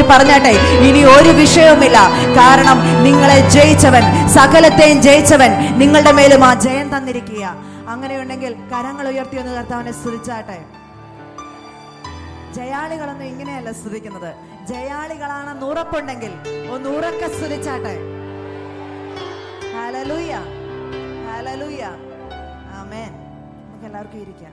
പറഞ്ഞാട്ടെ, ഇനി ഒരു വിഷയവുമില്ല. കാരണം നിങ്ങളെ ജയിച്ചവൻ, സകലത്തെയും ജയിച്ചവൻ നിങ്ങളുടെ മേലും ആ ജയം തന്നിരിക്കുക. അങ്ങനെയുണ്ടെങ്കിൽ കരങ്ങൾ ഉയർത്തി ഒന്ന് കർത്താവിനെ സ്തുതിച്ചാട്ടെ. ജയാളികളൊന്നും ഇങ്ങനെയല്ല സ്തുതിക്കുന്നത്. ജയാളികളാണെന്ന് ഉറപ്പുണ്ടെങ്കിൽ ഒന്ന് ഉറക്കെ സ്തുതിച്ചാട്ടെ. ഹല്ലേലൂയ, ഹല്ലേലൂയ, ആമേൻ. നമുക്ക് എല്ലാവർക്കും ഇരിക്കാം.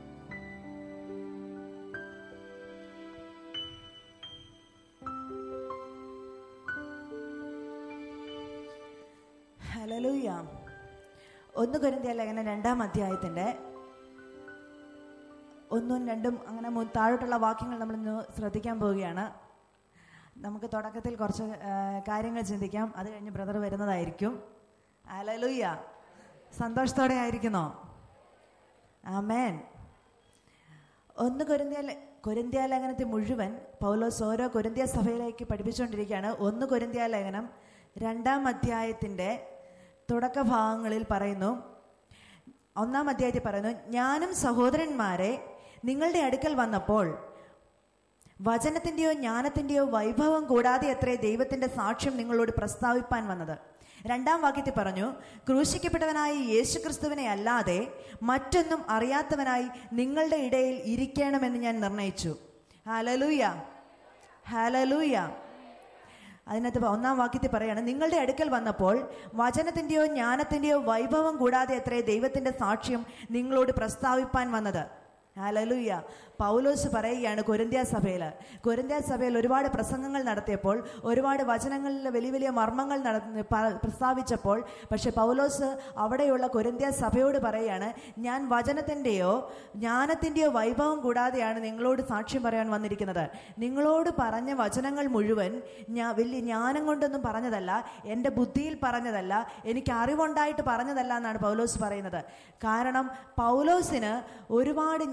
ഹല്ലേലൂയ. 1 കൊരിന്ത്യർ ലേഖനം 2-ാം അധ്യായത്തിന്റെ 1ഉം 2ഉം അങ്ങനെ താഴോട്ടുള്ള വാക്യങ്ങൾ നമ്മളിന്ന് ശ്രദ്ധിക്കാൻ പോവുകയാണ്. നമുക്ക് തുടക്കത്തിൽ കുറച്ച് കാര്യങ്ങൾ ചിന്തിക്കാം. അത് കഴിഞ്ഞ് ബ്രദർ വരുന്നതായിരിക്കും. ഹല്ലേലൂയ. സന്തോഷത്തോടെ ആയിരിക്കുന്നോ? ആമേൻ. 1 കൊരിന്ത്യ ലേഖനത്തെ മുഴുവൻ പൗലോസ് ഓരോ കൊരിന്ത്യ സഭയിലേക്ക് പഠിപ്പിച്ചുകൊണ്ടിരിക്കുകയാണ്. 1 കൊരിന്ത്യ ലേഖനം 2-ാം അധ്യായത്തിന്റെ തുടക്ക ഭാഗങ്ങളിൽ പറയുന്നു. 1-ാം അധ്യായത്തിൽ പറയുന്നു, ഞാനും സഹോദരന്മാരെ നിങ്ങളുടെ അടുക്കൽ വന്നപ്പോൾ വചനത്തിന്റെയോ ജ്ഞാനത്തിന്റെയോ വൈഭവം കൂടാതെ എത്രേ ദൈവത്തിന്റെ സാക്ഷ്യം നിങ്ങളോട് പ്രസ്താവിപ്പാൻ വന്നത്. 2-ാം വാക്യത്തിൽ പറഞ്ഞു, ക്രൂശിക്കപ്പെട്ടവനായ യേശുക്രിസ്തുവിനെ അല്ലാതെ മറ്റൊന്നും അറിയാത്തവനായി നിങ്ങളുടെ ഇടയിൽ ഇരിക്കണമെന്ന് ഞാൻ നിർണയിച്ചു. Hallelujah, hallelujah. അതിനകത്ത് 1-ാം വാക്യത്തിൽ പറയാണ്, നിങ്ങളുടെ അടുക്കൽ വന്നപ്പോൾ വചനത്തിന്റെയോ ജ്ഞാനത്തിന്റെയോ വൈഭവം കൂടാതെ എത്രേ ദൈവത്തിന്റെ സാക്ഷ്യം നിങ്ങളോട് പ്രസ്താവിപ്പാൻ വന്നത്. ഹല്ലേലൂയ. പൗലോസ് പറയുകയാണ് കൊരിന്ത്യ സഭയിൽ ഒരുപാട് പ്രസംഗങ്ങൾ നടത്തിയപ്പോൾ, ഒരുപാട് വചനങ്ങളിൽ വലിയ വലിയ മർമ്മങ്ങൾ പ്രസ്താവിച്ചപ്പോൾ, പക്ഷെ പൗലോസ് അവിടെയുള്ള കൊരിന്ത്യ സഭയോട് പറയുകയാണ്, ഞാൻ വചനത്തിൻ്റെയോ ജ്ഞാനത്തിൻ്റെയോ വൈഭവം കൂടാതെയാണ് നിങ്ങളോട് സാക്ഷ്യം പറയാൻ വന്നിരിക്കുന്നത്. നിങ്ങളോട് പറഞ്ഞ വചനങ്ങൾ മുഴുവൻ വലിയ ജ്ഞാനം കൊണ്ടൊന്നും പറഞ്ഞതല്ല, എൻ്റെ ബുദ്ധിയിൽ പറഞ്ഞതല്ല, എനിക്ക് അറിവുണ്ടായിട്ട് പറഞ്ഞതല്ല എന്നാണ് പൗലോസ് പറയുന്നത്. കാരണം പൗലോസിന് ഒരുപാട്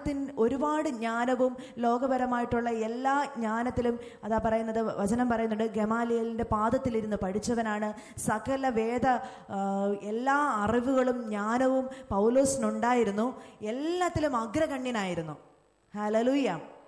ജ്ഞാനവും ലോകപരമായിട്ടുള്ള എല്ലാ ജ്ഞാനത്തിലും അതാ പറയുന്നത്, വചനം പറയുന്നുണ്ട്, ഗമാലിയേലിന്റെ പാദത്തിലിരുന്ന് പഠിച്ചവനാണ്. സകല എല്ലാ അറിവുകളും ജ്ഞാനവും പൗലോസിനുണ്ടായിരുന്നു. എല്ലാത്തിലും അഗ്രഗണ്യനായിരുന്നു. ഹല്ലേലൂയ,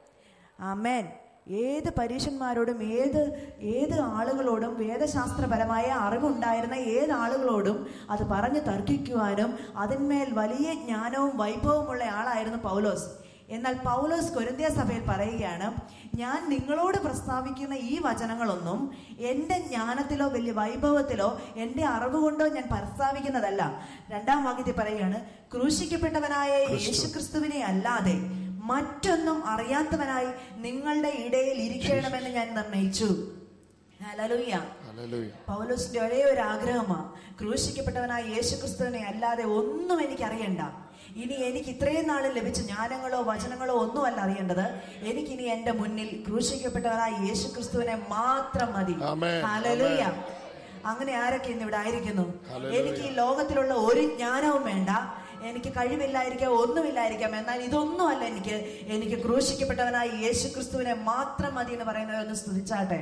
ആമേൻ. ഏത് പരീക്ഷന്മാരോടും ഏത് ആളുകളോടും വേദശാസ്ത്രപരമായ അറിവുണ്ടായിരുന്ന ഏത് ആളുകളോടും അത് പറഞ്ഞു തർക്കിക്കുവാനും അതിന്മേൽ വലിയ ജ്ഞാനവും വൈഭവമുള്ള ആളായിരുന്നു പൗലോസ്. എന്നാൽ പൗലോസ് കൊരിന്ത്യ സഭയിൽ പറയുകയാണ്, ഞാൻ നിങ്ങളോട് പ്രസ്താവിക്കുന്ന ഈ വചനങ്ങളൊന്നും എൻ്റെ ജ്ഞാനത്തിലോ വലിയ വൈഭവത്തിലോ എൻ്റെ അറിവ് കൊണ്ടോ ഞാൻ പ്രസ്താവിക്കുന്നതല്ല. 2-ാം വാക്യത്തിൽ പറയുകയാണ്, ക്രൂശിക്കപ്പെട്ടവനായ യേശുക്രിസ്തുവിനെ അല്ലാതെ മറ്റൊന്നും അറിയാത്തവനായി നിങ്ങളുടെ ഇടയിൽ ഇരിക്കണമെന്ന് ഞാൻ നിർണയിച്ചു. ഹല്ലേലൂയ. പൗലോസിന്റെ ഒരേ ഒരു ആഗ്രഹമാണ്, ക്രൂശിക്കപ്പെട്ടവനായ യേശുക്രിസ്തുവിനെ അല്ലാതെ ഒന്നും എനിക്ക് അറിയണ്ട. ഇനി എനിക്ക് ഇത്രയും നാളിൽ ലഭിച്ച ജ്ഞാനങ്ങളോ വചനങ്ങളോ ഒന്നുമല്ല അറിയേണ്ടത്. എനിക്കിനി എന്റെ മുന്നിൽ ക്രൂശിക്കപ്പെട്ടവനായ യേശുക്രിസ്തുവിനെ മാത്രം മതി. ഹല്ലേലൂയ. അങ്ങനെ ആരൊക്കെ ഇന്ന് ഇവിടെ ആയിരിക്കുന്നു? എനിക്ക് ഈ ലോകത്തിലുള്ള ഒരു ജ്ഞാനവും വേണ്ട, എനിക്ക് കഴിവില്ലായിരിക്കാം, ഒന്നുമില്ലായിരിക്കാം, എന്നാൽ ഇതൊന്നുമല്ല എനിക്ക് ക്രൂശിക്കപ്പെട്ടവനായ യേശുക്രിസ്തുവിനെ മാത്രം മതി എന്ന് പറയുന്നവരൊന്ന് സ്തുതിച്ചാട്ടെ.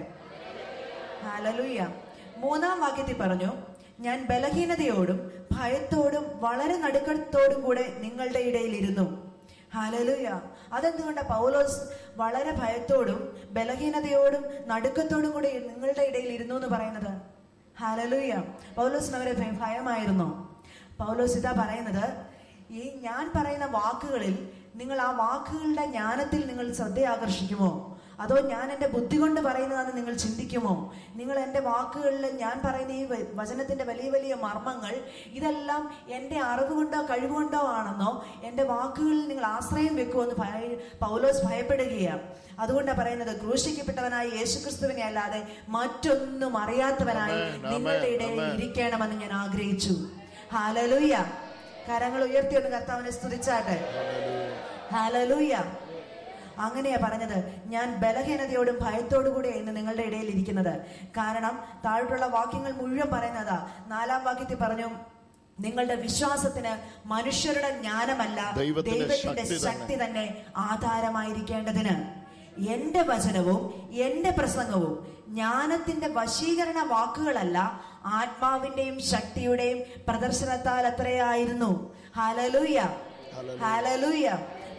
ഹല്ലേലൂയ. 3-ാം വാക്യത്തിൽ പറഞ്ഞു, ഞാൻ ബലഹീനതയോടും ഭയത്തോടും വളരെ നടുക്കത്തോടും കൂടെ നിങ്ങളുടെ ഇടയിൽ ഇരുന്നു. ഹല്ലേലൂയ. അതെന്തുകൊണ്ടാണ് പൗലോസ് വളരെ ഭയത്തോടും ബലഹീനതയോടും നടുക്കത്തോടും കൂടെ നിങ്ങളുടെ ഇടയിൽ ഇരുന്നു എന്ന് പറയുന്നത്? ഹല്ലേലൂയ. പൗലോസിന് അവരെ ഭയമായിരുന്നു. പൗലോസ് ഇതാ പറയുന്നത്, ഈ ഞാൻ പറയുന്ന വാക്കുകളിൽ നിങ്ങൾ ആ വാക്കുകളുടെ ജ്ഞാനത്തിൽ നിങ്ങൾ ശ്രദ്ധയാകർഷിക്കുമോ, അതോ ഞാൻ എൻ്റെ ബുദ്ധി കൊണ്ട് പറയുന്നതാണെന്ന് നിങ്ങൾ ചിന്തിക്കുമോ? നിങ്ങൾ എൻ്റെ വാക്കുകളിൽ ഞാൻ പറയുന്ന ഈ വചനത്തിൻ്റെ വലിയ വലിയ മർമ്മങ്ങൾ ഇതെല്ലാം എൻ്റെ അറിവ് കൊണ്ടോ കഴിവുകൊണ്ടോ ആണെന്നോ എൻ്റെ വാക്കുകളിൽ നിങ്ങൾ ആശ്രയം വെക്കുമെന്ന് പൗലോസ് ഭയപ്പെടുകയാണ്. അതുകൊണ്ടാണ് പറയുന്നത്, ക്രൂശിക്കപ്പെട്ടവനായ യേശുക്രിസ്തുവിനെ അല്ലാതെ മറ്റൊന്നും അറിയാത്തവനായി നിങ്ങളുടെ ഇടയിൽ ഇരിക്കണമെന്ന് ഞാൻ ആഗ്രഹിച്ചു. ഹല്ലേലൂയ. കരങ്ങൾ ഉയർത്തിയൊന്ന് കർത്താവിനെ സ്തുതിച്ചാട്ടെ. ഹല്ലേലൂയ. അങ്ങനെയാ പറഞ്ഞത്, ഞാൻ ബലഹീനതയോടും ഭയത്തോടു കൂടെ ഇന്ന് നിങ്ങളുടെ ഇടയിൽ ഇരിക്കുന്നത്. കാരണം താഴോട്ടുള്ള വാക്യങ്ങൾ മുഴുവൻ പറയുന്നതാ. 4-ാം വാക്യത്തിൽ പറഞ്ഞു, നിങ്ങളുടെ വിശ്വാസത്തിന് മനുഷ്യരുടെ ജ്ഞാനമല്ല ദൈവത്തിന്റെ ശക്തി തന്നെ ആധാരമായിരിക്കേണ്ടതിന് എന്റെ വചനവും എന്റെ പ്രസംഗവും ജ്ഞാനത്തിന്റെ വശീകരണ വാക്കുകളല്ല, ആത്മാവിന്റെയും ശക്തിയുടെയും പ്രദർശനത്താൽ അത്രയായിരുന്നു. Hallelujah, hallelujah.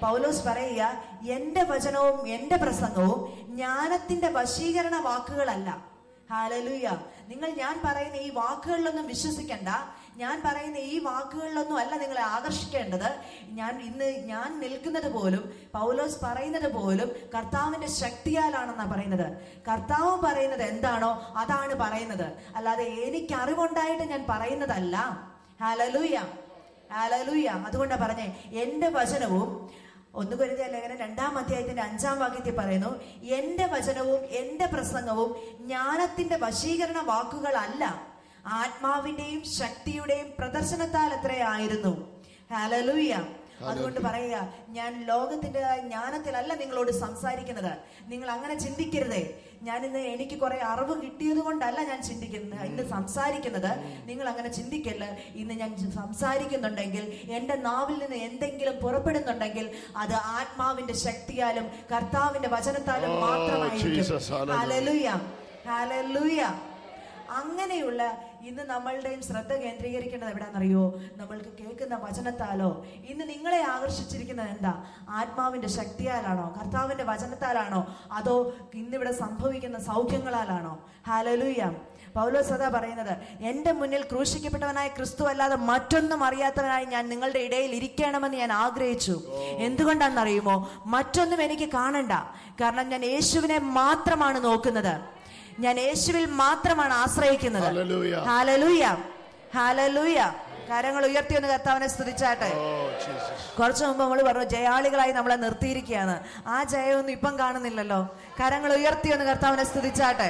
പൗലോസ് പറയുക, എന്റെ വചനവും എന്റെ പ്രസംഗവും ജ്ഞാനത്തിന്റെ വശീകരണ വാക്കുകളല്ല. ഹല്ലേലൂയ. നിങ്ങൾ ഞാൻ പറയുന്ന ഈ വാക്കുകളിലൊന്നും വിശ്വസിക്കണ്ട. ഞാൻ പറയുന്ന ഈ വാക്കുകളിലൊന്നും അല്ല നിങ്ങളെ ആകർഷിക്കേണ്ടത്. ഞാൻ നിൽക്കുന്നത് പോലും, പൗലോസ് പറയുന്നത് പോലും കർത്താവിന്റെ ശക്തിയാലാണെന്നാണ് പറയുന്നത്. കർത്താവ് പറയുന്നത് എന്താണോ അതാണ് പറയുന്നത്, അല്ലാതെ എനിക്ക് അറിവുണ്ടായിട്ട് ഞാൻ പറയുന്നതല്ല. Hallelujah, hallelujah. അതുകൊണ്ടാണ് പറഞ്ഞേ, എന്റെ വചനവും, 1 കൊരിന്ത്യർ ലേഖനം 2-ാം അധ്യായത്തിന്റെ 5-ാം വാക്യത്തിൽ പറയുന്നു, എന്റെ വചനവും എന്റെ പ്രസംഗവും ജ്ഞാനത്തിന്റെ വശീകരണ വാക്കുകളല്ല, ആത്മാവിന്റെയും ശക്തിയുടെയും പ്രദർശനത്താൽ അത്രയായിരുന്നു. ഹല്ലേലൂയ. അതുകൊണ്ട് പറയുക, ഞാൻ ലോകത്തിന്റെ ജ്ഞാനത്തിലല്ല നിങ്ങളോട് സംസാരിക്കുന്നത്. നിങ്ങൾ അങ്ങനെ ചിന്തിക്കരുതേ. എനിക്ക് കുറെ അറിവ് കിട്ടിയത് കൊണ്ടല്ല ഞാൻ ഇന്ന് സംസാരിക്കുന്നത്. നിങ്ങൾ അങ്ങനെ ചിന്തിക്കല്ല. ഇന്ന് ഞാൻ സംസാരിക്കുന്നുണ്ടെങ്കിൽ, എന്റെ നാവിൽ നിന്ന് എന്തെങ്കിലും പുറപ്പെടുന്നുണ്ടെങ്കിൽ അത് ആത്മാവിന്റെ ശക്തിയാലും കർത്താവിന്റെ വചനത്താലും മാത്രമായിരിക്കും. Hallelujah, hallelujah. അങ്ങനെയുള്ള ഇന്ന് നമ്മളുടെയും ശ്രദ്ധ കേന്ദ്രീകരിക്കേണ്ടത് എവിടെയാണെന്നറിയോ? നമ്മൾക്ക് കേൾക്കുന്ന വചനത്താലോ? ഇന്ന് നിങ്ങളെ ആകർഷിച്ചിരിക്കുന്നത് എന്താ? ആത്മാവിന്റെ ശക്തിയാലാണോ, കർത്താവിന്റെ വചനത്താലാണോ, അതോ ഇന്നിവിടെ സംഭവിക്കുന്ന സൗഖ്യങ്ങളാലാണോ? ഹല്ലേലൂയ. പൗലോസ് അതാ പറയുന്നത്, എന്റെ മുന്നിൽ ക്രൂശിക്കപ്പെട്ടവനായ ക്രിസ്തു അല്ലാതെ മറ്റൊന്നും അറിയാത്തവനായി ഞാൻ നിങ്ങളുടെ ഇടയിൽ ഇരിക്കണമെന്ന് ഞാൻ ആഗ്രഹിച്ചു. എന്തുകൊണ്ടാണെന്നറിയുമോ? മറ്റൊന്നും എനിക്ക് കാണണ്ട. കാരണം ഞാൻ യേശുവിനെ മാത്രമാണ് നോക്കുന്നത്. ഞാൻ യേശുവിൽ മാത്രമാണ് ആശ്രയിക്കുന്നത്. Hallelujah, hallelujah. കരങ്ങൾ ഉയർത്തിയൊന്ന് കർത്താവിനെ സ്തുതിച്ചാട്ടെ. കുറച്ചു മുമ്പ് നമ്മൾ പറഞ്ഞു ജയാളികളായി നമ്മളെ നിർത്തിയിരിക്കുകയാണ്. ആ ജയമൊന്നും ഇപ്പം കാണുന്നില്ലല്ലോ. കരങ്ങൾ ഉയർത്തിയൊന്ന് കർത്താവിനെ സ്തുതിച്ചാട്ടെ.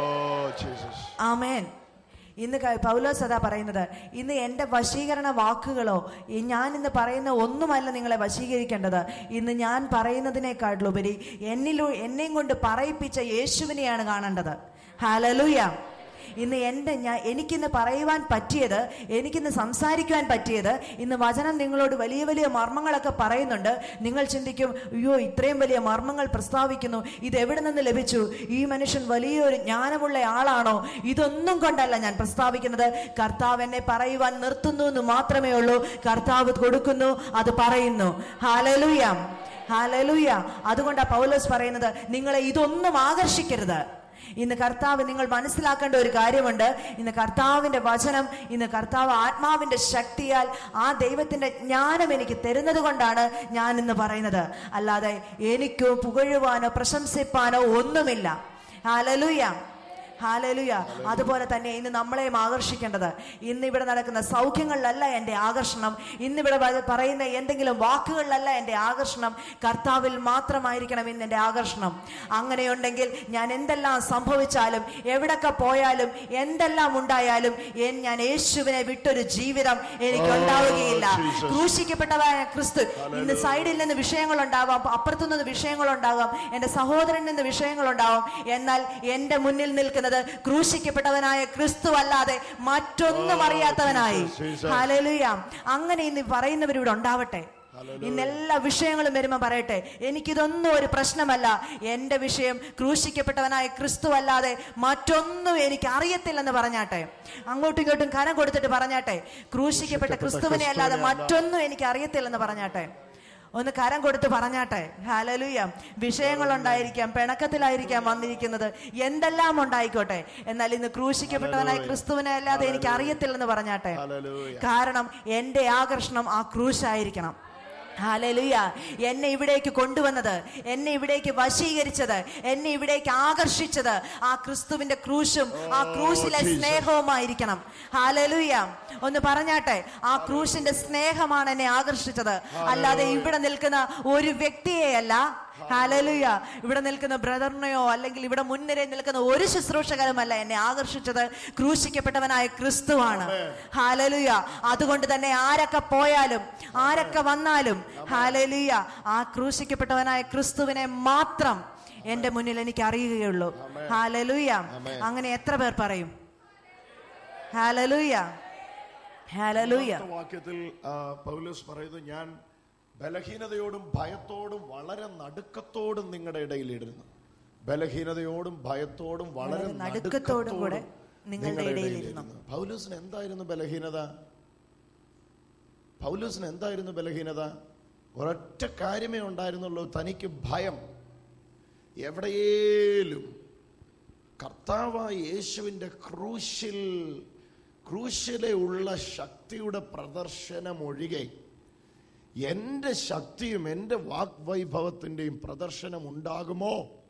ആമേൻ. ഇന്ന് പൗലോസ് അതാ പറയുന്നത്, ഇന്ന് എന്റെ വശീകരണ വാക്കുകളോ, ഞാൻ ഇന്ന് പറയുന്ന ഒന്നുമല്ല നിങ്ങളെ വശീകരിക്കേണ്ടത്. ഇന്ന് ഞാൻ പറയുന്നതിനേക്കാളുപരി എന്നെയും കൊണ്ട് പറയിപ്പിച്ച യേശുവിനെയാണ് കാണേണ്ടത്. ഹല്ലേലൂയ. ഇന്ന് എനിക്കിന്ന് പറയുവാൻ പറ്റിയത്, എനിക്കിന്ന് സംസാരിക്കുവാൻ പറ്റിയത്, ഇന്ന് വചനം നിങ്ങളോട് വലിയ വലിയ മർമ്മങ്ങളൊക്കെ പറയുന്നുണ്ട്. നിങ്ങൾ ചിന്തിക്കും, അയ്യോ ഇത്രയും വലിയ മർമ്മങ്ങൾ പ്രസ്താവിക്കുന്നു, ഇത് എവിടെ നിന്ന് ലഭിച്ചു? ഈ മനുഷ്യൻ വലിയൊരു ജ്ഞാനമുള്ള ആളാണോ? ഇതൊന്നും കൊണ്ടല്ല ഞാൻ പ്രസ്താവിക്കുന്നത്. കർത്താവ് എന്നെ പറയുവാൻ നിർത്തുന്നു എന്ന് മാത്രമേ ഉള്ളൂ. കർത്താവ് കൊടുക്കുന്നു, അത് പറയുന്നു. Hallelujah, hallelujah. അതുകൊണ്ടാണ് പൗലോസ് പറയുന്നത്, നിങ്ങളെ ഇതൊന്നും ആകർഷിക്കരുത്. ഇന്ന് കർത്താവ്, നിങ്ങൾ മനസ്സിലാക്കേണ്ട ഒരു കാര്യമുണ്ട്. ഇന്ന് കർത്താവിന്റെ വചനം, ഇന്ന് കർത്താവ് ആത്മാവിന്റെ ശക്തിയാൽ ആ ദൈവത്തിന്റെ ജ്ഞാനം എനിക്ക് തരുന്നത് കൊണ്ടാണ് ഞാൻ ഇന്ന് പറയുന്നത്. അല്ലാതെ എനിക്കോ പുകഴുവാനോ പ്രശംസിപ്പാനോ ഒന്നുമില്ല. Hallelujah, hallelujah. അതുപോലെ തന്നെ ഇന്ന് നമ്മളെയും ആകർഷിക്കേണ്ടത്, ഇന്നിവിടെ നടക്കുന്ന സൗഖ്യങ്ങളിലല്ല എൻ്റെ ആകർഷണം, ഇന്നിവിടെ പറയുന്ന എന്തെങ്കിലും വാക്കുകളിലല്ല എൻ്റെ ആകർഷണം, കർത്താവിൽ മാത്രമായിരിക്കണം ഇന്ന് എൻ്റെ ആകർഷണം. അങ്ങനെയുണ്ടെങ്കിൽ ഞാൻ എന്തെല്ലാം സംഭവിച്ചാലും, എവിടൊക്കെ പോയാലും, എന്തെല്ലാം ഉണ്ടായാലും, ഞാൻ യേശുവിനെ വിട്ടൊരു ജീവിതം എനിക്കുണ്ടാവുകയില്ല. ക്രൂശിക്കപ്പെട്ടവനായ ക്രിസ്തു, ഇന്ന് സൈഡിൽ നിന്ന് വിഷയങ്ങളുണ്ടാവാം, അപ്പുറത്തുനിന്ന് വിഷയങ്ങളുണ്ടാകാം, എൻ്റെ സഹോദരനിൽ നിന്ന് വിഷയങ്ങളുണ്ടാവാം. എന്നാൽ എൻ്റെ മുന്നിൽ നിൽക്കുന്ന ക്രൂശിക്കപ്പെട്ടവനായ ക്രിസ്തു അല്ലാതെ മറ്റൊന്നും അറിയാത്തവനായി. ഹല്ലേലൂയ. അങ്ങനെ ഇന്ന് പറയുന്നവരിവിടെ ഉണ്ടാവട്ടെ. ഇന്നെല്ലാ വിഷയങ്ങളും വരുമ്പോൾ പറയട്ടെ, എനിക്കിതൊന്നും ഒരു പ്രശ്നമല്ല. എന്റെ വിഷയം ക്രൂശിക്കപ്പെട്ടവനായ ക്രിസ്തു അല്ലാതെ മറ്റൊന്നും എനിക്ക് അറിയത്തില്ലെന്ന് പറഞ്ഞാട്ടെ. അങ്ങോട്ടും ഇങ്ങോട്ടും കരം കൊടുത്തിട്ട് പറഞ്ഞാട്ടെ, ക്രൂശിക്കപ്പെട്ട ക്രിസ്തുവിനെ അല്ലാതെ മറ്റൊന്നും എനിക്ക് അറിയത്തില്ലെന്ന് പറഞ്ഞാട്ടെ. ഒന്ന് കരം കൊടുത്ത് പറഞ്ഞാട്ടെ. ഹല്ലേലൂയ. വിഷയങ്ങളുണ്ടായിരിക്കാം, പിണക്കത്തിലായിരിക്കാം വന്നിരിക്കുന്നത്, എന്തെല്ലാം ഉണ്ടായിക്കോട്ടെ. എന്നാൽ ഇന്ന് ക്രൂശിക്കപ്പെട്ടവനായ ക്രിസ്തുവിനെ അല്ലാതെ എനിക്ക് അറിയത്തില്ലെന്ന് പറഞ്ഞാട്ടെ. കാരണം എന്റെ ആകർഷണം ആ ക്രൂശായിരിക്കണം. ഹല്ലേലൂയ. എന്നെ ഇവിടേക്ക് കൊണ്ടുവന്നത്, എന്നെ ഇവിടേക്ക് വശീകരിച്ചത്, എന്നെ ഇവിടേക്ക് ആകർഷിച്ചത് ആ ക്രിസ്തുവിന്റെ ക്രൂശും ആ ക്രൂശിലെ സ്നേഹവുമായിരിക്കണം. ഹല്ലേലൂയ. ഒന്ന് പറഞ്ഞാട്ടെ, ആ ക്രൂശിന്റെ സ്നേഹമാണ് എന്നെ ആകർഷിച്ചത്, അല്ലാതെ ഇവിടെ നിൽക്കുന്ന ഒരു വ്യക്തിയെയല്ല. ഹല്ലേലൂയ. ഇവിടെ നിൽക്കുന്ന ബ്രദറിനെയോ അല്ലെങ്കിൽ ഇവിടെ മുൻനിരയിൽ നിൽക്കുന്ന ഒരു ശുശ്രൂഷകരുമല്ല എന്നെ ആകർഷിച്ചത്, ക്രൂശിക്കപ്പെട്ടവനായ ക്രിസ്തുവാണ്. ഹല്ലേലൂയ. അതുകൊണ്ട് തന്നെ ആരൊക്കെ പോയാലും ആരൊക്കെ വന്നാലും, ഹല്ലേലൂയ, ആ ക്രൂശിക്കപ്പെട്ടവനായ ക്രിസ്തുവിനെ മാത്രം എന്റെ മുന്നിൽ എനിക്ക് അറിയുകയുള്ളൂ. ഹല്ലേലൂയ. അങ്ങനെ എത്ര പേർ പറയും? Hallelujah, hallelujah. വാക്യത്തിൽ പൗലോസ് പറയുന്നു, ഞാൻ ബലഹീനതയോടും ഭയത്തോടും വളരെ നടുക്കത്തോടും നിങ്ങളുടെ ഇടയിലിരുന്നു. ബലഹീനതയോടും ഭയത്തോടും വളരെ നടുക്കത്തോടും കൂടെ നിങ്ങളുടെ ഇടയിലിരുന്നു. പൗലോസിന് എന്തായിരുന്നു ബലഹീനത? പൗലോസിന് എന്തായിരുന്നു ബലഹീനത? ഒരൊറ്റ കാര്യമേ ഉണ്ടായിരുന്നുള്ളൂ, തനിക്ക് ഭയം. എവിടെയേലും കർത്താവായ യേശുവിൻ്റെ ക്രൂശിലെ ഉള്ള ശക്തിയുടെ പ്രദർശനം ഒഴികെ എൻ്റെ ശക്തിയും എൻ്റെ വാഗ്വൈഭവത്തിൻ്റെയും പ്രദർശനം ഉണ്ടാകുമോ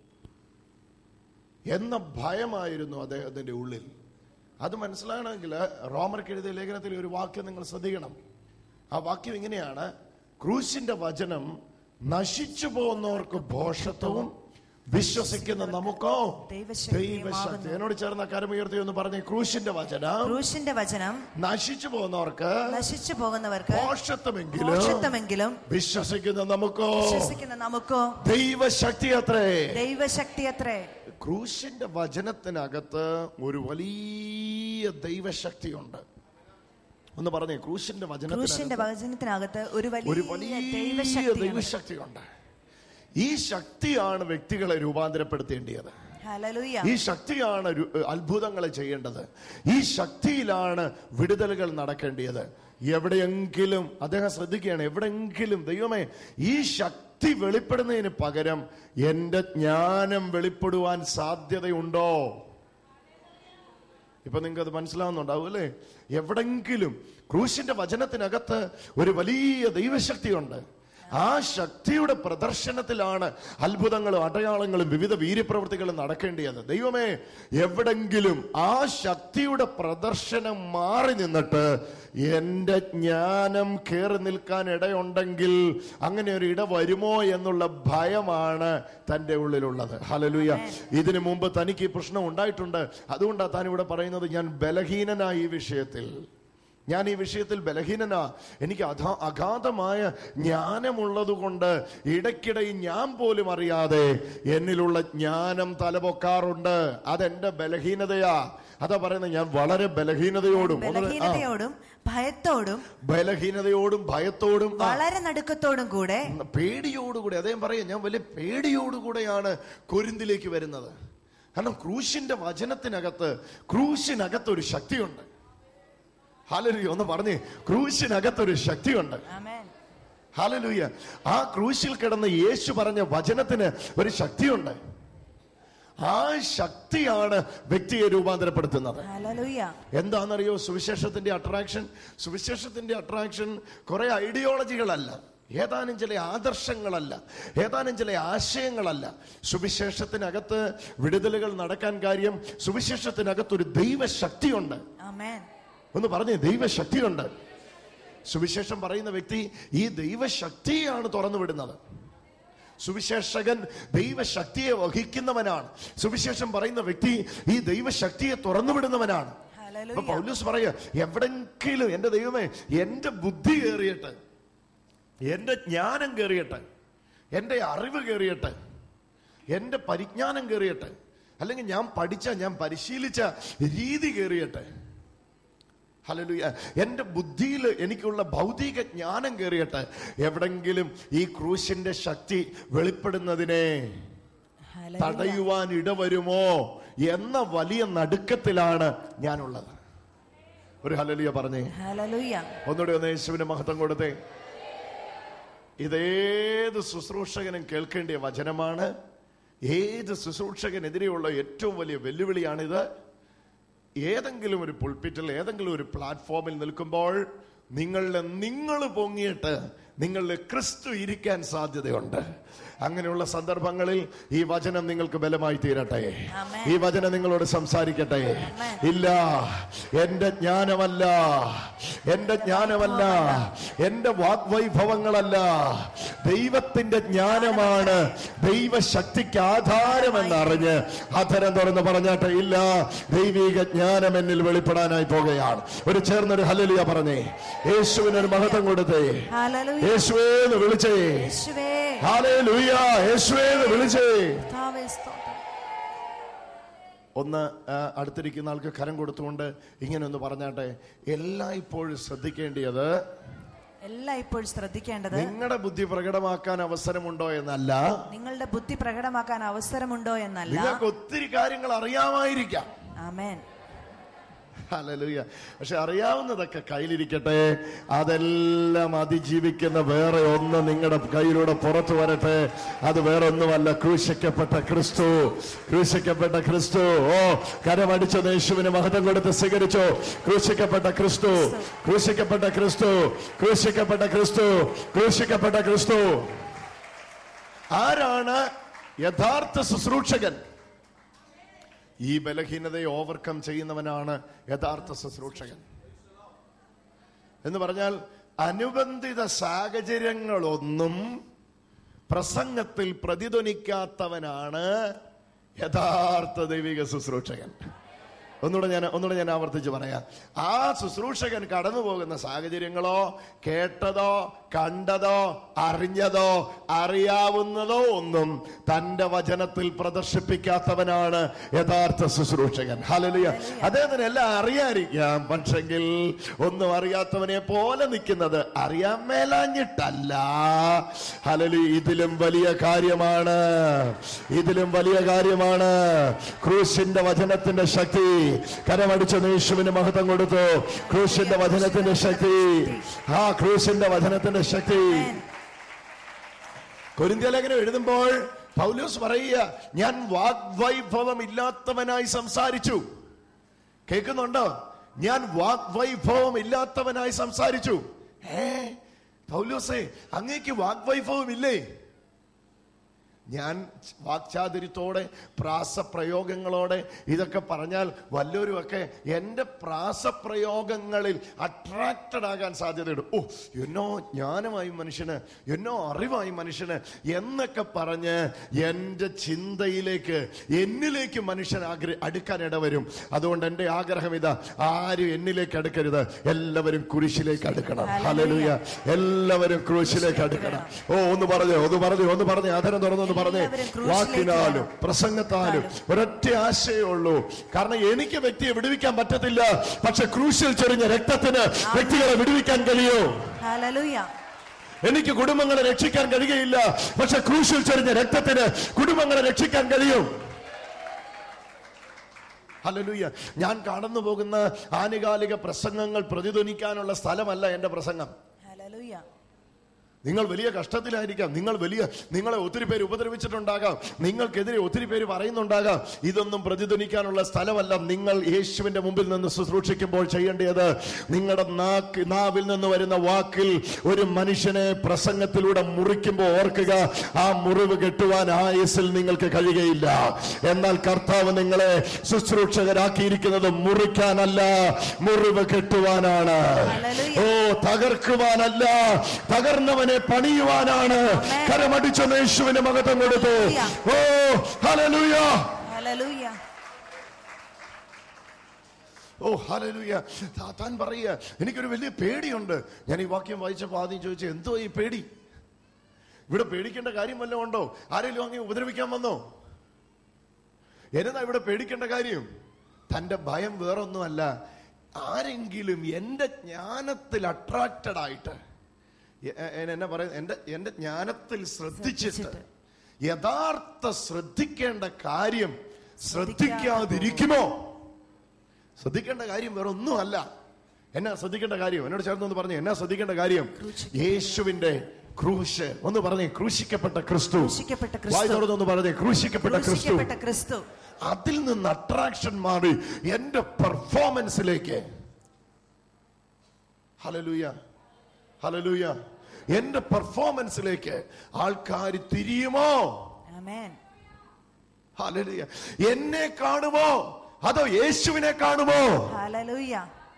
എന്ന ഭയമായിരുന്നു അദ്ദേഹത്തിൻ്റെ ഉള്ളിൽ. അത് മനസ്സിലാകണമെങ്കിൽ റോമർക്ക് എഴുതിയ ലേഖനത്തിൽ ഒരു വാക്യം നിങ്ങൾ ശ്രദ്ധിക്കണം. ആ വാക്യം ഇങ്ങനെയാണ്: ക്രൂശിന്റെ വചനം നശിച്ചു പോകുന്നവർക്ക് ഭോഷത്വവും വിശ്വസിക്കുന്ന നമുക്കോ ദൈവശക്തി. എന്നോട് ചേർന്ന കരമുയർത്തി ഒന്ന് പറഞ്ഞേ, ക്രൂശിന്റെ വചനം നശിച്ചു പോകുന്നവർക്ക് ഭോഷത്വമെങ്കിലും വിശ്വസിക്കുന്ന നമുക്കോ ദൈവശക്തി അത്രേ. ക്രൂശിന്റെ വചനത്തിനകത്ത് ഒരു വലിയ ദൈവശക്തിയുണ്ട്. ഒന്ന് പറഞ്ഞേ, ക്രൂശിന്റെ വചനത്തിനകത്ത് ഒരു വലിയ ദൈവശക്തിയുണ്ട്. ഈ ശക്തിയാണ് വ്യക്തികളെ രൂപാന്തരപ്പെടുത്തേണ്ടത്. ഈ ശക്തിയാണ് അത്ഭുതങ്ങളെ ചെയ്യേണ്ടത്. ഈ ശക്തിയിലാണ് വിടുതലുകൾ നടക്കേണ്ടത്. എവിടെയെങ്കിലും അദ്ദേഹം ശ്രദ്ധിക്കുകയാണ്, എവിടെയെങ്കിലും ദൈവമേ ഈ ശക്തി വെളിപ്പെടുന്നതിന് പകരം എന്റെ ജ്ഞാനം വെളിപ്പെടുവാൻ സാധ്യതയുണ്ടോ? ഇപ്പൊ നിങ്ങൾക്ക് അത് മനസ്സിലാവുന്നുണ്ടാവും അല്ലേ? എവിടെങ്കിലും ക്രൂശിന്റെ വചനത്തിനകത്ത് ഒരു വലിയ ദൈവശക്തിയുണ്ട്. ആ ശക്തിയുടെ പ്രദർശനത്തിലാണ് അത്ഭുതങ്ങളും അടയാളങ്ങളും വിവിധ വീര്യപ്രവൃത്തികളും നടക്കേണ്ടത്. ദൈവമേ, എവിടെങ്കിലും ആ ശക്തിയുടെ പ്രദർശനം മാറി നിന്നിട്ട് എന്റെ ജ്ഞാനം കയറി നിൽക്കാൻ ഇടയുണ്ടെങ്കിൽ അങ്ങനെ ഒരു ഇട വരുമോ എന്നുള്ള ഭയമാണ് തൻ്റെ ഉള്ളിലുള്ളത്. ഹല്ലേലൂയ. ഇതിനു മുമ്പ് തനിക്ക് ഈ പ്രശ്നം ഉണ്ടായിട്ടുണ്ട്. അതുകൊണ്ടാണ് താൻ ഇവിടെ പറയുന്നത്, ഞാൻ ബലഹീനനായി ഈ വിഷയത്തിൽ. ഞാൻ ഈ വിഷയത്തിൽ ബലഹീനനാ. എനിക്ക് അഗാധമായ ജ്ഞാനമുള്ളത് കൊണ്ട് ഇടയ്ക്കിടെ ഞാൻ പോലും അറിയാതെ എന്നിലുള്ള ജ്ഞാനം തലപൊക്കാറുണ്ട്. അതെന്റെ ബലഹീനതയാ. അതാ പറയുന്നത്, ഞാൻ വളരെ ബലഹീനതയോടും ഭയത്തോടും വളരെ നടുക്കത്തോടും കൂടെ പേടിയോടുകൂടി, അദ്ദേഹം പറയാം, ഞാൻ വലിയ പേടിയോടുകൂടെയാണ് കൊരിന്തിലേക്ക് വരുന്നത്. കാരണം ക്രൂശിന്റെ ക്രൂശിനകത്ത് ഒരു ശക്തിയുണ്ട്. ഹല്ലേലൂയ. ഒന്ന് പറഞ്ഞേ, ക്രൂശിനകത്തൊരു ശക്തിയുണ്ട്. ഹല്ലേലൂയ. ആ ക്രൂശിൽ കിടന്ന് യേശു പറഞ്ഞ വചനത്തിന് ഒരു ശക്തിയുണ്ട്. ആ ശക്തിയാണ് വ്യക്തിയെ രൂപാന്തരപ്പെടുത്തുന്നത്. എന്താണെന്നറിയോ സുവിശേഷത്തിന്റെ അട്രാക്ഷൻ കുറെ ഐഡിയോളജികളല്ല, ഏതാനും ചില ആദർശങ്ങളല്ല, ഏതാനും ചില ആശയങ്ങളല്ല. സുവിശേഷത്തിനകത്ത് വിടുതലുകൾ നടക്കാൻ കാര്യം സുവിശേഷത്തിനകത്തൊരു ദൈവശക്തിയുണ്ട്. ഒന്ന് പറഞ്ഞേ, ദൈവശക്തിയുണ്ട്. സുവിശേഷം പറയുന്ന വ്യക്തി ഈ ദൈവശക്തിയാണ് തുറന്നു വിടുന്നത്. സുവിശേഷകൻ ദൈവശക്തിയെ വഹിക്കുന്നവനാണ്. സുവിശേഷം പറയുന്ന വ്യക്തി ഈ ദൈവശക്തിയെ തുറന്നു വിടുന്നവനാണ്. അപ്പൊ പൗലോസ് പറയുക, എവിടെങ്കിലും എന്റെ ദൈവമേ എന്റെ ബുദ്ധി കയറിയട്ടെ, എന്റെ ജ്ഞാനം കയറിയട്ടെ, എന്റെ അറിവ് കയറിയട്ടെ, എന്റെ പരിജ്ഞാനം കയറിയട്ടെ, അല്ലെങ്കിൽ ഞാൻ പരിശീലിച്ച രീതി കയറിയട്ടെ. ഹല്ലേലൂയ. എന്റെ ബുദ്ധിയിൽ എനിക്കുള്ള ഭൗതിക ജ്ഞാനം കയറിയട്ടെ. എവിടെങ്കിലും ഈ ക്രൂശിന്റെ ശക്തി വെളിപ്പെടുന്നതിനെ തടയുവാൻ ഇടവരുമോ എന്ന വലിയ നടുക്കത്തിലാണ് ഞാനുള്ളത്. ഒരു ഹല്ലേലൂയ പറഞ്ഞേ. ഒന്നുകൂടെ ഒന്ന് യേശുവിന് മഹത്വം കൊടുത്തേ. ഇതേത് ശുശ്രൂഷകനും കേൾക്കേണ്ടിയ വചനമാണ്. ഏത് ശുശ്രൂഷകനെതിരെയുള്ള ഏറ്റവും വലിയ വെല്ലുവിളിയാണിത്. ഏതെങ്കിലും ഒരു പുൾപിറ്റിൽ, ഏതെങ്കിലും ഒരു പ്ലാറ്റ്ഫോമിൽ നിൽക്കുമ്പോൾ നിങ്ങൾ പൊങ്ങിയിട്ട് നിങ്ങളിൽ ക്രിസ്തു ഇരിക്കാൻ സാധ്യതയുണ്ട്. അങ്ങനെയുള്ള സന്ദർഭങ്ങളിൽ ഈ വചനം നിങ്ങൾക്ക് ബലമായി തീരട്ടെ. ഈ വചനം നിങ്ങളോട് സംസാരിക്കട്ടെ. ഇല്ല, എന്റെ ജ്ഞാനമല്ല, എന്റെ വാഗ്വൈഭവങ്ങളല്ല, ദൈവത്തിന്റെ ജ്ഞാനമാണ് ദൈവശക്തിക്ക് ആധാരമെന്നറിഞ്ഞ് അധരം തുറന്ന് പറഞ്ഞാട്ടെ, ഇല്ല, ദൈവിക ജ്ഞാനം എന്നിൽ വെളിപ്പെടാനായി പോകുകയാണ്. ഒരു ചേർന്നൊരു ഹല്ലേലൂയ പറഞ്ഞേ. യേശുവിനൊരു മഹത്വം കൊടുത്തേ. യേശുവേ വിളിച്ചേ. ഹല്ലേലൂയ. യേശുവേ വിളിച്ചേ. ഒന്ന് അടുത്തിരിക്കുന്ന ആൾക്ക് കരം കൊടുത്തുകൊണ്ട് ഇങ്ങനെ ഒന്ന് പറഞ്ഞാട്ടെ, എല്ലായ്പ്പോഴും ശ്രദ്ധിക്കേണ്ടത് നിങ്ങളുടെ ബുദ്ധി പ്രകടമാക്കാൻ അവസരമുണ്ടോ എന്നല്ല, നിങ്ങൾക്ക് ഒത്തിരി കാര്യങ്ങൾ അറിയാമായിരിക്കാം. ആമേൻ. ഹല്ലേലൂയ. പക്ഷെ അറിയാവുന്നതൊക്കെ കയ്യിലിരിക്കട്ടെ. അതെല്ലാം അതിജീവിക്കുന്ന വേറെ ഒന്ന് നിങ്ങളുടെ കയ്യിലൂടെ പുറത്തു വരട്ടെ. അത് വേറെ ഒന്നുമല്ല, ക്രൂശിക്കപ്പെട്ട ക്രിസ്തു. ക്രൂശിക്കപ്പെട്ട ക്രിസ്തു. ഓ, കരമടിച്ച യേശുവിന് മഹത്വം കൊടുത്ത് സ്വീകരിച്ചോ. ക്രൂശിക്കപ്പെട്ട ക്രിസ്തു, ക്രൂശിക്കപ്പെട്ട ക്രിസ്തു, ക്രൂശിക്കപ്പെട്ട ക്രിസ്തു, ക്രൂശിക്കപ്പെട്ട ക്രിസ്തു. ആരാണ് യഥാർത്ഥ ശുശ്രൂഷകൻ? ഈ ബലഹീനതയെ ഓവർകം ചെയ്യുന്നവനാണ് യഥാർത്ഥ ശുശ്രൂഷകൻ. എന്ന് പറഞ്ഞാൽ അനുബന്ധിത സാഹചര്യങ്ങളൊന്നും പ്രസംഗത്തിൽ പ്രതിധ്വനിക്കാത്തവനാണ് യഥാർത്ഥ ദൈവിക ശുശ്രൂഷകൻ. ഒന്നുകൂടെ ഞാൻ ആവർത്തിച്ച് പറയാം. ആ ശുശ്രൂഷകൻ കടന്നു പോകുന്ന സാഹചര്യങ്ങളോ കേട്ടതോ കണ്ടതോ അറിഞ്ഞതോ അറിയാവുന്നതോ ഒന്നും തന്റെ വചനത്തിൽ പ്രദർശിപ്പിക്കാത്തവനാണ് യഥാർത്ഥ ശുശ്രൂഷകൻ. ഹല്ലേലൂയ. അദ്ദേഹത്തിന് എല്ലാം അറിയാതിരിക്കാം, പക്ഷെങ്കിൽ ഒന്നും അറിയാത്തവനെ പോലെ നിൽക്കുന്നത് അറിയാൻ മേലാഞ്ഞിട്ടല്ല. ഹല്ലേലൂയ. ഇതിലും വലിയ കാര്യമാണ്, ഇതിലും വലിയ കാര്യമാണ് ക്രൂശിന്റെ വചനത്തിന്റെ ശക്തി. കരമടിച്ച യേശുവിന് മഹത്വം കൊടുത്തു. ക്രൂശിന്റെ വചനത്തിന്റെ ശക്തി, ആ ക്രൂശിന്റെ വചനത്തിന്റെ ശക്തി. കൊരിന്ത്യലേഖനം എഴുതുമ്പോൾ പൗലോസ് പറയുക, ഞാൻ വാഗ്വൈഭവം ഇല്ലാത്തവനായി സംസാരിച്ചു. കേൾക്കുന്നുണ്ടോ? ഞാൻ വാഗ്വൈഭവം ഇല്ലാത്തവനായി സംസാരിച്ചു. പൗലോസേ, അങ്ങേക്ക് വാഗ്വൈഭവം ഇല്ലേ? ഞാൻ വാക്ചാതുര്യത്തോടെ പ്രാസപ്രയോഗങ്ങളോടെ ഇതൊക്കെ പറഞ്ഞാൽ വല്ലവരുമൊക്കെ എൻ്റെ പ്രാസപ്രയോഗങ്ങളിൽ അട്രാക്റ്റഡ് ആകാൻ സാധ്യതയുണ്ട്. ഓ, എന്നോ ജ്ഞാനമായി മനുഷ്യന്, എന്നോ അറിവായി മനുഷ്യന് എന്നൊക്കെ പറഞ്ഞ് എൻ്റെ ചിന്തയിലേക്ക്, എന്നിലേക്ക് മനുഷ്യൻ അടുക്കാൻ ഇടവരും. അതുകൊണ്ട് എൻ്റെ ആഗ്രഹം ഇതാ, ആരും എന്നിലേക്ക് അടുക്കരുത്, എല്ലാവരും കുരിശിലേക്ക് അടുക്കണം. ഹല്ലേലൂയ. എല്ലാവരും ക്രൂശിലേക്ക് അടുക്കണം. ഓ, ഒന്ന് പറഞ്ഞേ ആധാരം തുറന്നൊന്ന് പറഞ്ഞേ. വാക്കിനാലും പ്രസംഗത്താലും ഒരൊറ്റ ആശയമുള്ളൂ. കാരണം എനിക്ക് വ്യക്തിയെ വിടുവിക്കാൻ പറ്റത്തില്ല, പക്ഷെ ക്രൂശിൽ ചൊരിഞ്ഞ രക്തത്തിന് വ്യക്തികളെ വിടുവിക്കാൻ കഴിയും. എനിക്ക് കുടുംബങ്ങളെ രക്ഷിക്കാൻ കഴിയുകയില്ല, പക്ഷെ ക്രൂശിൽ ചൊരിഞ്ഞ രക്തത്തിന് കുടുംബങ്ങളെ രക്ഷിക്കാൻ കഴിയും. ഹല്ലേലൂയ. ഞാൻ കടന്നു പോകുന്ന ആനുകാലിക പ്രസംഗങ്ങൾ പ്രതിധ്വനിക്കാനുള്ള സ്ഥലമല്ല എന്റെ പ്രസംഗം. ഹല്ലേലൂയ. നിങ്ങൾ വലിയ കഷ്ടത്തിലായിരിക്കാം, നിങ്ങളെ ഒത്തിരി പേര് ഉപദ്രവിച്ചിട്ടുണ്ടാകാം, നിങ്ങൾക്കെതിരെ ഒത്തിരി പേര് പറയുന്നുണ്ടാകാം. ഇതൊന്നും പ്രതിധ്വനിക്കാനുള്ള സ്ഥലമല്ല. നിങ്ങൾ യേശുവിന്റെ മുമ്പിൽ നിന്ന് ശുശ്രൂഷിക്കുമ്പോൾ ചെയ്യേണ്ടത്, നിങ്ങളുടെ നാവിൽ നിന്ന് വരുന്ന വാക്കിൽ ഒരു മനുഷ്യനെ പ്രസംഗത്തിലൂടെ മുറിക്കുമ്പോൾ ഓർക്കുക, ആ മുറിവ് കെട്ടുവാൻ ആയുസ്സിൽ നിങ്ങൾക്ക് കഴിയുകയില്ല. എന്നാൽ കർത്താവ് നിങ്ങളെ ശുശ്രൂഷകരാക്കിയിരിക്കുന്നത് മുറിക്കാനല്ല, മുറിവ് കെട്ടുവാനാണ്. ഓ, തകർക്കുവാനല്ല, തകർന്നവനെ പണിയുവാനാണ്. കരമടിച്ച യേശുവിന് മഹത്വം കൊടുത്തു. ഓ, ഹല്ലേലൂയ, ഹല്ലേലൂയ. ഓ, ഹല്ലേലൂയ. താൻ പറയുക, എനിക്കൊരു വലിയ പേടിയുണ്ട്. ഞാൻ ഈ വാക്യം വായിച്ചപ്പോൾ ആദ്യം ചോദിച്ചു, എന്തോ ഈ പേടി? ഇവിടെ പേടിക്കേണ്ട കാര്യം വല്ലതും ഉണ്ടോ? ആരെങ്കിലും അങ്ങ് ഉപദ്രവിക്കാൻ വന്നോ? എന്നാ ഇവിടെ പേടിക്കേണ്ട കാര്യം? തന്റെ ഭയം വേറൊന്നുമല്ല, ആരെങ്കിലും എന്റെ ജ്ഞാനത്തിൽ അട്രാക്റ്റഡ് ആയിട്ട്, എന്നാ പറയുന്നത്, എന്റെ ജ്ഞാനത്തിൽ ശ്രദ്ധിച്ചിട്ട് യഥാർത്ഥ ശ്രദ്ധിക്കേണ്ട കാര്യം ശ്രദ്ധിക്കാതിരിക്കുമോ? ശ്രദ്ധിക്കേണ്ട കാര്യം വേറെ ഒന്നുമല്ല. എന്നാ ശ്രദ്ധിക്കേണ്ട കാര്യം? എന്നോട് ചേർന്നൊന്ന് പറഞ്ഞു, എന്നാ ശ്രദ്ധിക്കേണ്ട കാര്യം? യേശുവിന്റെ ക്രൂശ്. ഒന്ന് പറഞ്ഞേ, ക്രൂശിക്കപ്പെട്ട ക്രിസ്തു. വായി തുറന്നൊന്ന് പറഞ്ഞേ, ക്രൂശിക്കപ്പെട്ട ക്രിസ്തു. അതിൽ നിന്ന് അട്രാക്ഷൻ മാറി എന്റെ പെർഫോമൻസിലേക്ക്. Hallelujah, hallelujah. എന്റെ പെർഫോമൻസിലേക്ക് ആൾക്കാർ തിരിയുമോ? ഹല്ലേലൂയ. എന്നെ കാണുമോ അതോ യേശുവിനെ കാണുമോ? Hallelujah,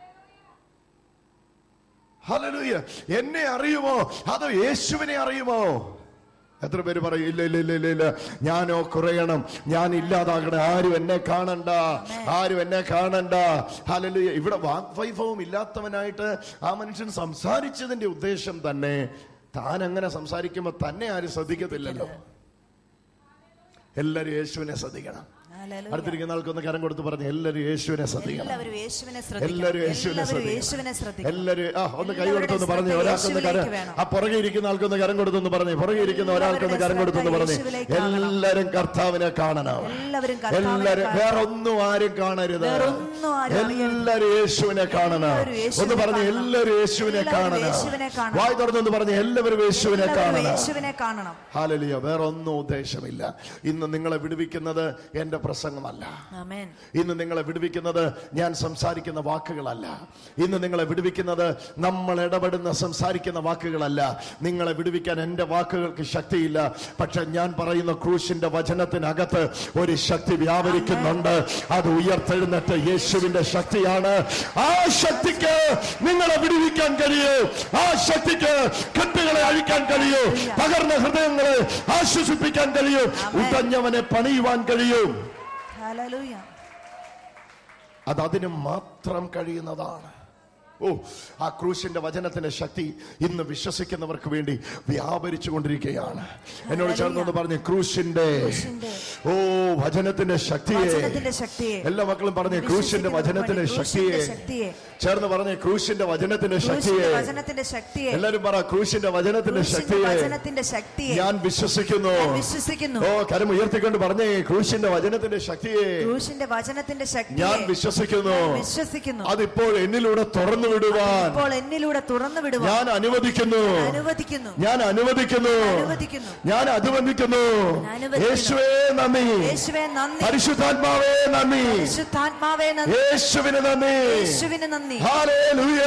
hallelujah. എന്നെ അറിയുമോ അതോ യേശുവിനെ അറിയുമോ? എത്ര പേര് പറയും, ഇല്ല ഇല്ല ഇല്ല ഇല്ല ഇല്ല, ഞാനോ കുറയണം, ഞാൻ ഇല്ലാതാകണം, ആരും എന്നെ കാണണ്ട, ആരും എന്നെ കാണണ്ട. ഹല്ലേലൂയ. ഇവിടെ വാഗ്വൈഭവം ഇല്ലാത്തവനായിട്ട് ആ മനുഷ്യൻ സംസാരിച്ചതിന്റെ ഉദ്ദേശം തന്നെ, താൻ അങ്ങനെ സംസാരിക്കുമ്പോ തന്നെ ആരും ശ്രദ്ധിക്കത്തില്ലല്ലോ. എല്ലാരും യേശുവിനെ ശ്രദ്ധിക്കണം. അടുത്തിരിക്കുന്ന ആൾക്കൊന്ന് കരം കൊടുത്ത് പറഞ്ഞു എല്ലാവരും യേശുവിനെ ശ്രദ്ധിക്കണം. എല്ലാവരും യേശുവിനെ എല്ലാവരും യേശുവിനെ ശ്രദ്ധിക്കണം. എല്ലാവരും ഒന്ന് കൈ കൊടുത്തൊന്ന് പറഞ്ഞു. ഒരാൾക്കൊന്ന് കരം, ആ പുറകെ ഇരിക്കുന്ന ആൾക്കൊന്ന് കരം കൊടുത്തൊന്ന് പറഞ്ഞു. പുറകെ ഇരിക്കുന്ന ഒരാൾക്കൊന്ന് കരം കൊടുത്തൊന്ന് പറഞ്ഞു. എല്ലാവരും കർത്താവിനെ കാണണം. എല്ലാവരും, വേറെ ഒന്നും ആരും കാണരുത്. എല്ലാവരും യേശുവിനെ കാണണം. ഒന്ന് പറഞ്ഞു, എല്ലാവരും യേശുവിനെ കാണണം. വായ് തുറന്നൊന്ന് പറഞ്ഞു, എല്ലാവരും യേശുവിനെ കാണണം. ഹല്ലേലൂയ. വേറെ ഒന്നും ഉദ്ദേശമില്ല. ഇന്ന് നിങ്ങളെ വിടുവിക്കുന്നത് എന്റെ പ്രസംഗമല്ല. ഇന്ന് നിങ്ങളെ വിടുവിക്കുന്നത് ഞാൻ സംസാരിക്കുന്ന വാക്കുകളല്ല. ഇന്ന് നിങ്ങളെ വിടുവിക്കുന്നത് നമ്മൾ ഇടപെടുന്ന സംസാരിക്കുന്ന വാക്കുകളല്ല. നിങ്ങളെ വിടുവിക്കാൻ എന്റെ വാക്കുകൾക്ക് ശക്തിയില്ല. പക്ഷെ ഞാൻ പറയുന്ന ക്രൂശിന്റെ വചനത്തിനകത്ത് ഒരു ശക്തി വ്യാപരിക്കുന്നുണ്ട്. അത് ഉയർത്തെഴുന്നേറ്റ യേശുവിന്റെ ശക്തിയാണ്. ആ ശക്തിക്ക് നിങ്ങളെ വിടുവിക്കാൻ കഴിയൂ. ആ ശക്തിക്ക് കെട്ടുകളെ അഴിക്കാൻ കഴിയൂ. തകർന്ന ഹൃദയങ്ങളെ ആശ്വസിപ്പിക്കാൻ കഴിയും. ഉടഞ്ഞവനെ പണിയുവാൻ കഴിയും. അത് അതിന് മാത്രം കഴിയുന്നതാണ്. ആ ക്രൂശിന്റെ വചനത്തിന്റെ ശക്തി ഇന്ന് വിശ്വസിക്കുന്നവർക്ക് വേണ്ടി വ്യാപരിച്ചു കൊണ്ടിരിക്കുകയാണ്. എന്നോട് ചേർന്നൊന്ന് പറഞ്ഞു, ക്രൂശിന്റെ വചനത്തിന്റെ ശക്തിയെ. എല്ലാ മക്കളും പറഞ്ഞു, ക്രൂശിന്റെ വചനത്തിന്റെ ശക്തിയെ. ചേർന്ന് പറഞ്ഞേ, ക്രൂശിന്റെ വചനത്തിന്റെ ശക്തിയെ. എല്ലാവരും പറ, ക്രൂശിന്റെ വചനത്തിന്റെ ശക്തിയെ ഞാൻ വിശ്വസിക്കുന്നു. കരം ഉയർത്തിക്കൊണ്ട് പറഞ്ഞേ, ക്രൂശിന്റെ വചനത്തിന്റെ ശക്തിയെ ഞാൻ വിശ്വസിക്കുന്നു. അതിപ്പോൾ എന്നിലൂടെ തുറന്നു വിടുവാൻ ഞാൻ അനുവദിക്കുന്നു. യേശുവേ നന്ദി. പരിശുദ്ധാത്മാവേ നന്ദി. യേശുവിന് നന്ദി. ഹല്ലേലൂയ.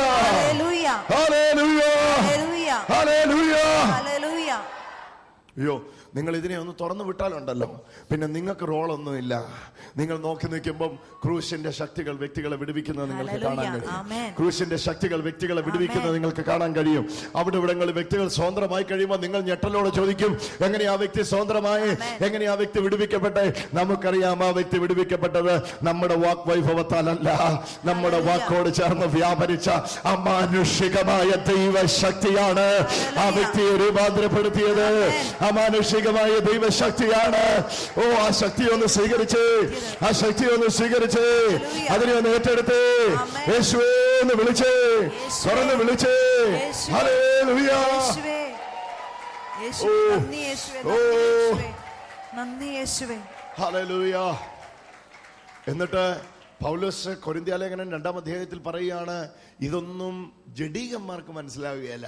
അയ്യോ, നിങ്ങൾ ഇതിനെ ഒന്ന് തുറന്നു വിട്ടാലുണ്ടല്ലോ, പിന്നെ നിങ്ങൾക്ക് റോളൊന്നുമില്ല. നിങ്ങൾ നോക്കി നിൽക്കുമ്പം ക്രൂശിന്റെ ശക്തികൾ വ്യക്തികളെ വിടുവിക്കുന്നത് നിങ്ങൾക്ക് കാണാൻ കഴിയും. ക്രൂശിന്റെ ശക്തികൾ വ്യക്തികളെ വിടുവിക്കുന്നത് നിങ്ങൾക്ക് കാണാൻ കഴിയും. അവിടെ ഇവിടങ്ങളിൽ വ്യക്തികൾ സ്വതന്ത്രമായി കഴിയുമ്പോൾ നിങ്ങൾ ഞെട്ടലോട് ചോദിക്കും, എങ്ങനെ ആ വ്യക്തി സ്വതന്ത്രമായി, എങ്ങനെ ആ വ്യക്തി വിടുവിക്കപ്പെട്ടെ? നമുക്കറിയാം, ആ വ്യക്തി വിടുവിക്കപ്പെട്ടത് നമ്മുടെ വാക്ക് വൈഭവത്താലല്ല, നമ്മുടെ വാക്കോട് ചേർന്ന് വ്യാപരിച്ച അമാനുഷികമായ ദൈവശക്തിയാണ് ആ വ്യക്തിയെ രൂപാന്തരപ്പെടുത്തിയത്. അമാനുഷികമായ ദൈവശക്തിയാണ്. ആ ശക്തി ഒന്ന് സ്വീകരിച്ച്, അതിനെ ഒന്ന് ഏറ്റെടുത്ത് യേശുവേ എന്ന് വിളിച്ച്, തുറന്ന് വിളിച്ച്. ഹല്ലേലൂയ. ഹല്ലേലൂയ. എന്നിട്ട് പൗലോസ് കൊരിന്ത്യലേഖനം 2-ാം അധ്യായത്തിൽ പറയുകയാണ്, ഇതൊന്നും ജഡീകന്മാർക്ക് മനസ്സിലാവുകയല്ല.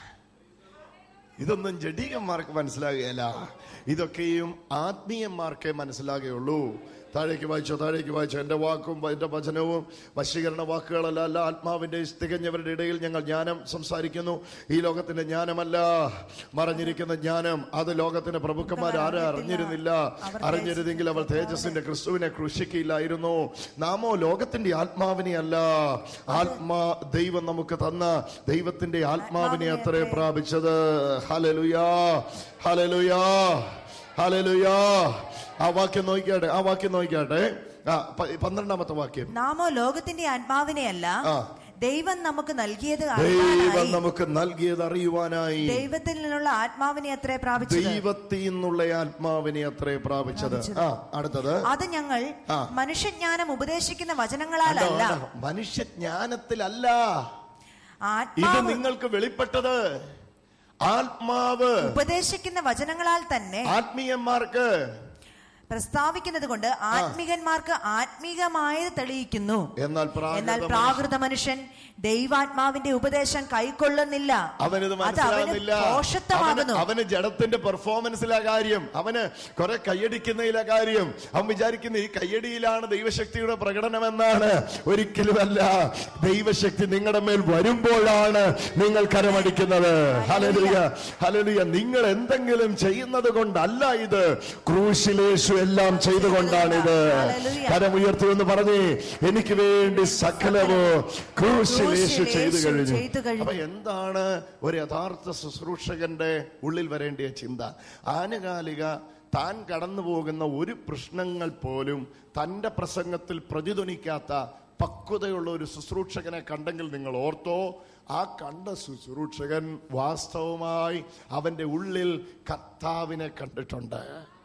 ഇതൊക്കെയും ആത്മീയന്മാർക്കേ മനസ്സിലാകുകയുള്ളൂ. താഴേക്ക് വായിച്ചോ. എന്റെ വാക്കും എന്റെ വചനവും വശീകരണ വാക്കുകളല്ല, അല്ല, ആത്മാവിന്റെ തികഞ്ഞവരുടെ ഇടയിൽ ഞങ്ങൾ ജ്ഞാനം സംസാരിക്കുന്നു. ഈ ലോകത്തിന്റെ ജ്ഞാനമല്ല, മറഞ്ഞിരിക്കുന്ന ജ്ഞാനം. അത് ലോകത്തിന്റെ പ്രഭുക്കന്മാർ ആരും അറിഞ്ഞിരുന്നില്ല. അറിഞ്ഞിരുന്നെങ്കിൽ അവൾ തേജസ്സിന്റെ ക്രിസ്തുവിനെ ക്രൂശിക്കില്ലായിരുന്നു. നാമോ ലോകത്തിന്റെ ആത്മാവിനെ അല്ല, ദൈവം നമുക്ക് തന്ന ദൈവത്തിന്റെ ആത്മാവിനെ അത്രേ പ്രാപിച്ചത്. ഹല്ലേലൂയ. ആ വാക്യം നോക്കിയാട്ടെ. 12-ാമത്തെ വാക്യം. നാമോ ലോകത്തിന്റെ ആത്മാവിനെ അല്ല, ദൈവം നമുക്ക് നൽകിയത് അറിയുവാനായി ദൈവത്തിൽ നിന്നുള്ള ആത്മാവിനെ അത്രേ പ്രാപിച്ചത്. ദൈവത്തിൽ നിന്നുള്ള ആത്മാവിനെ അത്രേ പ്രാപിച്ചത്. അടുത്തത്, അത് ഞങ്ങൾ മനുഷ്യജ്ഞാനം ഉപദേശിക്കുന്ന വചനങ്ങളാലല്ല, മനുഷ്യജ്ഞാനത്തിലല്ല, ഇത് നിങ്ങൾക്ക് വെളിപ്പെട്ടത് ആത്മാവ് ഉപദേശിക്കുന്ന വചനങ്ങളാൽ തന്നെ ആത്മീയന്മാർക്ക് പ്രസ്താവിക്കുന്നത് കൊണ്ട് ആത്മീകന്മാർക്ക് ആത്മീകമായത് തെളിയിക്കുന്നു. എന്നാൽ പ്രാകൃത മനുഷ്യൻ ദൈവാത്മാവിന്റെ ഉപദേശം കൈക്കൊള്ളുന്നില്ല, അവനത് മനസ്സിലാകുന്നില്ല. അവന് ജഡത്തിന്റെ പെർഫോമൻസിലെ കാര്യം, അവന് കുറെ കയ്യടിക്കുന്നതിലെ കാര്യം. അവൻ വിചാരിക്കുന്ന ഈ കയ്യടിയിലാണ് ദൈവശക്തിയുടെ പ്രകടനമെന്നാണ്. ഒരിക്കലുമല്ല. ദൈവശക്തി നിങ്ങളുടെ മേൽ വരുമ്പോഴാണ് നിങ്ങൾ കരമടിക്കുന്നത്. ഹല്ലേലൂയ. നിങ്ങൾ എന്തെങ്കിലും ചെയ്യുന്നത് കൊണ്ടല്ല ഇത്, ക്രൂശിലേശു എല്ലാം ചെയ്തുകൊണ്ടാണിത്. കരമുയർത്തി എന്ന് പറഞ്ഞേ, എനിക്ക് വേണ്ടി സകലവും ക്രൂശിൽ യേശു ചെയ്തു കഴിഞ്ഞു. അപ്പൊ എന്താണ് ഒരു യഥാർത്ഥ ശുശ്രൂഷകന്റെ ഉള്ളിൽ വരേണ്ടിയ ചിന്ത? ആനുകാലിക താൻ കടന്നു പോകുന്ന ഒരു പ്രശ്നങ്ങൾ പോലും തന്റെ പ്രസംഗത്തിൽ പ്രതിധ്വനിക്കാത്ത പക്വതയുള്ള ഒരു ശുശ്രൂഷകനെ കണ്ടെങ്കിൽ നിങ്ങൾ ഓർത്തോ, ആ കണ്ട ശുശ്രൂഷകൻ വാസ്തവമായി അവന്റെ ഉള്ളിൽ കർത്താവിനെ കണ്ടിട്ടുണ്ട്.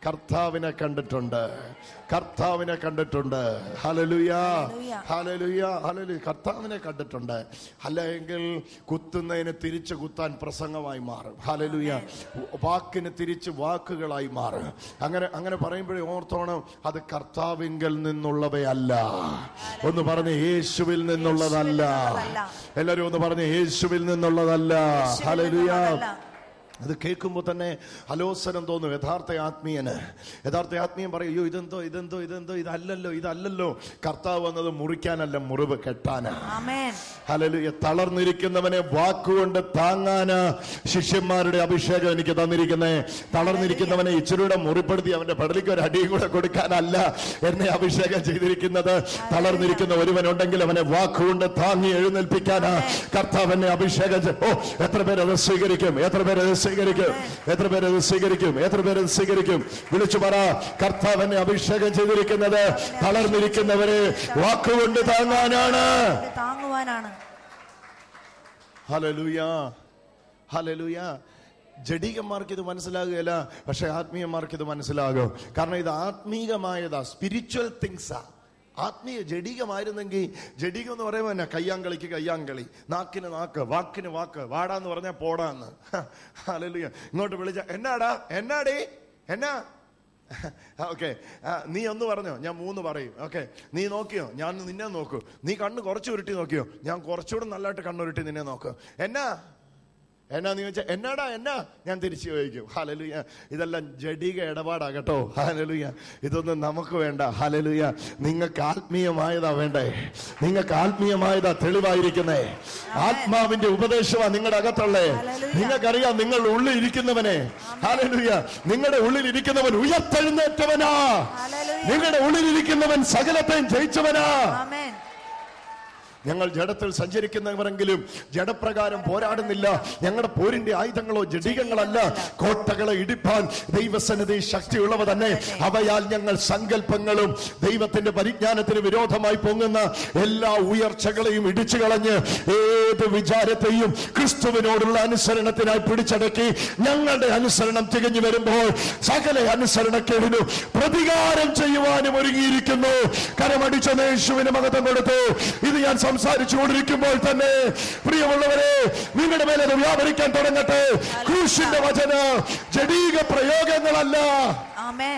കർത്താവിനെ കണ്ടിട്ടുണ്ട്, കർത്താവിനെ കണ്ടിട്ടുണ്ട്. Hallelujah, hallelujah, hallelujah. കർത്താവിനെ കണ്ടിട്ടുണ്ട്. അല്ലെങ്കിൽ കുത്തുന്നതിന് തിരിച്ചു കുത്താൻ പ്രസംഗമായി മാറും. ഹല്ലേലൂയ. വാക്കിന് തിരിച്ച് വാക്കുകളായി മാറും. അങ്ങനെ പറയുമ്പോഴേ ഓർത്തോണം, അത് കർത്താവിങ്കൽ നിന്നുള്ളവയല്ല. ഒന്ന് പറഞ്ഞ് യേശുവിൽ നിന്നുള്ളതല്ല. എല്ലാവരും ഒന്ന് പറഞ്ഞ് യേശുവിൽ നിന്നുള്ളതല്ല. ഹല്ലേലൂയ. അത് കേൾക്കുമ്പോൾ തന്നെ അലോസരം തോന്നും യഥാർത്ഥ ആത്മീയൻ പറയും, അയ്യോ ഇതെന്തോ ഇതല്ലല്ലോ. കർത്താവ് വന്നത് മുറിക്കാനല്ല, മുറിവ് കെട്ടാനാ. ഹല്ലേലൂയ. തളർന്നിരിക്കുന്നവനെ വാക്കുകൊണ്ട് താങ്ങാനാ ശിഷ്യന്മാരുടെ അഭിഷേകം എനിക്ക് തന്നിരിക്കുന്നേ. തളർന്നിരിക്കുന്നവനെ ഇച്ചിരൂടെ മുറിപ്പെടുത്തി അവന്റെ പെടലിക്ക് ഒരു അടിയും കൂടെ കൊടുക്കാനല്ല എന്നെ അഭിഷേകം ചെയ്തിരിക്കുന്നത്. തളർന്നിരിക്കുന്ന ഒരുവനുണ്ടെങ്കിൽ അവനെ വാക്കുകൊണ്ട് താങ്ങി എഴുന്നേൽപ്പിക്കാനാ കർത്താവ് എന്നെ അഭിഷേകം എത്ര പേരത് സ്വീകരിക്കും? എത്ര പേരത് സ്വീകരിക്കും? വിളിച്ചു പറ, കർത്താവിനെ അഭിഷേകം ചെയ്തിരിക്കുന്നത് തളർന്നിരിക്കുന്നവരെ വാക്കുകൊണ്ട് താങ്ങുവാനാണ്. Hallelujah, hallelujah. ജഡികന്മാർക്ക് ഇത് മനസ്സിലാകുകയില്ല, പക്ഷെ ആത്മീയന്മാർക്ക് ഇത് മനസ്സിലാകും. കാരണം ഇത് ആത്മീകമായതാ, സ്പിരിച്വൽ തിങ്സാ. ആത്മീയ ജഡികമായിരുന്നെങ്കിൽ, ജഡികം എന്ന് പറയുമ്പോൾ തന്നെ കയ്യാങ്കളിക്ക് കയ്യാങ്കളി, നാക്കിന് നാക്ക്, വാക്കിന് വാക്ക്, വാടാന്ന് പറഞ്ഞാൽ പോടാന്ന്. ഹല്ലേലൂയ. ഇങ്ങോട്ട് വിളിച്ച എന്നാ ഓക്കെ, നീ ഒന്ന് പറഞ്ഞോ, ഞാൻ 3 പറയും. ഓക്കെ, നീ നോക്കിയോ, ഞാൻ നിന്നെ നോക്കൂ. നീ കണ്ണ് കുറച്ച് ഉരുട്ടി നോക്കിയോ, ഞാൻ കുറച്ചുകൂടെ നല്ലതായിട്ട് കണ്ണുരുട്ടി നിന്നെ നോക്കൂ. എന്നാന്ന് ചോദിച്ചാൽ എന്നാ ഞാൻ തിരിച്ചു ചോദിക്കും. ഹല്ലേലൂയ. ഇതെല്ലാം ജഡിക ഇടപാടാകട്ടോ. ഹല്ലേലൂയ. ഇതൊന്നും നമുക്ക് വേണ്ട. ഹല്ലേലൂയ. നിങ്ങൾക്ക് ആത്മീയമായതാ വേണ്ടേ? നിങ്ങൾക്ക് ആത്മീയമായതാ തെളിവായിരിക്കുന്നേ. ആത്മാവിന്റെ ഉപദേശമാ നിങ്ങളുടെ അകത്തുള്ളേ. നിങ്ങൾക്കറിയാം നിങ്ങളുടെ ഉള്ളിൽ ഇരിക്കുന്നവനെ. ഹല്ലേലൂയ. നിങ്ങളുടെ ഉള്ളിൽ ഇരിക്കുന്നവൻ ഉയർത്തെഴുന്നേറ്റവനാ. നിങ്ങളുടെ ഉള്ളിലിരിക്കുന്നവൻ സകലത്തെയും ജയിച്ചവനാ. ഞങ്ങൾ ജഡത്തിൽ സഞ്ചരിക്കുന്നവരെങ്കിലും ജഡപ്രകാരം പോരാടുന്നില്ല. ഞങ്ങളുടെ പോരിന്റെ ആയുധങ്ങളോ ജഡികങ്ങളല്ല. കോട്ടകളെ ഇടിപ്പാൻ ദൈവസന്നിധി ശക്തിയുള്ളവ തന്നെ. അവയാൽ ഞങ്ങൾ സങ്കല്പങ്ങളും ദൈവത്തിന്റെ പരിജ്ഞാനത്തിന് വിരോധമായി പൊങ്ങുന്ന എല്ലാ ഉയർച്ചകളെയും ഇടിച്ചു കളഞ്ഞ് ഏത് വിചാരത്തെയും ക്രിസ്തുവിനോടുള്ള അനുസരണത്തിനായി പിടിച്ചടക്കി ഞങ്ങളുടെ അനുസരണം തികഞ്ഞു വരുമ്പോൾ സകല അനുസരണക്കേടിനും പ്രതികാരം ചെയ്യുവാനും ഒരുങ്ങിയിരിക്കുന്നു. കരമടിച്ച യേശുവിന് മഹത്വം കൊടുത്തു. ഇത് ഞാൻ സംസാരിച്ചുകൊണ്ടിരിക്കുമ്പോൾ തന്നെ പ്രിയമുള്ളവരെ, നിങ്ങളുടെ മേലെ വ്യാപരിക്കാൻ തുടങ്ങട്ടെ. ക്രൂശിന്റെ വചനം ജഡീക പ്രയോഗങ്ങളല്ല. ആമേൻ.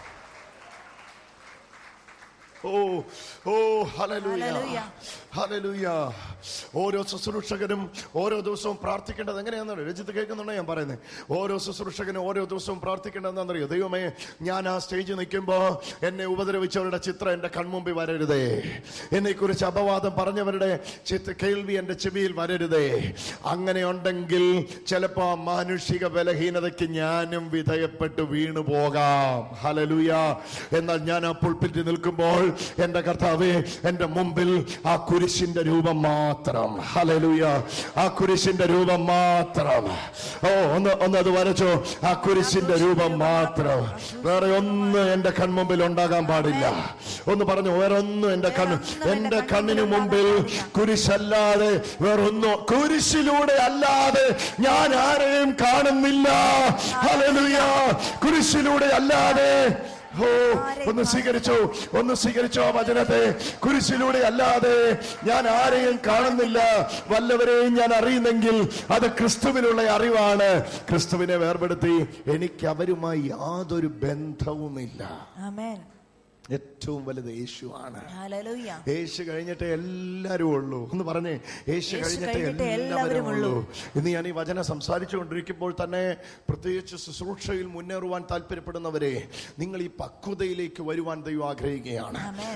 Hallelujah, hallelujah. ഓരോ ശുശ്രൂഷകനും ഓരോ ദിവസവും പ്രാർത്ഥിക്കേണ്ടത് എങ്ങനെയാണെന്ന് രജിത്ത് കേൾക്കുന്നുണ്ടോ ഞാൻ പറയുന്നത്? ഓരോ ശുശ്രൂഷകനും ഓരോ ദിവസവും പ്രാർത്ഥിക്കേണ്ടത് എന്താണെന്നറിയോ? ദൈവമേ, ഞാൻ ആ സ്റ്റേജിൽ നിൽക്കുമ്പോ എന്നെ ഉപദ്രവിച്ചവരുടെ ചിത്രം എന്റെ കൺമുമ്പിൽ വരരുതേ. എന്നെ കുറിച്ച് അപവാദം പറഞ്ഞവരുടെ കേൾവി എന്റെ ചെവിയിൽ വരരുതേ. അങ്ങനെ ഉണ്ടെങ്കിൽ ചിലപ്പോ മാനുഷിക ബലഹീനതയ്ക്ക് ഞാനും വിധേയപ്പെട്ട് വീണു പോകാം. ഹല്ലേലൂയ. എന്നാൽ ഞാൻ ആ പുൾപിറ്റിൽ നിൽക്കുമ്പോൾ എന്റെ കർത്താവേ, എന്റെ മുമ്പിൽ ആ കുരിശിന്റെ രൂപം മാത്രം. ഹല്ലേലൂയ. ആ കുരിശിന്റെ രൂപം മാത്രം. ഒന്ന് അത് വരച്ചോ. ആ കുരിശിന്റെ രൂപം മാത്രം. വേറെ ഒന്നും എന്റെ കൺമുമ്പിൽ ഉണ്ടാകാൻ പാടില്ല. ഒന്ന് പറഞ്ഞു, വേറെ ഒന്നും എന്റെ കണ്ണിന് മുമ്പിൽ കുരിശല്ലാതെ വേറൊന്നും, കുരിശിലൂടെ അല്ലാതെ ഞാൻ ആരെയും കാണുന്നില്ല. ഹല്ലേലൂയ. കുരിശിലൂടെ അല്ലാതെ. ഒന്ന് സ്വീകരിച്ചോ വചനത്തെ. കുരിശിലൂടെ അല്ലാതെ ഞാൻ ആരെയും കാണുന്നില്ല. വല്ലവരെയും ഞാൻ അറിയുന്നെങ്കിൽ അത് ക്രിസ്തുവിനുള്ള അറിവാണ്. ക്രിസ്തുവിനെ വേർപെടുത്തി എനിക്ക് അവരുമായി യാതൊരു ബന്ധവുമില്ല. ആമേൻ. ഏറ്റവും വലുത് യേശുവാണ്. യേശു കഴിഞ്ഞിട്ട് എല്ലാവരും ഉള്ളൂ. ഒന്ന് പറഞ്ഞേ, യേശു കഴിഞ്ഞിട്ട് എല്ലാവരും ഉള്ളൂ. ഇന്ന് ഞാൻ ഈ വചനം സംസാരിച്ചുകൊണ്ടിരിക്കുമ്പോൾ തന്നെ പ്രത്യേകിച്ച് ശുശ്രൂഷയിൽ മുന്നേറുവാൻ താല്പര്യപ്പെടുന്നവരെ, നിങ്ങൾ ഈ പക്വതയിലേക്ക് വരുവാൻ ദൈവം ആഗ്രഹിക്കുകയാണ്.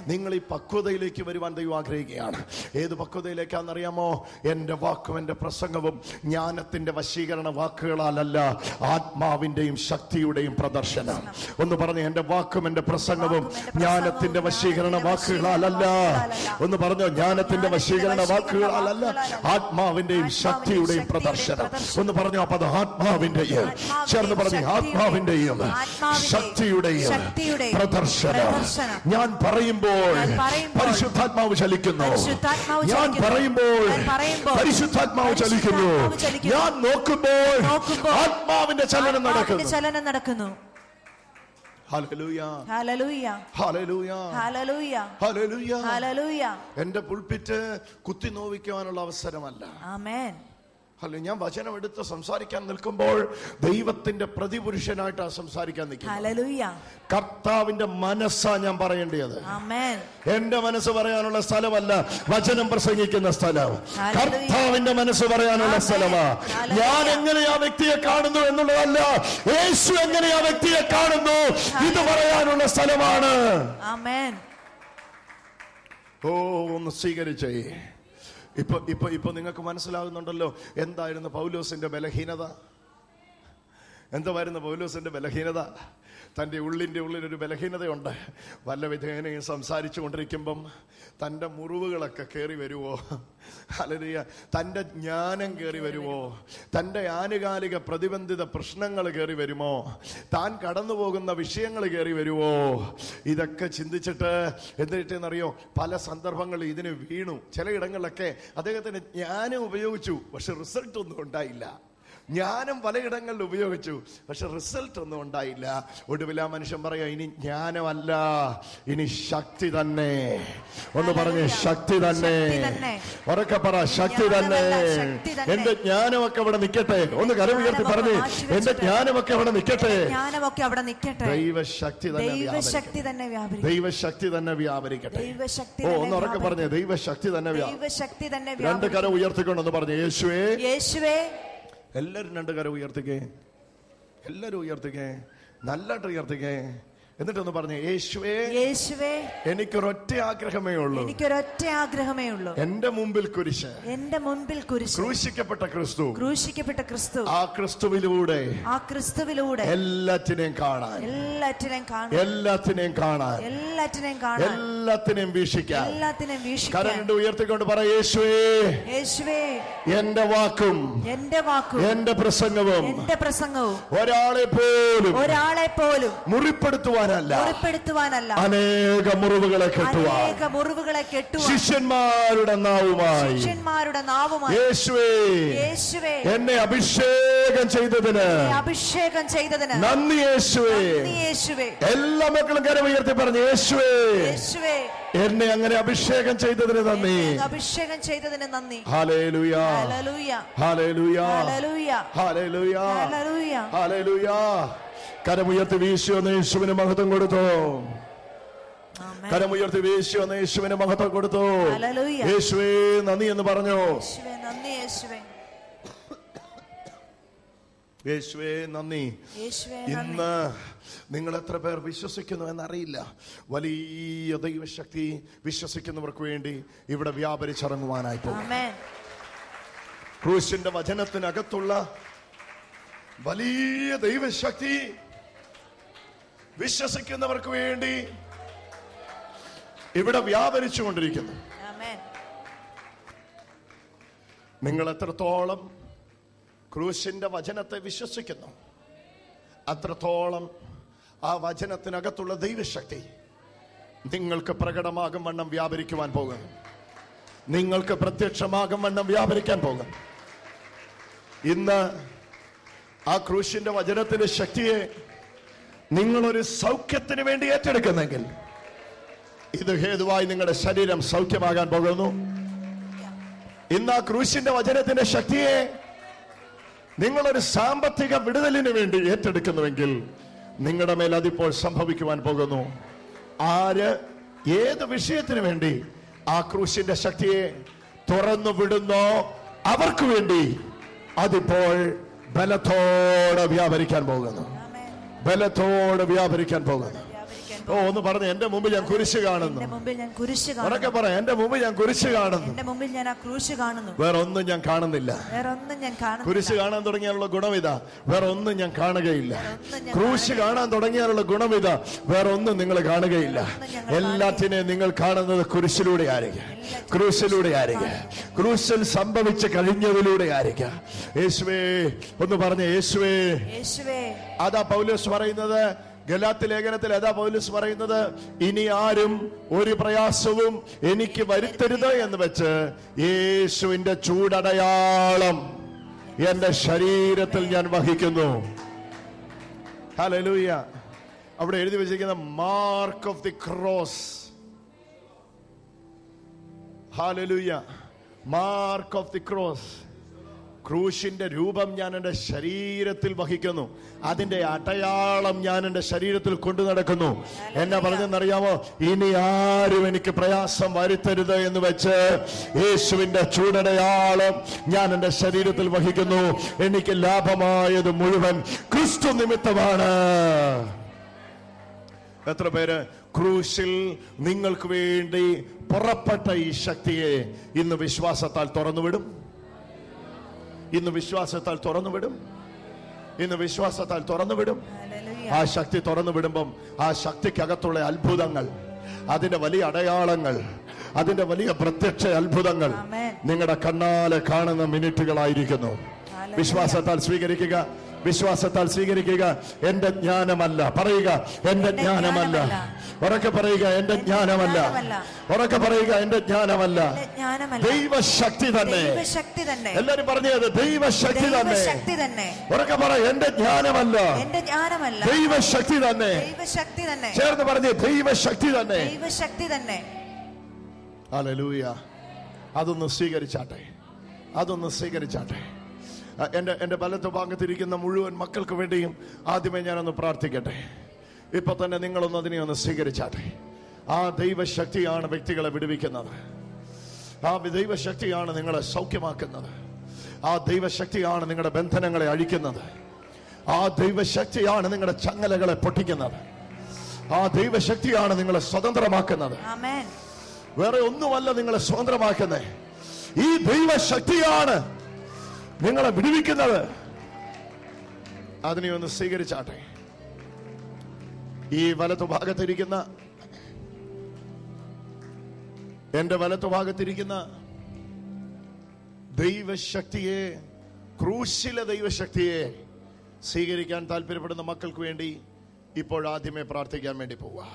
ഏത് പക്വതയിലേക്കാണെന്നറിയാമോ? എന്റെ വാക്കും എന്റെ പ്രസംഗവും ജ്ഞാനത്തിന്റെ വശീകരണ വാക്കുകളാലല്ല, ആത്മാവിന്റെയും ശക്തിയുടെയും പ്രദർശനം. ഒന്ന് പറഞ്ഞേ, എന്റെ വാക്കും എന്റെ പ്രസംഗവും ജ്ഞാനത്തിന്റെ വശീകരണ വാക്കുകളാലല്ല. ഒന്ന് പറഞ്ഞോ, ജ്ഞാനത്തിന്റെ വശീകരണ വാക്കുകളാലല്ല, ആത്മാവിന്റെയും ശക്തിയുടെയും പ്രദർശനം. ഒന്ന് പറഞ്ഞോ, അപ്പൊ അത് ആത്മാവിന്റെയും, ചേർന്ന് പറഞ്ഞു, ആത്മാവിന്റെയും ശക്തിയുടെയും പ്രദർശനം. ഞാൻ പറയുമ്പോൾ പരിശുദ്ധാത്മാവ് ചലിക്കുന്നു. ഞാൻ പറയുമ്പോൾ പരിശുദ്ധാത്മാവ് ചലിക്കുന്നു. ഞാൻ നോക്കുമ്പോൾ ആത്മാവിന്റെ ചലനം നടക്കുന്നു. Hallelujah, hallelujah, hallelujah, hallelujah, hallelujah. Hallelujah. എന്റെ പുൽപ്പിറ്റ് കുത്തി നോവിക്കുവാനുള്ള അവസരമല്ല. ആമേൻ. അല്ല, ഞാൻ വചനം എടുത്ത് സംസാരിക്കാൻ നിൽക്കുമ്പോൾ ദൈവത്തിന്റെ പ്രതിപുരുഷനായിട്ടാ സംസാരിക്കാൻ നിൽക്കുന്നത്. ഹല്ലേലൂയ. കർത്താവിന്റെ മനസ്സാ ഞാൻ പറയേണ്ടത്. ആമേൻ. എന്റെ മനസ്സ് പറയാനുള്ള സ്ഥലമല്ല വചനം പ്രസംഗിക്കുന്ന സ്ഥലം. കർത്താവിന്റെ മനസ്സ് പറയാനുള്ള സ്ഥലമാ. ഞാൻ എങ്ങനെ ആ വ്യക്തിയെ കാണുന്നു എന്നുള്ളതല്ല, യേശു എങ്ങനെ ആ വ്യക്തിയെ കാണുന്നു ഇത് പറയാനുള്ള സ്ഥലമാണ്. ആമേൻ. ഓ, ഒന്ന് സ്വീകരിച്ചേ. ഇപ്പൊ നിങ്ങൾക്ക് മനസ്സിലാകുന്നുണ്ടല്ലോ എന്തായിരുന്നു പൗലോസിന്റെ ബലഹീനത. എന്തായിരുന്നു പൗലോസിന്റെ ബലഹീനത? തൻ്റെ ഉള്ളിലൊരു ബലഹീനതയുണ്ട്. വല്ല വിധേനയും സംസാരിച്ചു കൊണ്ടിരിക്കുമ്പം തൻ്റെ മുറിവുകളൊക്കെ കയറി വരുവോ? ഹല്ലേലൂയ. തൻ്റെ ജ്ഞാനം കയറി വരുമോ? തൻ്റെ ആനുകാലിക പ്രതിബന്ധിത പ്രശ്നങ്ങൾ കയറി വരുമോ? താൻ കടന്നു പോകുന്ന വിഷയങ്ങൾ കയറി വരുമോ? ഇതൊക്കെ ചിന്തിച്ചിട്ട് എന്തിട്ടെന്നറിയോ, പല സന്ദർഭങ്ങളിൽ ഇതിന് വീണു. ചിലയിടങ്ങളിലൊക്കെ അദ്ദേഹത്തിന് ജ്ഞാനം ഉപയോഗിച്ചു, പക്ഷെ റിസൾട്ട് ഒന്നും ഉണ്ടായില്ല. ജ്ഞാനം പലയിടങ്ങളിൽ ഉപയോഗിച്ചു, പക്ഷെ റിസൾട്ട് ഒന്നും ഉണ്ടായില്ല. ഒടുവിൽ ആ മനുഷ്യൻ പറയാ, ഇനി ജ്ഞാനമല്ല, ഇനി ശക്തി തന്നെ. ഒന്ന് പറഞ്ഞ്, ശക്തി തന്നെ. ഉറക്കെ പറ, ശക്തി തന്നെ. എന്റെ ജ്ഞാനമൊക്കെ അവിടെ നിൽക്കട്ടെ. ഒന്ന് കരം ഉയർത്തി പറഞ്ഞ്, എന്റെ ജ്ഞാനമൊക്കെ അവിടെ നിൽക്കട്ടെ. ദൈവശക്തി തന്നെ വ്യാപരിക്കട്ടെ. ദൈവശക്തി തന്നെ വ്യാപരിക്കട്ടെ. ഓ, ഒന്ന് ഉറക്കെ പറഞ്ഞേ, ദൈവശക്തി തന്നെ വ്യാപരിക്കട്ടെ. രണ്ട് കരം ഉയർത്തിക്കൊണ്ടൊന്ന് പറഞ്ഞേ, യേശുവേ. യേശുവേ. എല്ലാവരും രണ്ട് കരം ഉയർത്തിക്കേ. എല്ലാവരും ഉയർത്തിക്കേ, നല്ലതായിട്ട് ഉയർത്തിക്കേ. എന്നിട്ടൊന്ന് പറഞ്ഞേ, യേശുവേ. യേശുവേ. എനിക്കൊരൊറ്റ ആഗ്രഹമേ ഉള്ളൂ. എനിക്കൊരൊറ്റ ആഗ്രഹമേ ഉള്ളൂ. എന്റെ മുമ്പിൽ കുരിശ്. എന്റെ മുമ്പിൽ കുരിശ്. ക്രൂശിക്കപ്പെട്ട ക്രിസ്തു. ക്രൂശിക്കപ്പെട്ട ക്രിസ്തു. ആ ക്രിസ്തുവിലൂടെ എല്ലാറ്റിനെയും കാണാൻ. എല്ലാറ്റിനെയും കാണാൻ. എല്ലാറ്റിനെയും കാണാൻ. എല്ലാറ്റിനെയും കാണാൻ. എല്ലാത്തിനെയും വീക്ഷിക്കാൻ. എല്ലാത്തിനെയും വീക്ഷിക്കാൻ. കരം ഉയർത്തിക്കൊണ്ട് പറ, യേശുവേ. യേശുവേ. എന്റെ വാക്കും എന്റെ പ്രസംഗവും ഒരാളെ പോലും മുറിപ്പെടുത്തുവാൻ അനേക മുറിവുകളെ കെട്ടുവാൻ ശിഷ്യന്മാരുടെ നാവുമായി യേശുവേ എന്നെ അഭിഷേകം ചെയ്തതിന് നന്ദി യേശുവേ. എല്ലാ മക്കളും കരം ഉയർത്തി പറഞ്ഞു, യേശുവേ എന്നെ അങ്ങനെ അഭിഷേകം ചെയ്തതിന് നന്ദി. Hallelujah, hallelujah, hallelujah, hallelujah. കരമുയർത്തി വീശുവെന്ന് യേശുവിന് മഹത്വം കൊടുത്തു. കരമുയർത്തി വീശുവെന്ന് യേശുവിന് മഹത്വം കൊടുത്തു. യേശുവേ നന്ദി എന്ന് പറഞ്ഞു. യേശുവേ നന്ദി. ഇന്ന് നിങ്ങൾ എത്ര പേർ വിശ്വസിക്കുന്നു എന്നറിയില്ല. വലിയ ദൈവശക്തി വിശ്വസിക്കുന്നവർക്ക് വേണ്ടി ഇവിടെ വ്യാപരിച്ചിറങ്ങുവാനായി പോകും. ക്രൂശിന്റെ വചനത്തിനകത്തുള്ള വലിയ ദൈവശക്തി വിശ്വസിക്കുന്നവർക്ക് വേണ്ടി ഇവിടെ വ്യാപരിച്ചുകൊണ്ടിരിക്കുന്നു. നിങ്ങൾ എത്രത്തോളം ക്രൂശിന്റെ വചനത്തെ വിശ്വസിക്കുന്നു, അത്രത്തോളം ആ വചനത്തിനകത്തുള്ള ദൈവശക്തി നിങ്ങൾക്ക് പ്രകടമാകും വണ്ണം വ്യാപരിക്കുവാൻ പോകുന്നു. നിങ്ങൾക്ക് പ്രത്യക്ഷമാകും വണ്ണം വ്യാപരിക്കാൻ പോകും. ഇന്ന് ആ ക്രൂശിന്റെ വചനത്തിന്റെ ശക്തിയെ നിങ്ങളൊരു സൗഖ്യത്തിന് വേണ്ടി ഏറ്റെടുക്കുന്നെങ്കിൽ ഇത് ഹേതുവായി നിങ്ങളുടെ ശരീരം സൗഖ്യമാകാൻ പോകുന്നു. ഇന്ന് ആ ക്രൂശിന്റെ വചനത്തിന്റെ ശക്തിയെ നിങ്ങളൊരു സാമ്പത്തിക വിടുതലിന് വേണ്ടി ഏറ്റെടുക്കുന്നുവെങ്കിൽ നിങ്ങളുടെ മേൽ അതിപ്പോൾ സംഭവിക്കുവാൻ പോകുന്നു. ആര് ഏത് വിഷയത്തിന് വേണ്ടി ആ ക്രൂശിന്റെ ശക്തിയെ തുറന്നു വിടുന്നോ അവർക്ക് വേണ്ടി അതിപ്പോൾ ബലത്തോടെ വ്യാപരിക്കാൻ പോകുന്നു. ബലത്തോടെ വ്യാപരിക്കാൻ പോകുന്നു. ഓ, ഒന്ന് പറഞ്ഞു, എന്റെ മുമ്പിൽ ഞാൻ കുരിശ് കാണുന്നു. ഉറക്കെ പറ, എന്റെ മുമ്പിൽ ഞാൻ കുരിശ് കാണുന്നു. വേറെ ഒന്നും ഞാൻ കാണുന്നില്ല. കുരിശ് കാണാൻ തുടങ്ങിയാലുള്ള ഗുണമിതാ, വേറെ ഒന്നും ഞാൻ കാണുകയില്ല. ക്രൂശ് കാണാൻ തുടങ്ങിയാലുള്ള ഗുണമിതാ, വേറെ ഒന്നും നിങ്ങൾ കാണുകയില്ല. എല്ലാറ്റിനെയും നിങ്ങൾ കാണുന്നത് കുരിശിലൂടെ ആയിരിക്കും. ക്രൂശിലൂടെ ആയിരിക്കും. ക്രൂശിൽ സംഭവിച്ച് കഴിഞ്ഞതിലൂടെ ആയിരിക്കും. യേശുവേ ഒന്ന് പറഞ്ഞ, യേശുവേ. അതാ പൗലോസ് പറയുന്നത്, ഗലാത്യ ലേഖനത്തിൽ അതാ പൗലോസ് പറയുന്നത്, ഇനി ആരും ഒരു പ്രയാസവും എനിക്ക് വരുത്തരുത് എന്ന് വെച്ച് യേശുവിന്റെ ചൂടടയാളം എന്റെ ശരീരത്തിൽ ഞാൻ വഹിക്കുന്നു. ഹല്ലേലൂയ. അവിടെ എഴുതി വെച്ചിരിക്കുന്ന mark of the cross. Hallelujah. Mark of the cross. ക്രൂശിന്റെ രൂപം ഞാൻ എൻ്റെ ശരീരത്തിൽ വഹിക്കുന്നു, അതിന്റെ അടയാളം ഞാൻ എൻ്റെ ശരീരത്തിൽ കൊണ്ടു നടക്കുന്നു. എന്നെ പറഞ്ഞെന്നറിയാമോ? ഇനി ആരും എനിക്ക് പ്രയാസം വരുത്തരുത് എന്ന് വെച്ച് യേശുവിന്റെ ചൂടടയാളം ഞാൻ എൻ്റെ ശരീരത്തിൽ വഹിക്കുന്നു. എനിക്ക് ലാഭമായത് മുഴുവൻ ക്രിസ്തു നിമിത്തമാണ്. എത്ര പേര് ക്രൂശിൽ നിങ്ങൾക്ക് വേണ്ടി പുറപ്പെട്ട ഈ ശക്തിയെ ഇന്ന് വിശ്വാസത്താൽ തുറന്നുവിടും? ഇന്ന് വിശ്വാസത്താൽ തുറന്നുവിടും. ഇന്ന് വിശ്വാസത്താൽ തുറന്നുവിടും. ആ ശക്തി തുറന്നു വിടുമ്പം ആ ശക്തിക്കകത്തുള്ള അത്ഭുതങ്ങൾ, അതിന്റെ വലിയ അടയാളങ്ങൾ, അതിന്റെ വലിയ പ്രത്യക്ഷ അത്ഭുതങ്ങൾ നിങ്ങളുടെ കണ്ണാലെ കാണുന്ന മിനിറ്റുകളായിരിക്കുന്നു. വിശ്വാസത്താൽ സ്വീകരിക്കുക. വിശ്വാസത്താൽ സ്വീകരിക്കുക. എന്റെ ജ്ഞാനമല്ല. പറയുക, എന്റെ ജ്ഞാനമല്ല. ഉറക്കെ പറയുക, എന്റെ ജ്ഞാനമല്ല. ഉറക്കെ പറയുക, എന്റെ ജ്ഞാനമല്ല. ദൈവശക്തി തന്നെ. എല്ലാരും പറഞ്ഞത് ദൈവശക്തി തന്നെ. ഉറക്കെ പറ, എന്റെ ജ്ഞാനമല്ല, ദൈവശക്തി തന്നെ. ചേർന്ന് പറഞ്ഞ്, ദൈവശക്തി തന്നെ. ഹല്ലേലൂയ. അതൊന്ന് സ്വീകരിച്ചാട്ടെ. അതൊന്ന് സ്വീകരിച്ചാട്ടെ. എന്റെ വലത്ത് ഭാഗത്തിരിക്കുന്ന മുഴുവൻ മക്കൾക്ക് വേണ്ടിയും ആദ്യമേ ഞാനൊന്ന് പ്രാർത്ഥിക്കട്ടെ. ഇപ്പൊ തന്നെ നിങ്ങളൊന്ന് അതിനെ ഒന്ന് സ്വീകരിച്ചാട്ടെ. ആ ദൈവശക്തിയാണ് വ്യക്തികളെ വിടുവിക്കുന്നത്. ആ ദൈവശക്തിയാണ് നിങ്ങളെ സൗഖ്യമാക്കുന്നത്. ആ ദൈവശക്തിയാണ് നിങ്ങളുടെ ബന്ധനങ്ങളെ അഴിക്കുന്നത്. ആ ദൈവശക്തിയാണ് നിങ്ങളുടെ ചങ്ങലകളെ പൊട്ടിക്കുന്നത്. ആ ദൈവശക്തിയാണ് നിങ്ങളെ സ്വതന്ത്രമാക്കുന്നത്. വേറെ ഒന്നുമല്ല നിങ്ങളെ സ്വതന്ത്രമാക്കുന്നത്. ഈ ദൈവശക്തിയാണ് നിങ്ങളെ വിടുവിക്കുന്നത്. അതിനെ ഒന്ന് സ്വീകരിച്ചാട്ടെ. ഈ വലത്തു ഭാഗത്തിരിക്കുന്ന, എന്റെ വലത്തു ഭാഗത്തിരിക്കുന്ന ദൈവശക്തിയെ, ക്രൂശിലെ ദൈവശക്തിയെ സ്വീകരിക്കാൻ താല്പര്യപ്പെടുന്ന മക്കൾക്ക് വേണ്ടി ഇപ്പോൾ ആദ്യമേ പ്രാർത്ഥിക്കാൻ വേണ്ടി പോവുക.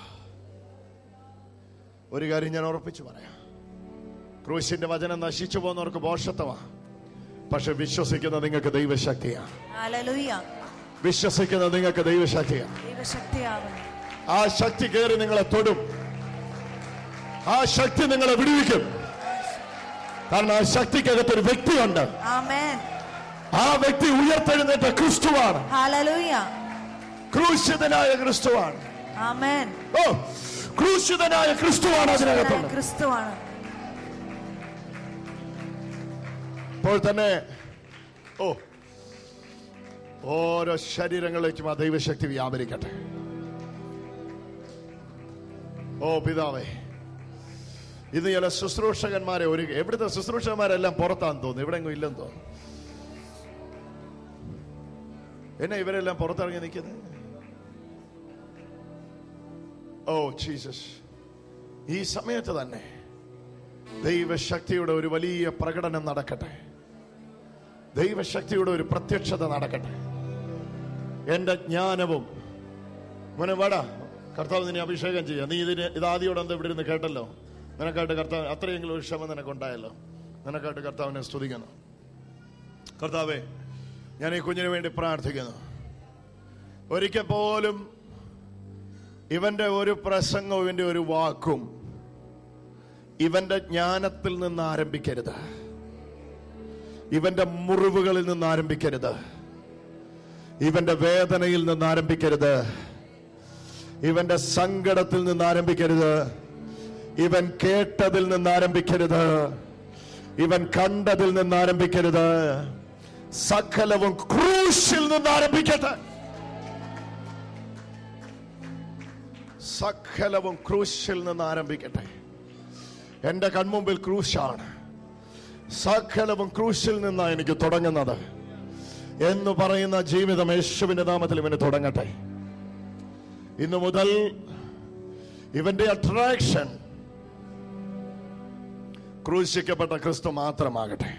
ഒരു കാര്യം ഞാൻ ഉറപ്പിച്ചു പറയാം. ക്രൂശിന്റെ വചനം നശിച്ചു പോകുന്നവർക്ക് ഭോഷത്വമാണ്. പക്ഷെ വിശ്വസിക്കുന്ന നിങ്ങൾക്ക് ദൈവശക്തിയാണ്. വിശ്വസിക്കുന്ന നിങ്ങൾക്ക് ദൈവശക്തിയാണ്. ആ ശക്തി കയറി നിങ്ങളെ തൊടും. ആ ശക്തി നിങ്ങളെ വിടുവിക്കും. കാരണം ആ ശക്തിക്കകത്തൊരു വ്യക്തിയുണ്ട്. ആ വ്യക്തി ഉയർത്തെഴുന്നേറ്റ ക്രിസ്തുവാണ്. ക്രൂശിതനായ ക്രിസ്തുവാണ്. ഓ, ക്രൂശിതനായ ക്രിസ്തുവാണ് അതിനകത്തുള്ളത്. ക്രിസ്തുവാണ്. ഇപ്പോൾ തന്നെ ഓരോ ശരീരങ്ങളിലേക്കും ആ ദൈവശക്തി വ്യാപരിക്കട്ടെ. ഓ പിതാവേ, ഇത് ചില ശുശ്രൂഷകന്മാരെ എവിടുത്തെ ശുശ്രൂഷകന്മാരെല്ലാം പുറത്താന്ന് തോന്നുന്നു. എവിടെയെങ്കിലും ഇല്ലെന്ന് തോന്നുന്നു. എന്നെ ഇവരെല്ലാം പുറത്തിറങ്ങി നിൽക്കുന്നത്. ഓ ജീസസ്, ഈ സമയത്ത് തന്നെ ദൈവശക്തിയുടെ ഒരു വലിയ പ്രകടനം നടക്കട്ടെ. ദൈവശക്തിയുടെ ഒരു പ്രത്യക്ഷത നടക്കട്ടെ. എന്റെ ജ്ഞാനവും മോനെ വാടാ, കർത്താവ് നിന്നെ അഭിഷേകം ചെയ്യാം. നീ ഇതാദ്യോടെ എന്താ ഇവിടെ ഇരുന്ന് കേട്ടല്ലോ. നിനക്കായിട്ട് കർത്താവ് അത്രയെങ്കിലും ഒരു ക്ഷമ നിനക്കുണ്ടായല്ലോ. നിനക്കായിട്ട് കർത്താവിനെ സ്തുതിക്കണം. കർത്താവേ, ഞാൻ ഈ കുഞ്ഞിന് വേണ്ടി പ്രാർത്ഥിക്കുന്നു. ഒരിക്കൽ പോലും ഇവന്റെ ഒരു പ്രസംഗവും ഇവന്റെ ഒരു വാക്കും ഇവന്റെ ജ്ഞാനത്തിൽ നിന്ന് ആരംഭിക്കരുത്. ഇവന്റെ മുറിവുകളിൽ നിന്ന് ആരംഭിക്കരുത്. ഇവന്റെ വേദനയിൽ നിന്ന് ആരംഭിക്കരുത്. ഇവന്റെ സങ്കടത്തിൽ നിന്ന് ആരംഭിക്കരുത്. ഇവൻ കേട്ടതിൽ നിന്ന് ആരംഭിക്കരുത്. ഇവൻ കണ്ടതിൽ നിന്ന് ആരംഭിക്കരുത്. സകലവും ക്രൂശിൽ നിന്ന് ആരംഭിക്കട്ടെ. സകലവും ക്രൂശിൽ നിന്ന് ആരംഭിക്കട്ടെ. എന്റെ കൺമുമ്പിൽ ക്രൂശാണ്. സകലവും ക്രൂശിൽ നിന്നാണ് എനിക്ക് തുടങ്ങുന്നത് എന്ന് പറയുന്ന ജീവിതം യേശുവിന്റെ നാമത്തിൽ ഇവന് തുടങ്ങട്ടെ. ഇന്നു മുതൽ ഇവന്റെ അട്രാക്ഷൻ ക്രൂശിക്കപ്പെട്ട ക്രിസ്തു മാത്രമാകട്ടെ.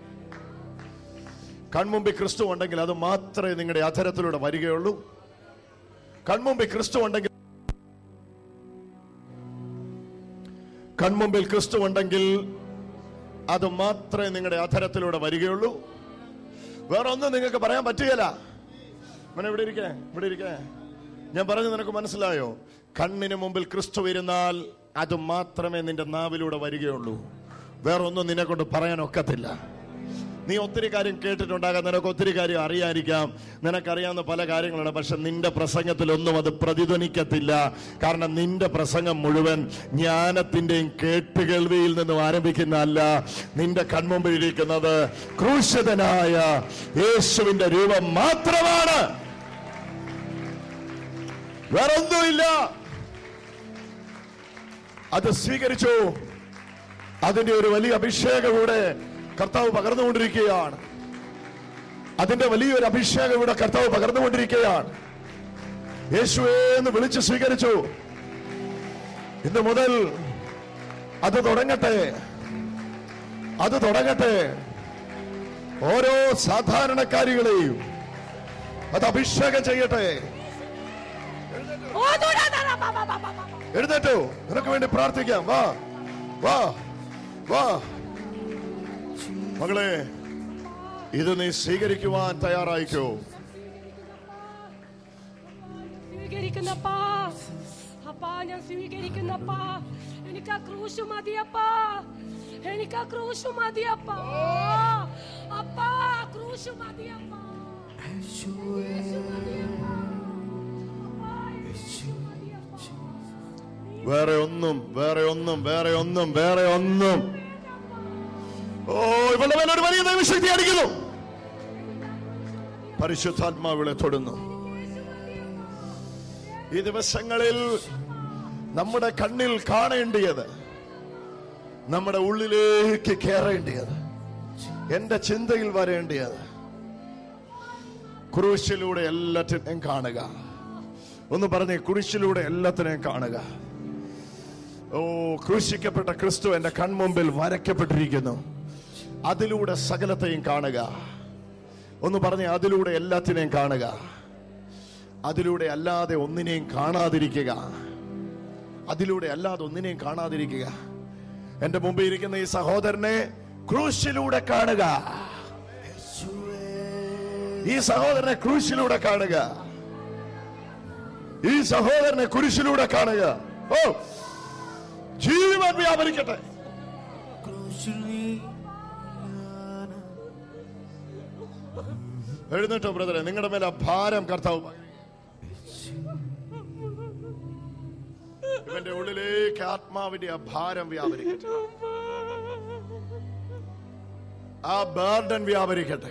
കൺമുമ്പിൽ ക്രിസ്തു ഉണ്ടെങ്കിൽ അത് മാത്രമേ നിങ്ങളുടെ അധരത്തിലൂടെ വരികയുള്ളൂ. കൺമുമ്പിൽ ക്രിസ്തു ഉണ്ടെങ്കിൽ അത് മാത്രമേ നിങ്ങളുടെ അധരത്തിലൂടെ വരികയുള്ളൂ. വേറെ ഒന്നും നിങ്ങൾക്ക് പറയാൻ പറ്റുകയില്ല. ഇവിടെ ഇരിക്കേ, ഇവിടെ ഇരിക്കേ. ഞാൻ പറഞ്ഞു, നിനക്ക് മനസ്സിലായോ? കണ്ണിന് മുമ്പിൽ ക്രിസ്തു ഇരുന്നാൽ അത് മാത്രമേ നിന്റെ നാവിലൂടെ വരികയുള്ളൂ. വേറൊന്നും നിന്നെ കൊണ്ട് പറയാനൊക്കത്തില്ല. നീ ഒത്തിരി കാര്യം കേട്ടിട്ടുണ്ടാകാം, നിനക്ക് ഒത്തിരി കാര്യം അറിയാതിരിക്കാം, നിനക്കറിയാവുന്ന പല കാര്യങ്ങളുണ്ട്. പക്ഷെ നിന്റെ പ്രസംഗത്തിലൊന്നും അത് പ്രതിധ്വനിക്കത്തില്ല. കാരണം നിന്റെ പ്രസംഗം മുഴുവൻ ജ്ഞാനത്തിന്റെയും കേട്ടുകേൾവിയിൽ നിന്നും ആരംഭിക്കുന്നതല്ല. നിന്റെ കൺമുമ്പിൽ ഇരിക്കുന്നത് ക്രൂശിതനായ യേശുവിന്റെ രൂപം മാത്രമാണ്, വേറൊന്നുമില്ല. അത് സ്വീകരിച്ചു. അതിന്റെ ഒരു വലിയ അഭിഷേകം ഇവിടെ കർത്താവ് പകർന്നുകൊണ്ടിരിക്കുകയാണ്. അതിന്റെ വലിയൊരു അഭിഷേകം ഇവിടെ കർത്താവ് പകർന്നുകൊണ്ടിരിക്കുകയാണ്. യേശുവേ എന്ന് വിളിച്ച് സ്വീകരിച്ചു. ഇന്ന് മുതൽ അത് തുടങ്ങട്ടെ, അത് തുടങ്ങട്ടെ. ഓരോ സാധാരണക്കാരികളെയും അത് അഭിഷേകം ചെയ്യട്ടെ. എഴുന്നേറ്റോ, നിനക്ക് വേണ്ടി പ്രാർത്ഥിക്കാം. വാ വാ വാ മകളെ, ഇത് നീ സ്വീകരിക്കുവാൻ തയ്യാറായിക്കോ. സ്വീകരിക്കുന്നപ്പാ, അപ്പാ ഞാൻ സ്വീകരിക്കുന്നപ്പാ. എനിക്ക് ആ ക്രൂശ് മതിയപ്പാ, എനിക്ക് ആ ക്രൂശ് മതിയപ്പാ. അപ്പാ ക്രൂശ് മതിയപ്പാ. വേറെ ഒന്നും, വേറെ ഒന്നും, വേറെ ഒന്നും, വേറെ ഒന്നും. ഓ, ഇവളുടെ മേൽ ഒരു വലിയ ദൈവശക്തി അടിക്കുന്നു. പരിശുദ്ധാത്മാവിളെ തൊടുന്നു. ഈ ദിവസങ്ങളിൽ നമ്മുടെ കണ്ണിൽ കാണേണ്ടിയത്, നമ്മുടെ ഉള്ളിലേക്ക് കയറേണ്ടിയത്, എന്റെ ചിന്തയിൽ വരേണ്ടിയത്, ക്രൂശിലൂടെ എല്ലാറ്റിനെയും കാണുക. ഒന്ന് പറഞ്ഞേ, ക്രൂശിലൂടെ എല്ലാത്തിനെയും കാണുക. ഓ, ക്രൂശിക്കപ്പെട്ട ക്രിസ്തു എന്റെ കൺമുമ്പിൽ വരയ്ക്കപ്പെട്ടിരിക്കുന്നു. അതിലൂടെ സകലത്തെയും കാണുക. ഒന്ന് പറഞ്ഞേ, അതിലൂടെ എല്ലാത്തിനെയും കാണുക. അതിലൂടെ അല്ലാതെ ഒന്നിനെയും കാണാതിരിക്കുക. അതിലൂടെ അല്ലാതെ ഒന്നിനെയും കാണാതിരിക്കുക. എന്റെ മുമ്പിൽ ഇരിക്കുന്ന ഈ സഹോദരനെ ക്രൂശിലൂടെ കാണുക. ഈ സഹോദരനെ ക്രൂശിലൂടെ കാണുക. ഈ സഹോദരനെ കുരിശിലൂടെ കാണുക. ഓ, ജീവൻ വ്യാപരിക്കട്ടെ. എഴുന്നേറ്റോ ബ്രദറെ, നിങ്ങളുടെ മേലെ ഭാരം കർത്താവ് ഇവന്റെ ഉള്ളിലേക്ക് ആത്മാവിന്റെ ആ ഭാരം വ്യാപരിക്കട്ടെ. ആ ബർഡൻ വ്യാപരിക്കട്ടെ.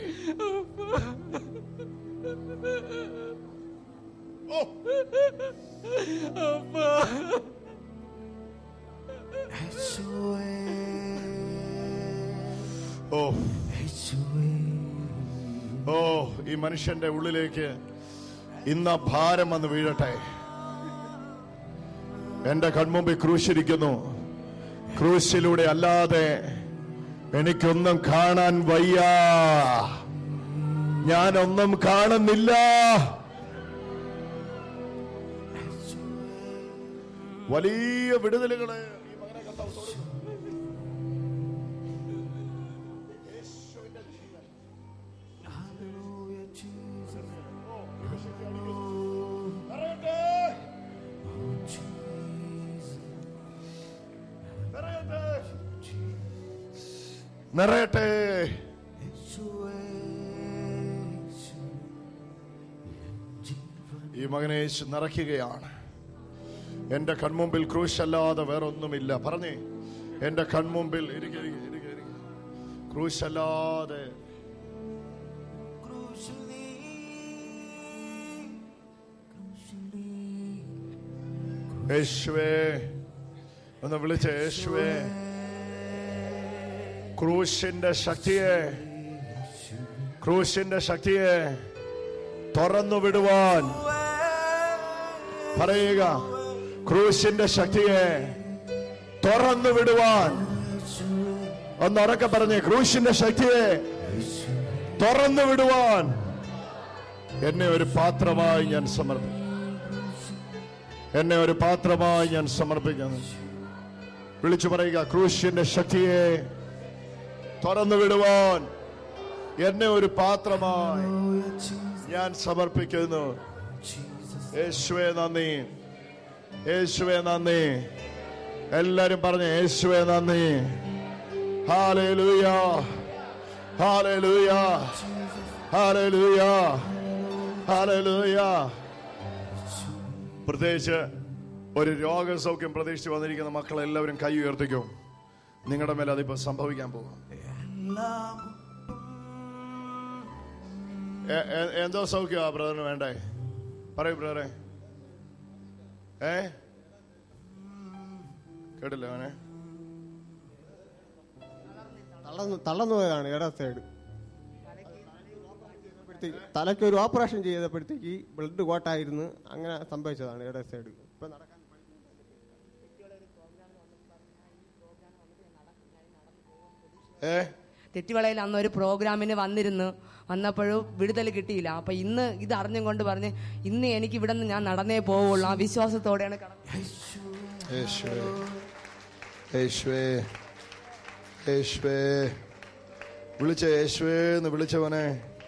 ഓ ഓ, ഈ മനുഷ്യന്റെ ഉള്ളിലേക്ക് ഇന്ന് ഭാരം വന്ന് വീഴട്ടെ. എന്റെ കൺമുമ്പിൽ ക്രൂശിരിക്കുന്നു. ക്രൂശിലൂടെ അല്ലാതെ എനിക്കൊന്നും കാണാൻ വയ്യ. ഞാനൊന്നും കാണുന്നില്ല. വലിയ വിടുതലുകളെ ഈ മകനെ കർത്താവ് തോന്നുന്നു. നിറയട്ടെ. ഈ മകനെ യേശു നിറയ്ക്കുകയാണ്. എന്റെ കൺമുമ്പിൽ ക്രൂശല്ലാതെ വേറൊന്നുമില്ല. പറഞ്ഞേ, എന്റെ കൺമുമ്പിൽ ക്രൂശല്ലാതെ യേശുവേ ഒന്ന് വിളിച്ച യേശുവേ, ക്രൂശിന്റെ ശക്തിയെ, ക്രൂശിന്റെ ശക്തിയെ തുറന്നു വിടുവാൻ പറയുക. ക്രൂശിന്റെ ശക്തിയെ തുറന്നു വിടുവാൻ ഒന്നുറക്കെ പറഞ്ഞേ, ക്രൂശിന്റെ ശക്തിയെ തുറന്നു വിടുവാൻ എന്നെ ഒരു പാത്രമായി ഞാൻ സമർപ്പിക്കുന്നു. എന്നെ ഒരു പാത്രമായി ഞാൻ സമർപ്പിക്കുന്നു. വിളിച്ചു പറയുക, ക്രൂശിന്റെ ശക്തിയെ തുറന്നു വിടുവാൻ എന്നെ ഒരു പാത്രമായി ഞാൻ സമർപ്പിക്കുന്നു. യേശുവേ നന്ദി, യേശുവേ നന്ദി. എല്ലാരും പറഞ്ഞു യേശുവേ നന്ദി. Hallelujah, hallelujah, hallelujah, hallelujah. പ്രത്യേകിച്ച് ഒരു രോഗസൗഖ്യം പ്രതീക്ഷിച്ച് വന്നിരിക്കുന്ന മക്കളെല്ലാവരും കൈ ഉയർത്തിക്കും. നിങ്ങളുടെ മേലെ അതിപ്പോ സംഭവിക്കാൻ പോകും. എന്തോ സൗഖ്യമാ ബ്രദറിന് വേണ്ടേ? പറയൂ ബ്രദറെ. കേട്ടില്ല അവനെ. തളർന്നു പോയതാണ് ഇട സൈഡ്. തലയ്ക്ക് ഒരു ഓപ്പറേഷൻ ചെയ്തപ്പോഴത്തേക്ക് ബ്ലഡ് കോട്ടായിരുന്നു. അങ്ങനെ സംഭവിച്ചതാണ് ഇട സൈഡ്. ഇപ്പൊ നടക്കാൻ തെറ്റിവളയിൽ അന്ന് ഒരു പ്രോഗ്രാമിന് വന്നപ്പോഴും വിടുതൽ കിട്ടിയില്ല. അപ്പൊ ഇന്ന് ഇത് അറിഞ്ഞും കൊണ്ട് പറഞ്ഞ് ഇന്ന് എനിക്ക് ഇവിടെ നിന്ന് ഞാൻ നടന്നേ പോവുള്ളൂ. ആ വിശ്വാസത്തോടെയാണ് യേശുവേന്ന് വിളിച്ചവനെ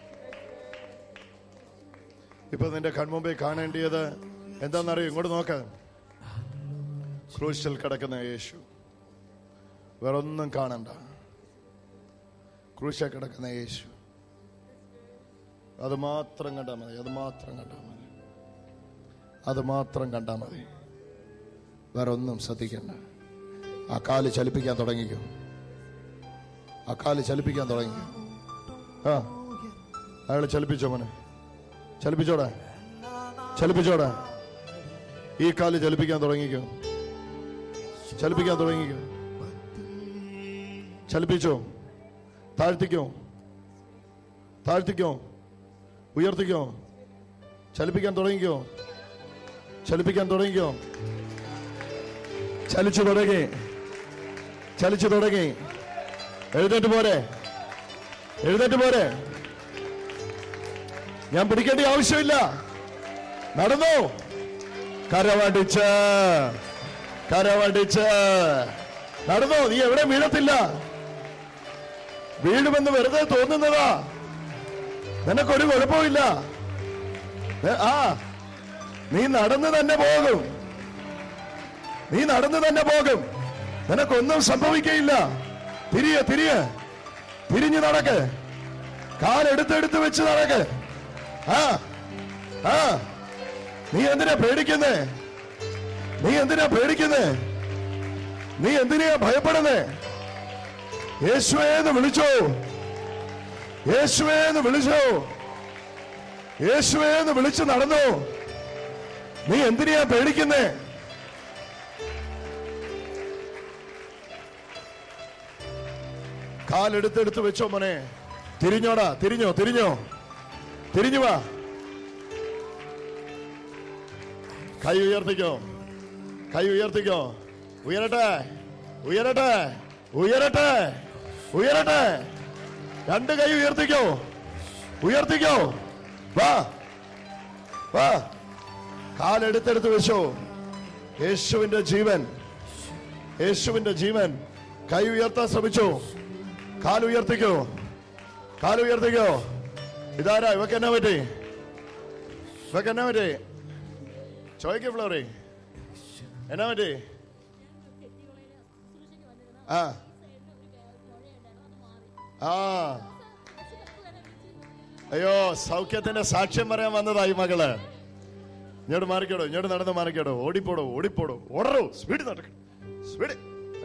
ഇപ്പൊ നിന്റെ കൺമുമ്പേ കാണേണ്ടിയത് എന്താണെന്നറിയോ? ഇങ്ങോട്ട് നോക്ക. ക്രൂശിൽ കിടക്കുന്ന യേശു, വേറൊന്നും കാണണ്ട. ക്രൂശിൽ കിടക്കുന്ന യേശു, അത് മാത്രം കണ്ടാ മതി. അത് മാത്രം കണ്ടാ മതി. അത് മാത്രം കണ്ടാ മതി. വേറെ ഒന്നും ശ്രദ്ധിക്കണ്ട. ആ കാല് ചലിപ്പിക്കാൻ തുടങ്ങിക്കോ. ആ കാല് ചലിപ്പിക്കാൻ തുടങ്ങിക്കോ. അയാള് ചലിപ്പിച്ചോ മോനെ? ചലിപ്പിച്ചോടാ, ചലിപ്പിച്ചോടാ. ഈ കാല് ചലിപ്പിക്കാൻ തുടങ്ങിക്കോ. ചലിപ്പിക്കാൻ തുടങ്ങിക്കോ. ചലിപ്പിച്ചോ. താഴ്ത്തിക്കോ, താഴ്ത്തിക്കോ, ഉയർത്തിക്കോ. ചലിപ്പിക്കാൻ തുടങ്ങിക്കോ. ചലിപ്പിക്കാൻ തുടങ്ങിക്കോ. ചലിച്ചു തുടങ്ങി, ചലിച്ചു തുടങ്ങി. എഴുന്നേറ്റ് പോരെ, എഴുന്നേറ്റ് പോരെ. ഞാൻ പിടിക്കേണ്ട ആവശ്യമില്ല. നടന്നു. കരവടിച്ച്, കരവടിച്ച് നടന്നു. നീ എവിടെ വീഴത്തില്ല. വീഴുമെന്ന് വെറുതെ തോന്നുന്നതാ. നിനക്കൊരു കുഴപ്പമില്ല. നീ നടന്നു തന്നെ പോകും. നീ നടന്നു തന്നെ പോകും. നിനക്കൊന്നും സംഭവിക്കയില്ല. തിരിയെ, തിരിയെ, തിരിഞ്ഞു നടക്ക്. കാലെടുത്തെടുത്ത് വെച്ച് നടക്ക്. നീ എന്തിനാ പേടിക്കുന്നേ? നീ എന്തിനാ പേടിക്കുന്നേ? നീ എന്തിനാ ഭയപ്പെടുന്നേ? യേശുവേന്ന് വിളിച്ചോ, യേശുവേന്ന് വിളിച്ചോ, യേശുവേന്ന് വിളിച്ച് നടന്നു. നീ എന്തിനാ പേടിക്കുന്നേ? കാലെടുത്തെടുത്ത് വെച്ചോ മോനെ. തിരിഞ്ഞോടാ, തിരിഞ്ഞോ, തിരിഞ്ഞോ, തിരിഞ്ഞു വാ. കൈ ഉയർത്തിക്കോ, കൈ ഉയർത്തിക്കോ. ഉയരട്ടെ, ഉയരട്ടെ, ഉയരട്ടെ, ഉയരട്ടെ. രണ്ട് കൈ ഉയർത്തിക്കോ, ഉയർത്തിക്കോ. വാ, വാ. കാലെടുത്തെടുത്ത് വെച്ചോ. യേശുവിന്റെ ജീവൻ, യേശുവിന്റെ ജീവൻ. കൈ ഉയർത്താൻ ശ്രമിച്ചോ. കാലുയർത്തിക്കോ, കാലുയർത്തിക്കോ. ഇതാരാ? ഇവക്ക് എന്നാ പറ്റി? ഇവക്ക് എന്നാ പറ്റി? ചോദിക്കേ ഫ്ലോറി, എന്നാ പറ്റി? അയ്യോ, സൗഖ്യത്തിന്റെ സാക്ഷ്യം പറയാൻ വന്നതായി മകള്. ഇങ്ങോട്ട് മാറിക്കോടോ, ഇങ്ങോട്ട് നടന്ന് മാറിക്കോടോ. ഓടിപ്പോടോ, ഓടിപ്പോടോ, ഓടറോ. സ്പീഡ് നടക്കണം, സ്പീഡ്.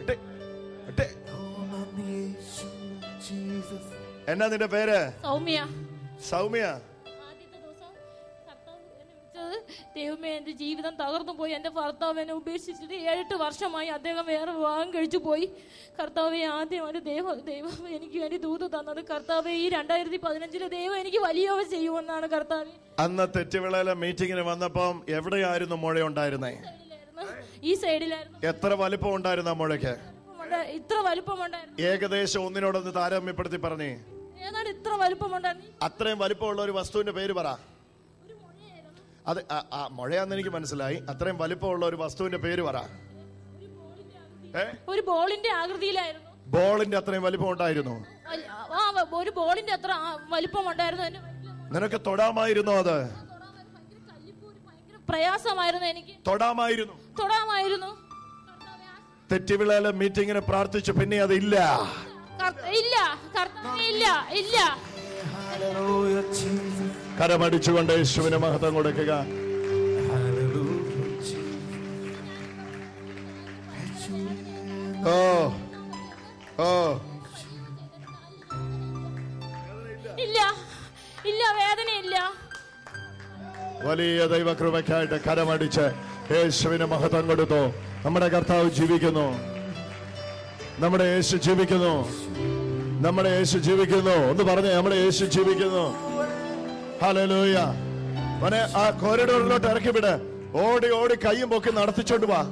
എന്നാ നിന്റെ പേര്? സൗമ്യ. സൗമ്യ. ആദ്യത്തെ ദിവസം കർത്താവ് എന്നെ വിളിച്ചത്, ദൈവമേ എന്റെ ജീവിതം തകർന്നു പോയി. എന്റെ ഭർത്താവ് എന്നെ ഉപേക്ഷിച്ചിട്ട് 7-8 വർഷമായി. അദ്ദേഹം വേറെ വിവാഹം കഴിച്ചു പോയി. കർത്താവെ, ആദ്യമായിട്ട് ദൈവം എനിക്ക് വേണ്ടി ദൂത് തന്നത്. കർത്താവെ, ഈ 2015 ദൈവം എനിക്ക് വലിയവ ചെയ്യുമെന്നാണ്. കർത്താവെ, അന്ന് തെറ്റുവിളയിലെ മീറ്റിങ്ങിന് വന്നപ്പം എവിടെയായിരുന്നു മുഴ ഉണ്ടായിരുന്നേ? ഈ സൈഡിലായിരുന്നു. എത്ര വലിപ്പം ഉണ്ടായിരുന്നു ആ മുഴയ്ക്ക്? ഇത്ര വലിപ്പമുണ്ടായിരുന്നു. ഏകദേശം ഒന്നിനോടൊന്ന് താരതമ്യപ്പെടുത്തി പറഞ്ഞേ. ഏതാണ്ട് ഇത്ര വലിപ്പമുണ്ടായിരുന്നു. അത്രയും വലിപ്പമുള്ള ഒരു വസ്തുവിന്റെ പേര് പറ. അത് മുഴയാന്ന് എനിക്ക് മനസ്സിലായി. അത്രയും വലിപ്പമുള്ള ഒരു വസ്തുവിന്റെ പേര് പറ. ഒരു ബോളിന്റെ ആകൃതിയിലായിരുന്നു. ബോളിന്റെ അത്രയും വലിപ്പം ഉണ്ടായിരുന്നു. ഒരു ബോളിന്റെ അത്ര വലിപ്പം ഉണ്ടായിരുന്നു. നിനക്ക് തൊടാമായിരുന്നോ? അത് പ്രയാസമായിരുന്നു. എനിക്ക് തൊടാമായിരുന്നു. തെറ്റിവിളയിലെ മീറ്റിങ്ങിന് പ്രാർത്ഥിച്ചു, പിന്നെ അതില്ല. ഇല്ല കർത്താവേ, ഇല്ല ഇല്ല. കരമടിച്ചുകൊണ്ട് യേശുവിന് മഹത്വം കൊടുക്കുക. ഓ ഓ ഇല്ല ഇല്ല, വേദനയില്ല. വലിയ ദൈവകൃപയ്ക്കായിട്ട് കരമടിച്ച് യേശുവിന് മഹത്വം കൊടുത്തു. നമ്മുടെ കർത്താവ് ജീവിക്കുന്നു. നമ്മുടെ യേശു ജീവിക്കുന്നു. നമ്മുടെ യേശു ജീവിക്കുന്നു. ഒന്ന് പറഞ്ഞേ, നമ്മുടെ യേശു ജീവിക്കുന്നു. ഹല്ലേലൂയ. മോനെ, ആ കോറിഡോറിലോട്ട് ഇറക്കി വിട്. ഓടി ഓടി കയ്യും പൊക്കി നടത്തിച്ചോണ്ട് വാ.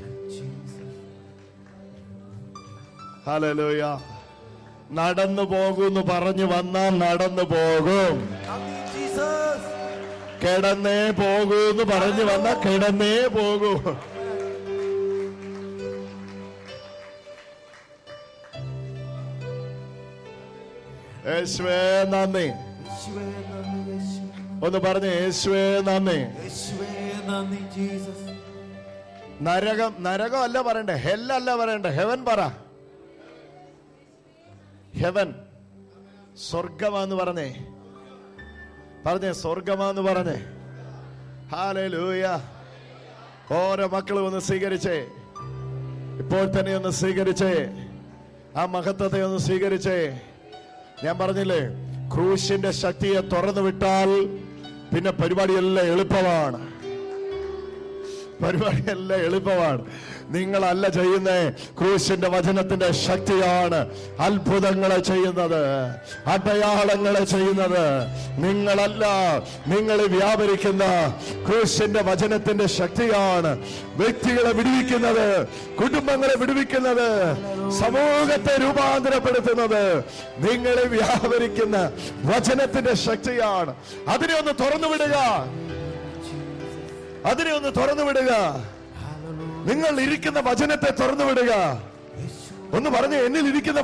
ഹല്ലേലൂയ. നടന്നു പോകുന്നു പറഞ്ഞു വന്നാൽ നടന്നു പോകും. കിടന്നേ പോകൂന്ന് പറഞ്ഞു വന്നാൽ കിടന്നേ പോകൂ. യേശുവേ നന്ദി. ഒന്ന് പറഞ്ഞേ, യേശുവേ നന്ദി. നരകം അല്ല പറയണ്ടേ, ഹെല്ലല്ല പറയണ്ടേ, ഹെവൻ പറ. ഹെവൻ സ്വർഗമാന്ന് പറഞ്ഞേ, സ്വർഗമാന്ന് പറഞ്ഞേ. ഹല്ലേലൂയ. ഓരോ മക്കളും ഒന്ന് സ്വീകരിച്ചേ. ഇപ്പോൾ തന്നെ ഒന്ന് സ്വീകരിച്ചേ. ആ മഹത്വത്തെ ഒന്ന് സ്വീകരിച്ചേ. ഞാൻ പറഞ്ഞില്ലേ, ക്രൂശിന്റെ ശക്തിയെ തുറന്നു വിട്ടാൽ പിന്നെ പരിപാടിയെല്ലാം എളുപ്പമാണ്. നിങ്ങളല്ല ചെയ്യുന്നേ, ക്രൂശിന്റെ വചനത്തിന്റെ ശക്തിയാണ് അത്ഭുതങ്ങളെ ചെയ്യുന്നത്, അടയാളങ്ങളെ ചെയ്യുന്നത്. നിങ്ങളല്ല, നിങ്ങൾ വ്യാപരിക്കുന്ന ക്രൂശിന്റെ വചനത്തിന്റെ ശക്തിയാണ് വ്യക്തികളെ വിടുവിക്കുന്നത്, കുടുംബങ്ങളെ വിടുവിക്കുന്നത്, സമൂഹത്തെ രൂപാന്തരപ്പെടുത്തുന്നത്. നിങ്ങളെ വ്യാപരിക്കുന്ന വചനത്തിന്റെ ശക്തിയാണ്. അതിനെ ഒന്ന് തുറന്നുവിടുക. നിങ്ങൾ ഇരിക്കുന്ന വചനത്തെ തുറന്നുവിടുക. ഒന്ന് പറഞ്ഞേ, എന്നിലിരിക്കുന്ന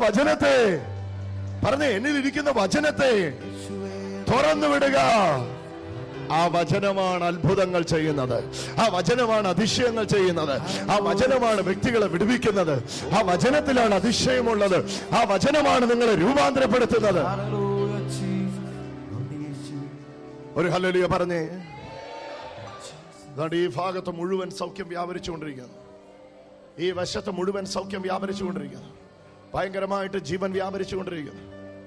വചനത്തെ തുറന്നുവിടുക. ആ വചനമാണ് അത്ഭുതങ്ങൾ ചെയ്യുന്നത്. ആ വചനമാണ് അതിശയങ്ങൾ ചെയ്യുന്നത്. ആ വചനമാണ് വ്യക്തികളെ വിടുവിക്കുന്നത്. ആ വചനത്തിലാണ് അതിശയമുള്ളത്. ആ വചനമാണ് നിങ്ങളെ രൂപാന്തരപ്പെടുത്തുന്നത്. ഒരു ഹല്ലേലൂയ പറഞ്ഞേ. ഈ ഭാഗത്ത് മുഴുവൻ സൗഖ്യം വ്യാപരിച്ചുകൊണ്ടിരിക്കുന്നു. ഈ വശത്ത് മുഴുവൻ സൗഖ്യം വ്യാപരിച്ചുകൊണ്ടിരിക്കുന്നു. ഭയങ്കരമായിട്ട് ജീവൻ വ്യാപരിച്ചുകൊണ്ടിരിക്കുന്നു.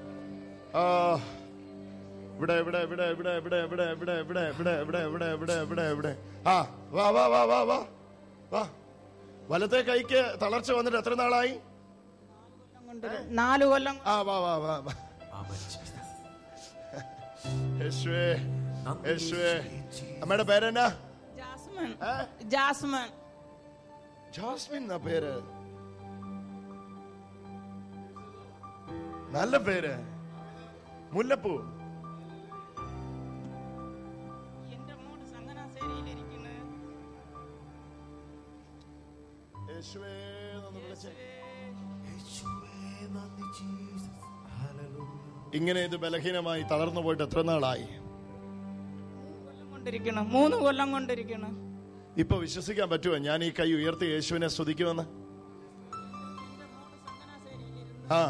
ഇവിടെ ഇവിടെ ഇവിടെ ഇവിടെ ഇവിടെ ഇവിടെ ഇവിടെ ഇവിടെ ഇവിടെ ഇവിടെ ഇവിടെ ഇവിടെ ഇവിടെ ഇവിടെ ആ വാ വാ വാ വാ വാ വാ. വലത്തെ കൈക്ക് തളർച്ച വന്നിട്ട് എത്ര നാളായി? 4 കൊല്ലം. ആ വാ വാ വാ വാ. യേശുവേ യേശുവേ. അമ്മയുടെ പേരെന്നാ? ജാസ്മിൻ എന്നാ പേര്. നല്ല പേര്. മുല്ലപ്പൂ. എന്റെ മോള് ചങ്ങനാശ്ശേരിയിലിരിക്കുന്നു. യേശുവേ എന്ന് വിളിച്ചേ. ഇങ്ങനെ ഇത് ബലഹീനമായി തളർന്നു പോയിട്ട് എത്ര നാളായി? 3 കൊല്ലം കൊണ്ടിരിക്കണം. ഇപ്പൊ വിശ്വസിക്കാൻ പറ്റുമോ ഞാൻ ഈ കൈ ഉയർത്തി യേശുവിനെ സ്തുതിക്കുമെന്ന്? ആ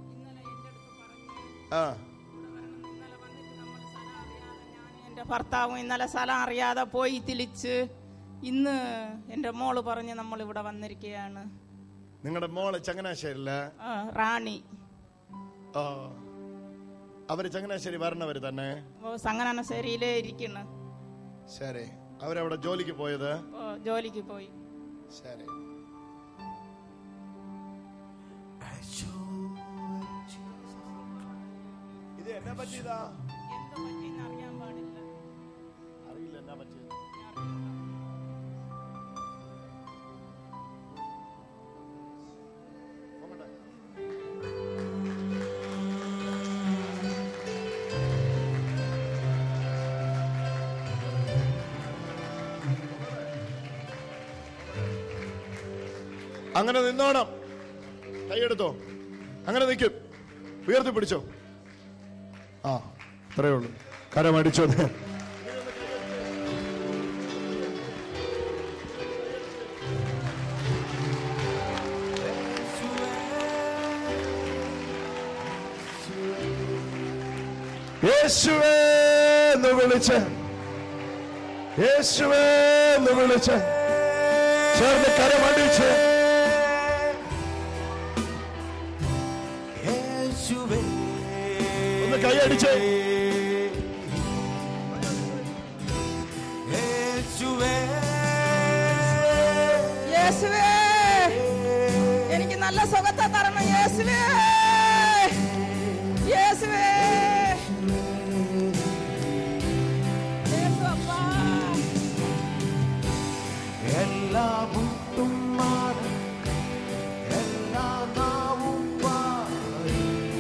ആ. എന്റെ ഭർത്താവും ഇന്നലെ സ്ഥലം അറിയാതെ പോയി തിരിച്ച് ഇന്ന് എന്റെ മോള് പറഞ്ഞ് നമ്മൾ ഇവിടെ വന്നിരിക്കുകയാണ്. നിങ്ങളുടെ മോള് ചങ്ങനാശ്ശേരിയില റാണി. അവര് ചങ്ങനാശ്ശേരി വരണവര് തന്നെ? ചങ്ങനാശ്ശേരിയിലേ ഇരിക്കുന്നു. ശരി. അവരവിടെ ജോലിക്ക് പോയത്? ജോലിക്ക് പോയി. ശരി. ഇത് എന്നാ പറ്റിയതാ? എന്താ പറ്റിയെന്ന് അറിയാൻ പാടില്ല. അറിയില്ല എന്നാ പറ്റിയത്. അങ്ങനെ നിന്നോണം. കൈയെടുത്തോ. അങ്ങനെ നിൽക്കും. ഉയർത്തി പിടിച്ചോ. ആ അത്രയേ ഉള്ളൂ. കരമടിച്ചോ. യേശുവേ എന്ന് വിളിച്ച്, യേശുവേ എന്ന് വിളിച്ച് ചേർന്ന് കരമടിച്ച് ഒന്ന് കൈയടിച്ച് യേശുവേ, എനിക്ക് നല്ല സുഖത്തെ തരണം യേശുവേ, യേശുവേ, യേശു അപ്പാ. എല്ലാ മുട്ടും മാറും, എല്ലാ നാവും പാടി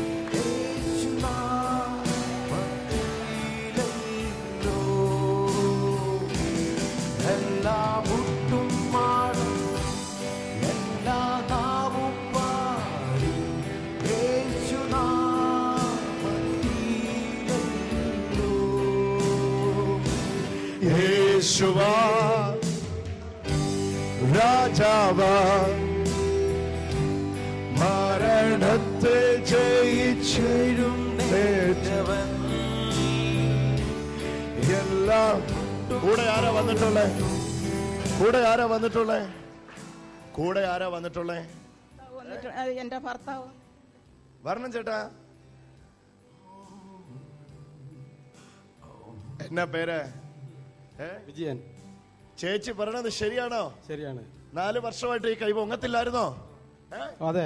യേശുനാമത്തിലല്ലോ. എല്ലാ മുട്ടും മാറും, എല്ലാ നാവും പാടി യേശുനാമത്തിലല്ലോ. യേശുവാ രാജാവാ, മരണത്തെ ജയിച്ചിരും നേട്ടവൻ. എല്ലാം കൂടെ ആരാ വന്നിട്ടുള്ളേ? കൂടെ ആരാ വന്നിട്ടുള്ളേ? കൂടെ ആരാ വന്നിട്ടുള്ളേ? എന്റെ ഭർത്താവ് വരണം ചേട്ടാ. എന്നാ പേര്? വിജയൻ. ചേച്ചി പറയണത് ശരിയാണോ? ശരിയാണ്. 4 വർഷമായിട്ട് ഈ കൈ പൊങ്ങത്തില്ലായിരുന്നോ? അതെ.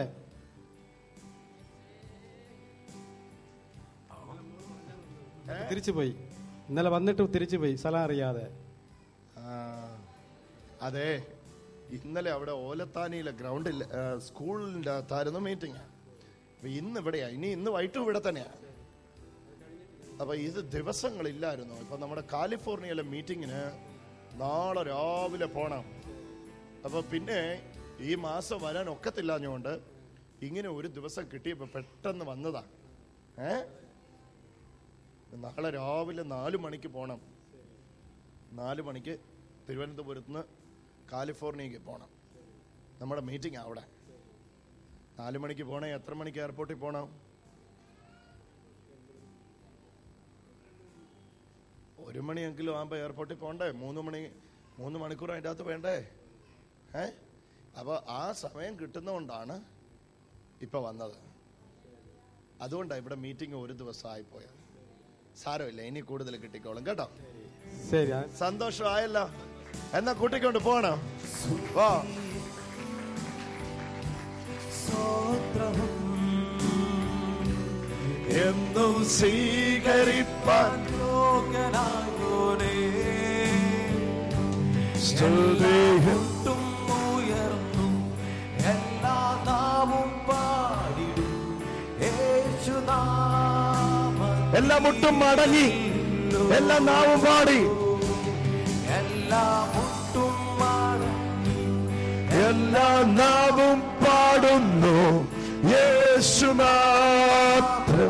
തിരിച്ചു പോയി. ഇന്നലെ വന്നിട്ട് തിരിച്ചു പോയി, സ്ഥലം അറിയാതെ. അതെ, ഇന്നലെ അവിടെ ഓലത്താനിയിലെ ഗ്രൗണ്ടിൽ സ്കൂളിന്റെ അകത്തായിരുന്നു മീറ്റിംഗ്. അപ്പൊ ഇന്ന് ഇവിടെയാ, ഇന്ന് വൈകിട്ടും ഇവിടെ തന്നെയാ. അപ്പൊ ഇത് ദിവസങ്ങളില്ലായിരുന്നു. ഇപ്പൊ നമ്മുടെ കാലിഫോർണിയയിലെ മീറ്റിങ്ങിന് നാളെ രാവിലെ പോണം. അപ്പൊ പിന്നെ ഈ മാസം വരാൻ ഒക്കത്തില്ലാഞ്ഞുകൊണ്ട് ഇങ്ങനെ ഒരു ദിവസം കിട്ടിയപ്പോ പെട്ടെന്ന് വന്നതാ. നാളെ രാവിലെ 4 മണിക്ക് പോണം. 4 മണിക്ക് തിരുവനന്തപുരത്ത് നിന്ന് കാലിഫോർണിയക്ക് പോണം. നമ്മുടെ മീറ്റിംഗ് അവിടെ. 4 മണിക്ക് പോണേ എത്ര മണിക്ക് എയർപോർട്ടിൽ പോണം? 1 മണിയെങ്കിലും ആകുമ്പോ എയർപോർട്ടിൽ പോണ്ടേ? 3 മണിക്കൂർ അതിൻ്റെ അകത്ത് വേണ്ടേ? അപ്പൊ ആ സമയം കിട്ടുന്നതുകൊണ്ടാണ് ഇപ്പൊ വന്നത്. അതുകൊണ്ടാണ് ഇവിടെ മീറ്റിംഗ് ഒരു ദിവസം ആയിപ്പോയത്. സാരമില്ല, ഇനി കൂടുതൽ കിട്ടിക്കോളും കേട്ടോ. ശരി, സന്തോഷമായല്ലോ. എന്നാ കൂട്ടിക്കൊണ്ട് പോണം. വാ. എന്നും സ്വീകരിപ്പാൻ സ്തുതിയും ഉയർന്നും എല്ലാ നാവും പാടിടും യേശുനാമം. എല്ലാ മുട്ടും മടങ്ങി, എല്ലാ നാവും പാടി, എല്ലാ മുട്ടും മടങ്ങി, എല്ലാ നാവും പാടുന്നു യേശു മാത്രം.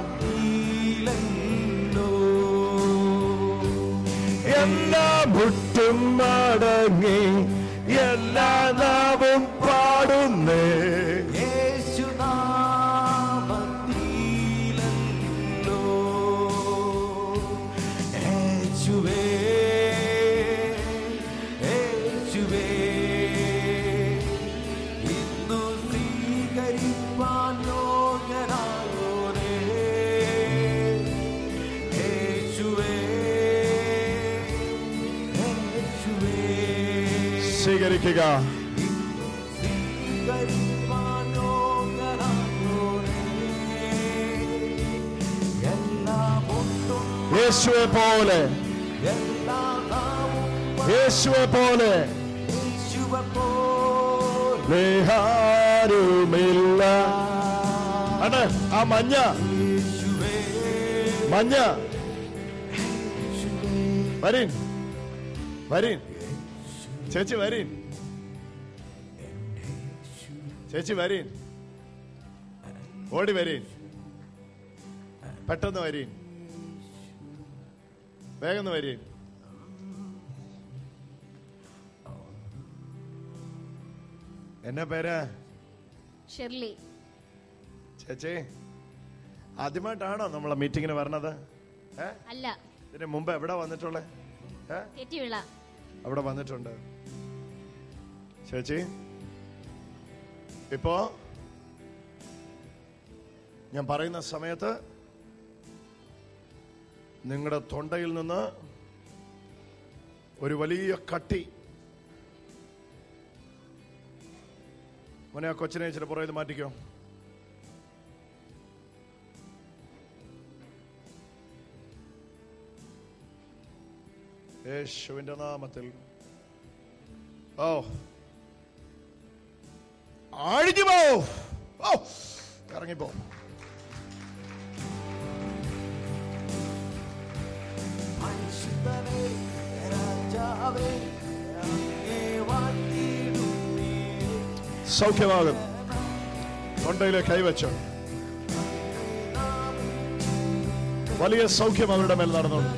എല്ലാ മുട്ടും മടങ്ങി, എല്ലാ നാവും പാടുന്നേ യേശുനാമത്തിലല്ലോ. യേശുവേ, യേശുവേ, ഇന്നു സ്വീകരിപ്പാൻ യോഗ്യനായോനേ. യേശുവേ, യേശുവേ, സ്വീകരിക്കുക. സ്വീകരിപ്പാൻ യോഗ്യനായോനേ. എല്ലാ മുട്ടും യേശുവെ പോലെ, എല്ലാ നാവും യേശുവെ പോലെ യേശുവെ പോലെ ആരുമില്ല. അതെ, ആ മഞ്ഞ വരീൻ, വരീൻ ചേച്ചി, വരീൻ ചേച്ചി, വരീൻ, ഓടി വരീൻ, പെട്ടെന്ന് വരീൻ, വേഗം വരീൻ. എന്നാ പേര്? ഷെർലി. ചേച്ചി, ആദ്യമായിട്ടാണോ നമ്മളെ മീറ്റിങ്ങിന് വരണത്? അല്ല. ഇതിന് മുമ്പ് എവിടെ വന്നിട്ടുള്ളേ? തെറ്റിവിള. അവിടെ വന്നിട്ടുണ്ട് ചേച്ചി. ഇപ്പോ ഞാൻ പറയുന്ന സമയത്ത് നിങ്ങളുടെ തൊണ്ടയിൽ നിന്ന് ഒരു വലിയ കട്ടി, മോനെ ആ കൊച്ചിനെ ചില പുറകെ മാറ്റിക്കോ. യേശുവിന്റെ നാമത്തിൽ അഴിഞ്ഞു പോ, ഇറങ്ങിപ്പോ. സൗഖ്യമാകും. തൊണ്ടയിലെ കൈവച്ചു. വലിയ സൗഖ്യം അവരുടെ മേൽ നടന്നുണ്ട്.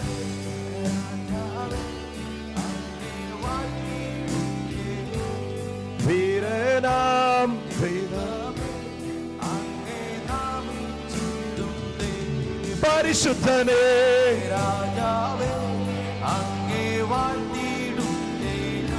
വീരനാം പരിശുദ്ധനേ രാജാവേ അങ്ങേ വാഴ്ത്തിയിടുന്നേ.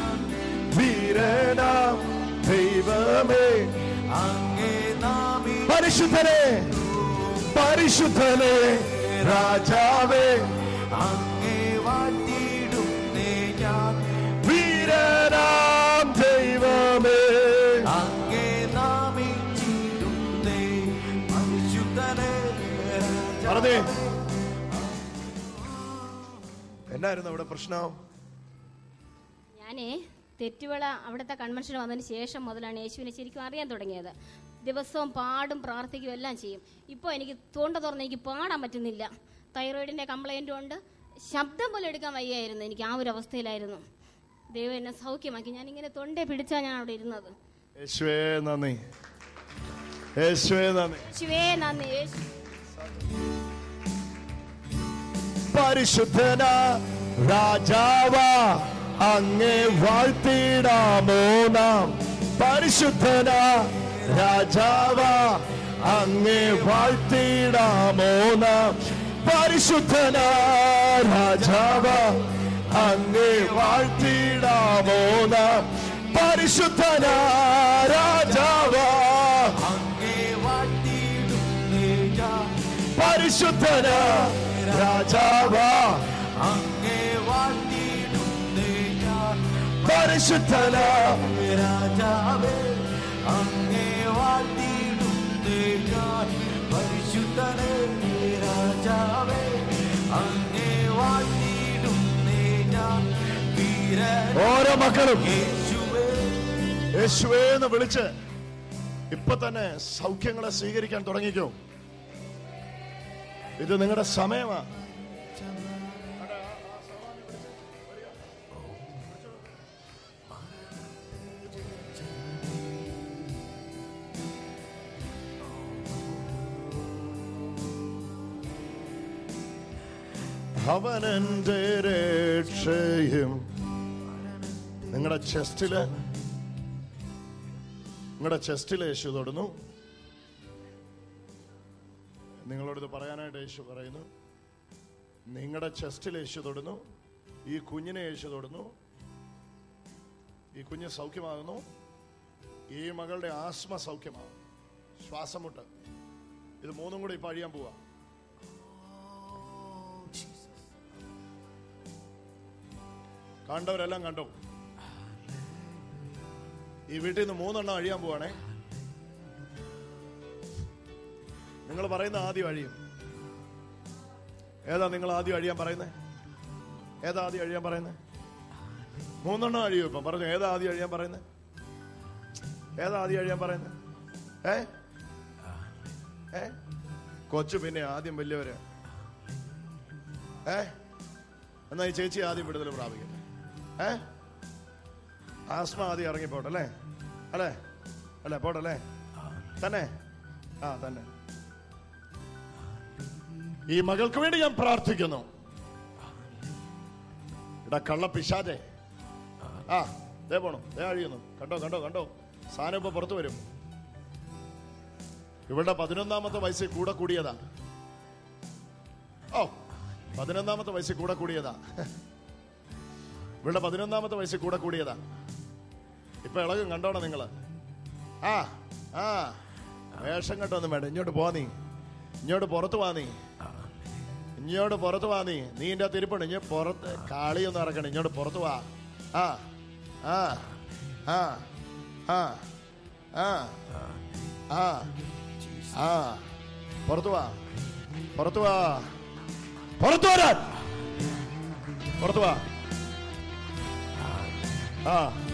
വീരനാം ദൈവമേ അങ്ങേ നാമി. പരിശുദ്ധനേ പരിശുദ്ധനേ രാജാവേ അങ്ങേ വാഴ്ത്തിയിടുന്നേ ഞാൻ. വീരനാം ദൈവമേ അങ്ങേ നാമിച്ചിടുന്നേ. പരിശുദ്ധനേ. പറഞ്ഞേ, എന്നായിരുന്നു അവിടെ പ്രശ്നം? ഞാനേ തെറ്റുവിള അവിടുത്തെ കൺവെൻഷൻ വന്നതിന് ശേഷം മുതലാണ് യേശുവിനെ ശരിക്കും അറിയാൻ തുടങ്ങിയത്. ദിവസവും പാടും പ്രാർത്ഥിക്കും എല്ലാം ചെയ്യും. ഇപ്പോൾ എനിക്ക് തൊണ്ട തുറന്ന് എനിക്ക് പാടാൻ പറ്റുന്നില്ല. തൈറോയിഡിൻ്റെ കംപ്ലൈൻറ്റും ഉണ്ട്. ശബ്ദം പോലും എടുക്കാൻ വയ്യായിരുന്നു. എനിക്ക് ആ ഒരു അവസ്ഥയിലായിരുന്നു. ദൈവം എന്നെ സൗഖ്യമാക്കി. ഞാനിങ്ങനെ തൊണ്ടേ പിടിച്ചാൽ ഞാൻ അവിടെ ഇരുന്നത്. യേശുവേ നന്ദി, യേശുവേ നന്ദി, യേശുവേ നന്ദി. യേശു പരിശുദ്ധന രാജാവ അങ്ങേ വാഴ്ത്തിടാമോ നാം. പരിശുദ്ധന രാജാവ അങ്ങേ വാഴ്ത്തിടാമോ നാം. പരിശുദ്ധന രാജാവ അങ്ങേ വാഴ്ത്തിടാമോ നാം. പരിശുദ്ധന രാജാവ അങ്ങേ വാഴ്ത്തിടുന്നേ. പരിശുദ്ധന രാജാവ അങ്ങേ വാഴ്ത്തിടുന്നേ. പരിശുദ്ധന രാജാവേ അങ്ങേ വാഴ്ത്തിടുന്നേ. പരിശുദ്ധനേ രാജാവേ അങ്ങേ വാഴ്ത്തിടുന്നേ. ഓരോ മക്കളും യേശുവേ എന്ന് വിളിച്ച് ഇപ്പൊ തന്നെ സൗഖ്യങ്ങളെ സ്വീകരിക്കാൻ തുടങ്ങിക്കോ. ഇത് നിങ്ങളുടെ സമയമാണ്. അവനെന്റെ രക്ഷയും. നിങ്ങളുടെ ചെസ്റ്റില് യേശു തൊടുന്നു. നിങ്ങളോടിത് പറയാനായിട്ട് യേശു പറയുന്നു. നിങ്ങളുടെ ചെസ്റ്റിൽ യേശു തൊടുന്നു. ഈ കുഞ്ഞിനെ യേശു തൊടുന്നു. ഈ കുഞ്ഞ് സൗഖ്യമാകുന്നു. ഈ മകളുടെ ആസ്മ സൗഖ്യമാകും. ശ്വാസമുട്ട് ഇത് മൂന്നും കൂടി ഇപ്പൊ അഴിയാൻ പോവാ. കണ്ടവരെല്ലാം കണ്ടോ? ഈ വീട്ടിൽ നിന്ന് 3 എണ്ണം അഴിയാൻ പോവാണേ. നിങ്ങൾ പറയുന്ന ആദ്യം അഴിയും. ഏതാ നിങ്ങൾ ആദ്യം അഴിയാൻ പറയുന്നത്? ഏതാ ആദ്യം അഴിയാൻ പറയുന്നത്? 3 എണ്ണം അഴിയും. ഇപ്പം പറഞ്ഞു. ഏതാ ആദ്യം അഴിയാൻ പറയുന്നത്? ഏതാ ആദ്യം അഴിയാൻ പറയുന്നത്? കൊച്ചു പിന്നെ ആദ്യം വലിയവര്. എന്നാ ഈ ചേച്ചി ആദ്യം വിടുതൽ പ്രാപിക്കട്ടെ. ആസ്മ ആദ്യം ഇറങ്ങിപ്പോട്ടെ. അല്ലേ അല്ലേ അല്ലേ പോട്ടല്ലേ? തന്നെ തന്നെ. ഈ മകൾക്ക് വേണ്ടി ഞാൻ പ്രാർത്ഥിക്കുന്നു. ഇടാ കള്ള പിശാചേ. ദേ പോണു. ദേ അഴിയുന്നു. കണ്ടോ കണ്ടോ കണ്ടോ? സാധനം ഇപ്പൊ പുറത്തു വരും. ഇവളുടെ 11ാമത്തെ വയസ്സിൽ കൂടിയതാ. 11ാമത്തെ വയസ്സിൽ കൂടെ കൂടിയതാ. ഇവളുടെ 11ാമത്തെ വയസ്സിൽ കൂടെ കൂടിയതാ. ഇപ്പൊ ഇളകും കണ്ടോണം നിങ്ങള്. ആ ആ വേഷം കെട്ടൊന്നും വേണ്ട. ഇങ്ങോട്ട് പോ, നീ ഇങ്ങോട്ട് പുറത്ത് വാ, നീ ഇങ്ങോട്ട് പുറത്ത് വാ. നീ ഇതിന്റെ തിരുപ്പുണ്ട്. ഇനി പുറത്ത് കാളിയൊന്നും ഇറക്കണം. ഇങ്ങോട്ട് പുറത്ത് വാ. ആ ആ ആ ആ ആ ആ ആ പുറത്ത് വാ, പുറത്ത് വാ, പുറത്ത് വരാൻ, പുറത്ത് വാ. ആ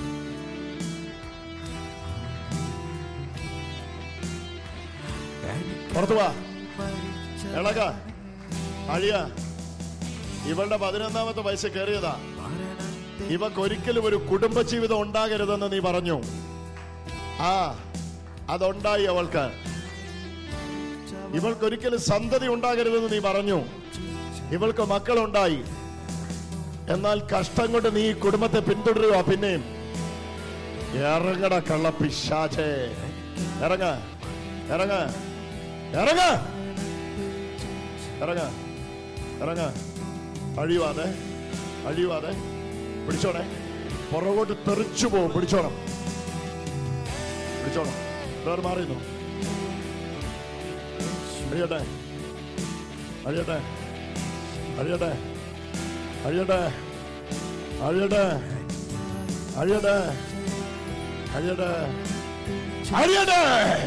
പുറത്ത് വാ. ഇളക അഴിയ. ഇവളുടെ 11ാമത്തെ വയസ്സ് കയറിയതാ. ഇവക്കൊരിക്കലും ഒരു കുടുംബജീവിതം ഉണ്ടാകരുതെന്ന് നീ പറഞ്ഞു. ആ അതുണ്ടായി അവൾക്ക്. ഇവൾക്കൊരിക്കലും സന്തതി ഉണ്ടാകരുതെന്ന് നീ പറഞ്ഞു. ഇവൾക്ക് മക്കളുണ്ടായി. എന്നാൽ കഷ്ടം കൊണ്ട് നീ കുടുംബത്തെ പിന്തുടരുക. പിന്നെയും ഇറങ്ങട കള്ള പിശാചേ, ഇറങ്ങ ഇറങ്ങ ഇറങ്ങ ഇറങ്ങ ഇറങ്ങ. അഴിവാതെ അഴിവാതെ പിടിച്ചോണേ. പുറകോട്ട് തെറിച്ചു പോവും. പിടിച്ചോണം, പിടിച്ചോണം. വേറെ മാറിയുന്നു. അഴിയട്ടെ അഴിയട്ടെ അഴിയട്ടെ അഴിയട്ടെ അഴിയട്ടെ അഴിയട്ടെ അഴിയട്ടെ അഴിയട്ടെ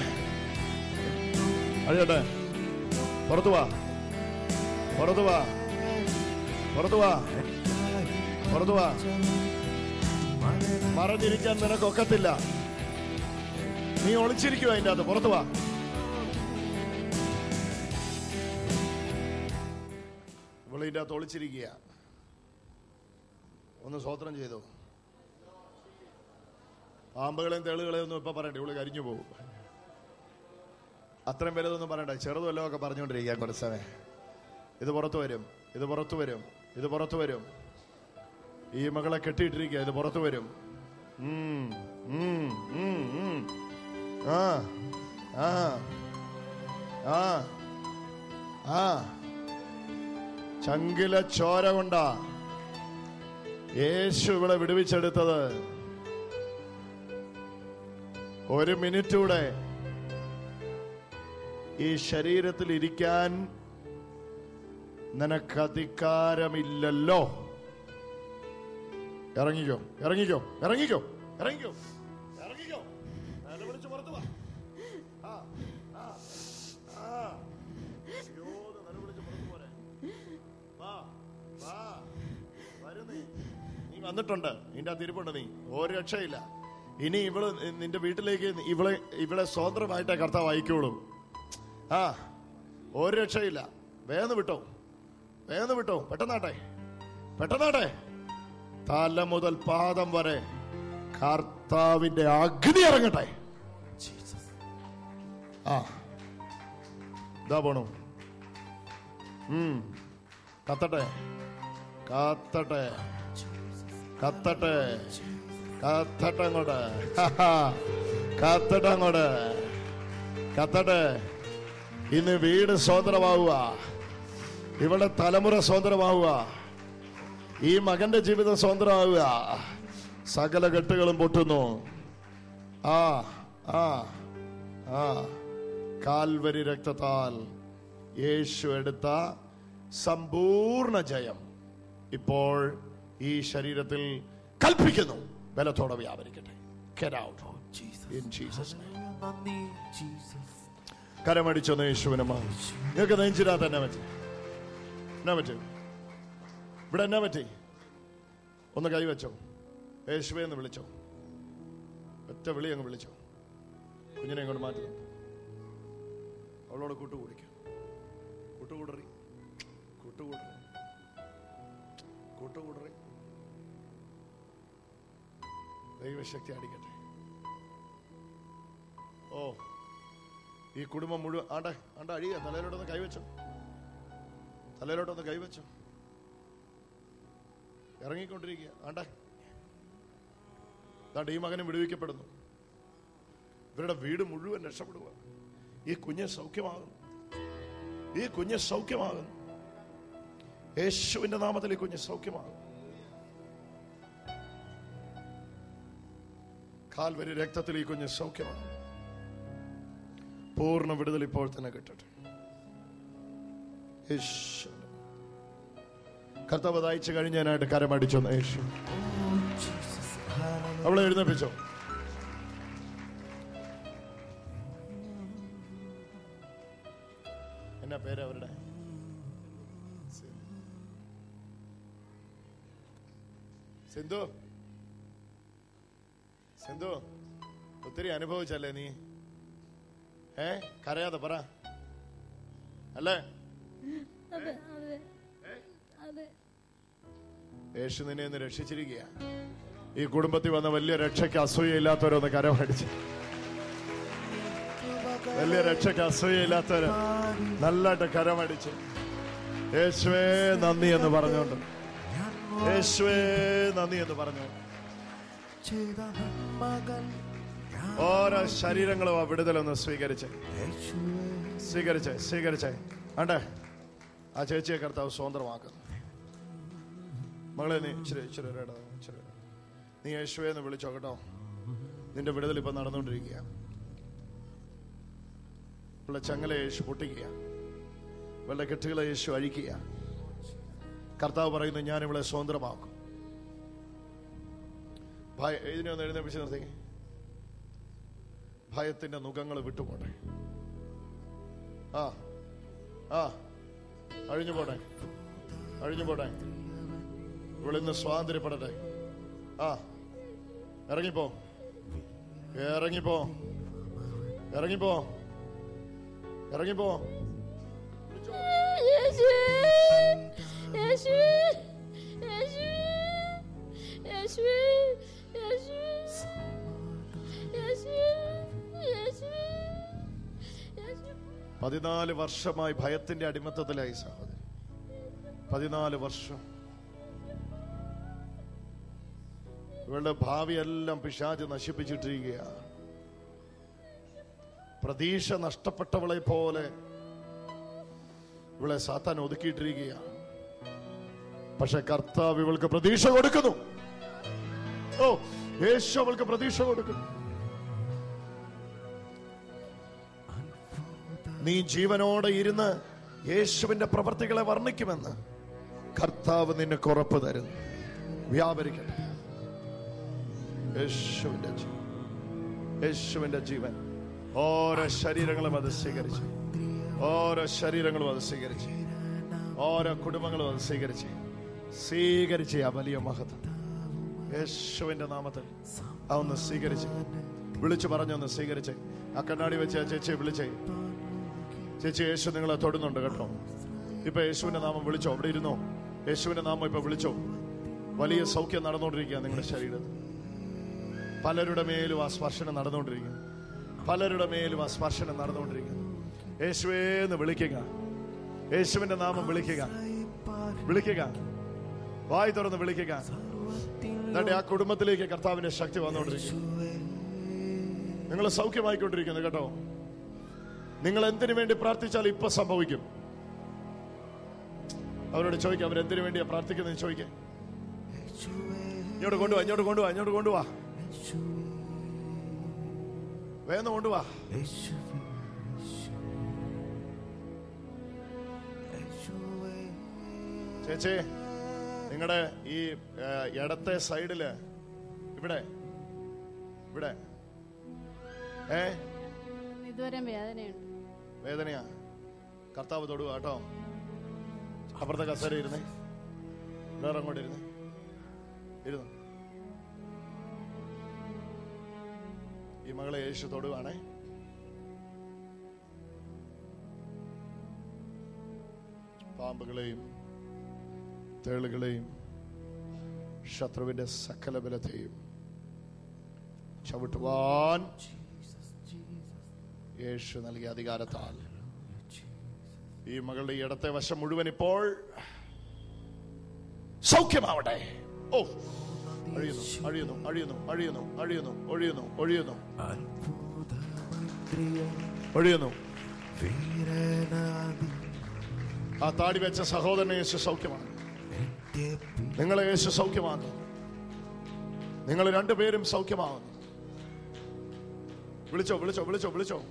അഴിയട്ടെ. പുറത്തു വാ, പുറത്തു വാ, പുറത്തു വാ, പുറത്തു വാ. മറഞ്ഞിരിക്കാൻ നിനക്കൊക്കത്തില്ല. നീ ഒളിച്ചിരിക്കുക അതിൻ്റെ അകത്ത്. പുറത്തു വാ. ഇവളിൻ്റെ അകത്ത് ഒളിച്ചിരിക്കുക. ഒന്ന് സ്വോത്രം ചെയ്തു. പാമ്പുകളെയും തേളുകളെയും ഒന്നും ഇപ്പൊ പറയണ്ട. ഇവള് കരിഞ്ഞു പോകും. അത്രയും വലുതൊന്നും പറയണ്ട. ചെറുതുമല്ലോ ഒക്കെ പറഞ്ഞുകൊണ്ടിരിക്കുക കുറച്ച് സമയം. ഇത് പുറത്തു വരും, ഇത് പുറത്തു വരും, ഇത് പുറത്തു വരും. ഈ മകളെ കെട്ടിയിട്ടിരിക്കുക. ഇത് പുറത്തു വരും. ആ ആ ആ ആ ചങ്കിലെ ചോര കൊണ്ടാ യേശു ഇവിടെ വിടുവിച്ചെടുത്തത്. ഒരു മിനിറ്റൂടെ ഈ ശരീരത്തിൽ ഇരിക്കാൻ നിനക്ക് അധികാരമില്ലല്ലോ. ഇറങ്ങിക്കോ, ഇറങ്ങിക്കോ, ഇറങ്ങിക്കോ, ഇറങ്ങിക്കോ, ഇറങ്ങിക്കോ. വിളിച്ച് പുറത്തു വാ. നീ വന്നിട്ടുണ്ട്. നിന്റെ ആ തിരുപ്പുണ്ട്. നീ ഒരു രക്ഷയില്ല. ഇനി നിന്റെ വീട്ടിലേക്ക് ഇവളെ സ്വതന്ത്രമായിട്ടേ കർത്താവ് അയക്കുള്ളൂ. ആ ഒരു രക്ഷയില്ല. വേഗം വിട്ടോ, വേഗം വിട്ടോ. പെട്ടെന്നാട്ടെ, പെട്ടെന്നാട്ടെ. തല മുതൽ പാദം വരെ കർത്താവിന്റെ അഗ്നി ഇറങ്ങട്ടെ. ആ ഇതാ പോണു. കത്തട്ടെ, കത്തട്ടെ, കത്തട്ടെ, കത്തട്ടെ അങ്ങോട്ട്, കത്തട്ടെ അങ്ങോട്ട്, കത്തട്ടെ. ഇന്ന് വീട് സ്വതന്ത്രമാവുക. ഇവിടെ തലമുറ സ്വതന്ത്രമാവുക. ഈ മകന്റെ ജീവിതം സ്വതന്ത്രമാവുക. സകല കെട്ടുകളും പൊട്ടുന്നു. ആ ആ ആ കാൽവരി രക്തത്താൽ യേശു എടുത്ത സമ്പൂർണ്ണ ജയം ഇപ്പോൾ ഈ ശരീരത്തിൽ കൽപ്പിക്കുന്നു. ബലത്തോടെ വ്യാപരിക്കട്ടെ. Get out in Jesus' name. കരമടിച്ചൊന്ന് യേശുവിനെ. നിങ്ങൾക്ക് നെഞ്ചിനകത്ത് എന്നാ പറ്റി? എന്നാ പറ്റി? ഇവിടെ എന്നാ പറ്റി? ഒന്ന് കൈവച്ചോ. യേശുവെ എന്ന് വിളിച്ചോ. ഒറ്റ വിളി അങ്ങ് വിളിച്ചോ. കുഞ്ഞിനെ ഇങ്ങോട്ട് മാറ്റുന്നു. അവളോട് കൂട്ടുകൂടിക്കും. കൂട്ടുകൂടറി, കൂട്ടുകൂടറി, കൂട്ടുകൂടറി. ദൈവശക്തി അടിക്കട്ടെ. ഓ ഈ കുടുംബം മുഴുവൻ ആണ്ടെ ആണ്ട അഴിയ. തലയിലോട്ടൊന്ന് കൈവച്ചോ, തലയിലോട്ടൊന്ന് കൈവച്ചോ. ഇറങ്ങിക്കൊണ്ടിരിക്കുക. ആണ്ടെ ഈ മകനും വിടുവിക്കപ്പെടുന്നു. ഇവരുടെ വീട് മുഴുവൻ രക്ഷപ്പെടുക. ഈ കുഞ്ഞ് സൗഖ്യമാകുന്നു. ഈ കുഞ്ഞ് സൗഖ്യമാകുന്നു. യേശുവിന്റെ നാമത്തിൽ ഈ കുഞ്ഞ് സൗഖ്യമാകും. കാൽവരി രക്തത്തിൽ ഈ കുഞ്ഞ് സൗഖ്യമാണ്. പൂർണ്ണ വിടുതൽ ഇപ്പോൾ തന്നെ കിട്ടട്ടെ. കർത്താവ് അയച്ചു കഴിഞ്ഞതിനായിട്ട് കരമടിച്ചോ. യേശു അവളെ എഴുന്നേപ്പിച്ചോ. എന്നാ പേര് അവരുടെ? സിന്ധു. സിന്ധു, ഒത്തിരി അനുഭവിച്ചല്ലേ നീ? കരയാതെ പറ. അല്ലേ? യേശു നിന്നെ ഒന്ന് രക്ഷിച്ചിരിക്കുക. ഈ കുടുംബത്തിൽ വന്ന വലിയ രക്ഷയ്ക്ക് അസൂയയില്ലാത്തവരൊന്ന് കരമടിച്ച്. വലിയ രക്ഷയ്ക്ക് അസൂയയില്ലാത്തവര് നല്ലതായിട്ട് കരമടിച്ച് യേശുവേ നന്ദി എന്ന് പറഞ്ഞോണ്ട്, യേശുവേ നന്ദി എന്ന് പറഞ്ഞോണ്ട് ഓരോ ശരീരങ്ങളും ആ വിടുതലൊന്ന് സ്വീകരിച്ചേ. ആണ്ടേ ആ ചേച്ചിയെ കർത്താവ് സ്വതന്ത്രമാക്കുന്നു. മകളെ നീ ഇച്ചിരി നീ യേശുവേ എന്ന് വിളിച്ചോ കേട്ടോ. നിന്റെ വിടുതൽ ഇപ്പൊ നടന്നുകൊണ്ടിരിക്കുക. ഇവളുടെ ചങ്ങല യേശു പൊട്ടിക്കുക, ഇവളുടെ കെട്ടുകളെ യേശു അഴിക്കുക. കർത്താവ് പറയുന്നു ഞാൻ ഇവളെ സ്വതന്ത്രമാക്കും. ഇതിനെ ഒന്ന് എഴുന്നേപ്പിച്ച് നിർത്തി. ഭയത്തിന്റെ മുഖങ്ങൾ വിട്ടുപോട്ടെ. അഴിഞ്ഞു പോട്ടെ. ഇവളിന്ന് സ്വാതന്ത്ര്യപ്പെടട്ടെ. ഇറങ്ങിപ്പോ. പതിനാല് വർഷമായി ഭയത്തിന്റെ അടിമത്തത്തിലായി സഹോദരൻ. 14 വർഷം. ഇവളുടെ ഭാവിയെല്ലാം പിശാച് നശിപ്പിച്ചിട്ടിരിക്കുകയാണ്. പ്രതീക്ഷ നഷ്ടപ്പെട്ടവളെ പോലെ ഇവളെ സാത്താൻ ഒതുക്കിയിട്ടിരിക്കുകയാണ്. പക്ഷെ കർത്താവ് ഇവൾക്ക് പ്രതീക്ഷ കൊടുക്കുന്നു. യേശു അവൾക്ക് പ്രതീക്ഷ കൊടുക്കുന്നു. നീ ജീവനോടെ ഇരുന്ന് യേശുവിന്റെ പ്രവൃത്തികളെ വർണ്ണിക്കുമെന്ന് കർത്താവ് നിന്നെ ഉറപ്പ് തരുന്നു. വ്യാപരിക്കട്ടെ യേശുവിന്റെ ജീവൻ. ഓരോ ശരീരങ്ങളും അത് സ്വീകരിച്ച്, ഓരോ കുടുംബങ്ങളും അത് സ്വീകരിച്ച് ആ വലിയ മഹത്വം യേശുവിന്റെ നാമത്തിൽ അതൊന്ന് സ്വീകരിച്ച് വിളിച്ചു പറഞ്ഞൊന്ന് സ്വീകരിച്ച്. ആ കണ്ണാടി വെച്ച് ആ ചേച്ചിയെ വിളിച്ചേ. ചേച്ചി, യേശു നിങ്ങളെ തൊടുന്നുണ്ട് കേട്ടോ. ഇപ്പൊ യേശുവിന്റെ നാമം വിളിച്ചോ. അവിടെ ഇരുന്നോ. യേശുവിന്റെ നാമം ഇപ്പൊ വിളിച്ചോ. വലിയ സൗഖ്യം നടന്നുകൊണ്ടിരിക്കുക നിങ്ങളുടെ ശരീരത്തിൽ. പലരുടെ മേലും ആ സ്പർശനം നടന്നുകൊണ്ടിരിക്കുന്നു. യേശുവേന്ന് വിളിക്കുക. യേശുവിന്റെ നാമം വിളിക്കുക. വായി തുറന്ന് വിളിക്കുക. എന്നിട്ട് ആ കുടുംബത്തിലേക്ക് കർത്താവിന്റെ ശക്തി വന്നുകൊണ്ടിരിക്കുന്നു. നിങ്ങൾ സൗഖ്യമായിക്കൊണ്ടിരിക്കുന്നു കേട്ടോ. നിങ്ങൾ എന്തിനു വേണ്ടി പ്രാർത്ഥിച്ചാലും ഇപ്പൊ സംഭവിക്കും. അവരോട് ചോദിക്കാം, അവരെന്തിനു വേണ്ടിയാ പ്രാർത്ഥിക്കുന്നത് ചോദിക്കാം. ഇങ്ങോട്ട് കൊണ്ടുവാ വേഗം കൊണ്ടുവാ. ചേച്ചി, നിങ്ങളുടെ ഈ ഇടത്തെ സൈഡില് ഇവിടെ ഇതുവരെ വേദനയാ. കർത്താവ് തൊടുക കേട്ടോ. അപ്പുറത്തെ കസേര ഇരുന്നേ. വേറെ അങ്ങോട്ട് ഇരുന്നു. ഈ മകളെ യേശു തൊടുവാണേ. പാമ്പുകളെയും തേളുകളെയും ശത്രുവിന്റെ സകല ബലത്തെയും ചവിട്ടുവാൻ യേശു നൽകിയ അധികാരത്താൽ ഈ മകളുടെ ഇടത്തെ വശം മുഴുവൻ ഇപ്പോൾ സൗഖ്യമാവട്ടെ. ഒഴിയുന്നു. ആ താടി വെച്ച സഹോദരനെ യേശു സൗഖ്യമാക്കും. നിങ്ങളെ യേശു സൗഖ്യമാക്കും. നിങ്ങൾ രണ്ടുപേരും സൗഖ്യമാകുന്നു. വിളിച്ചോ വിളിച്ചോ വിളിച്ചോ വിളിച്ചോ.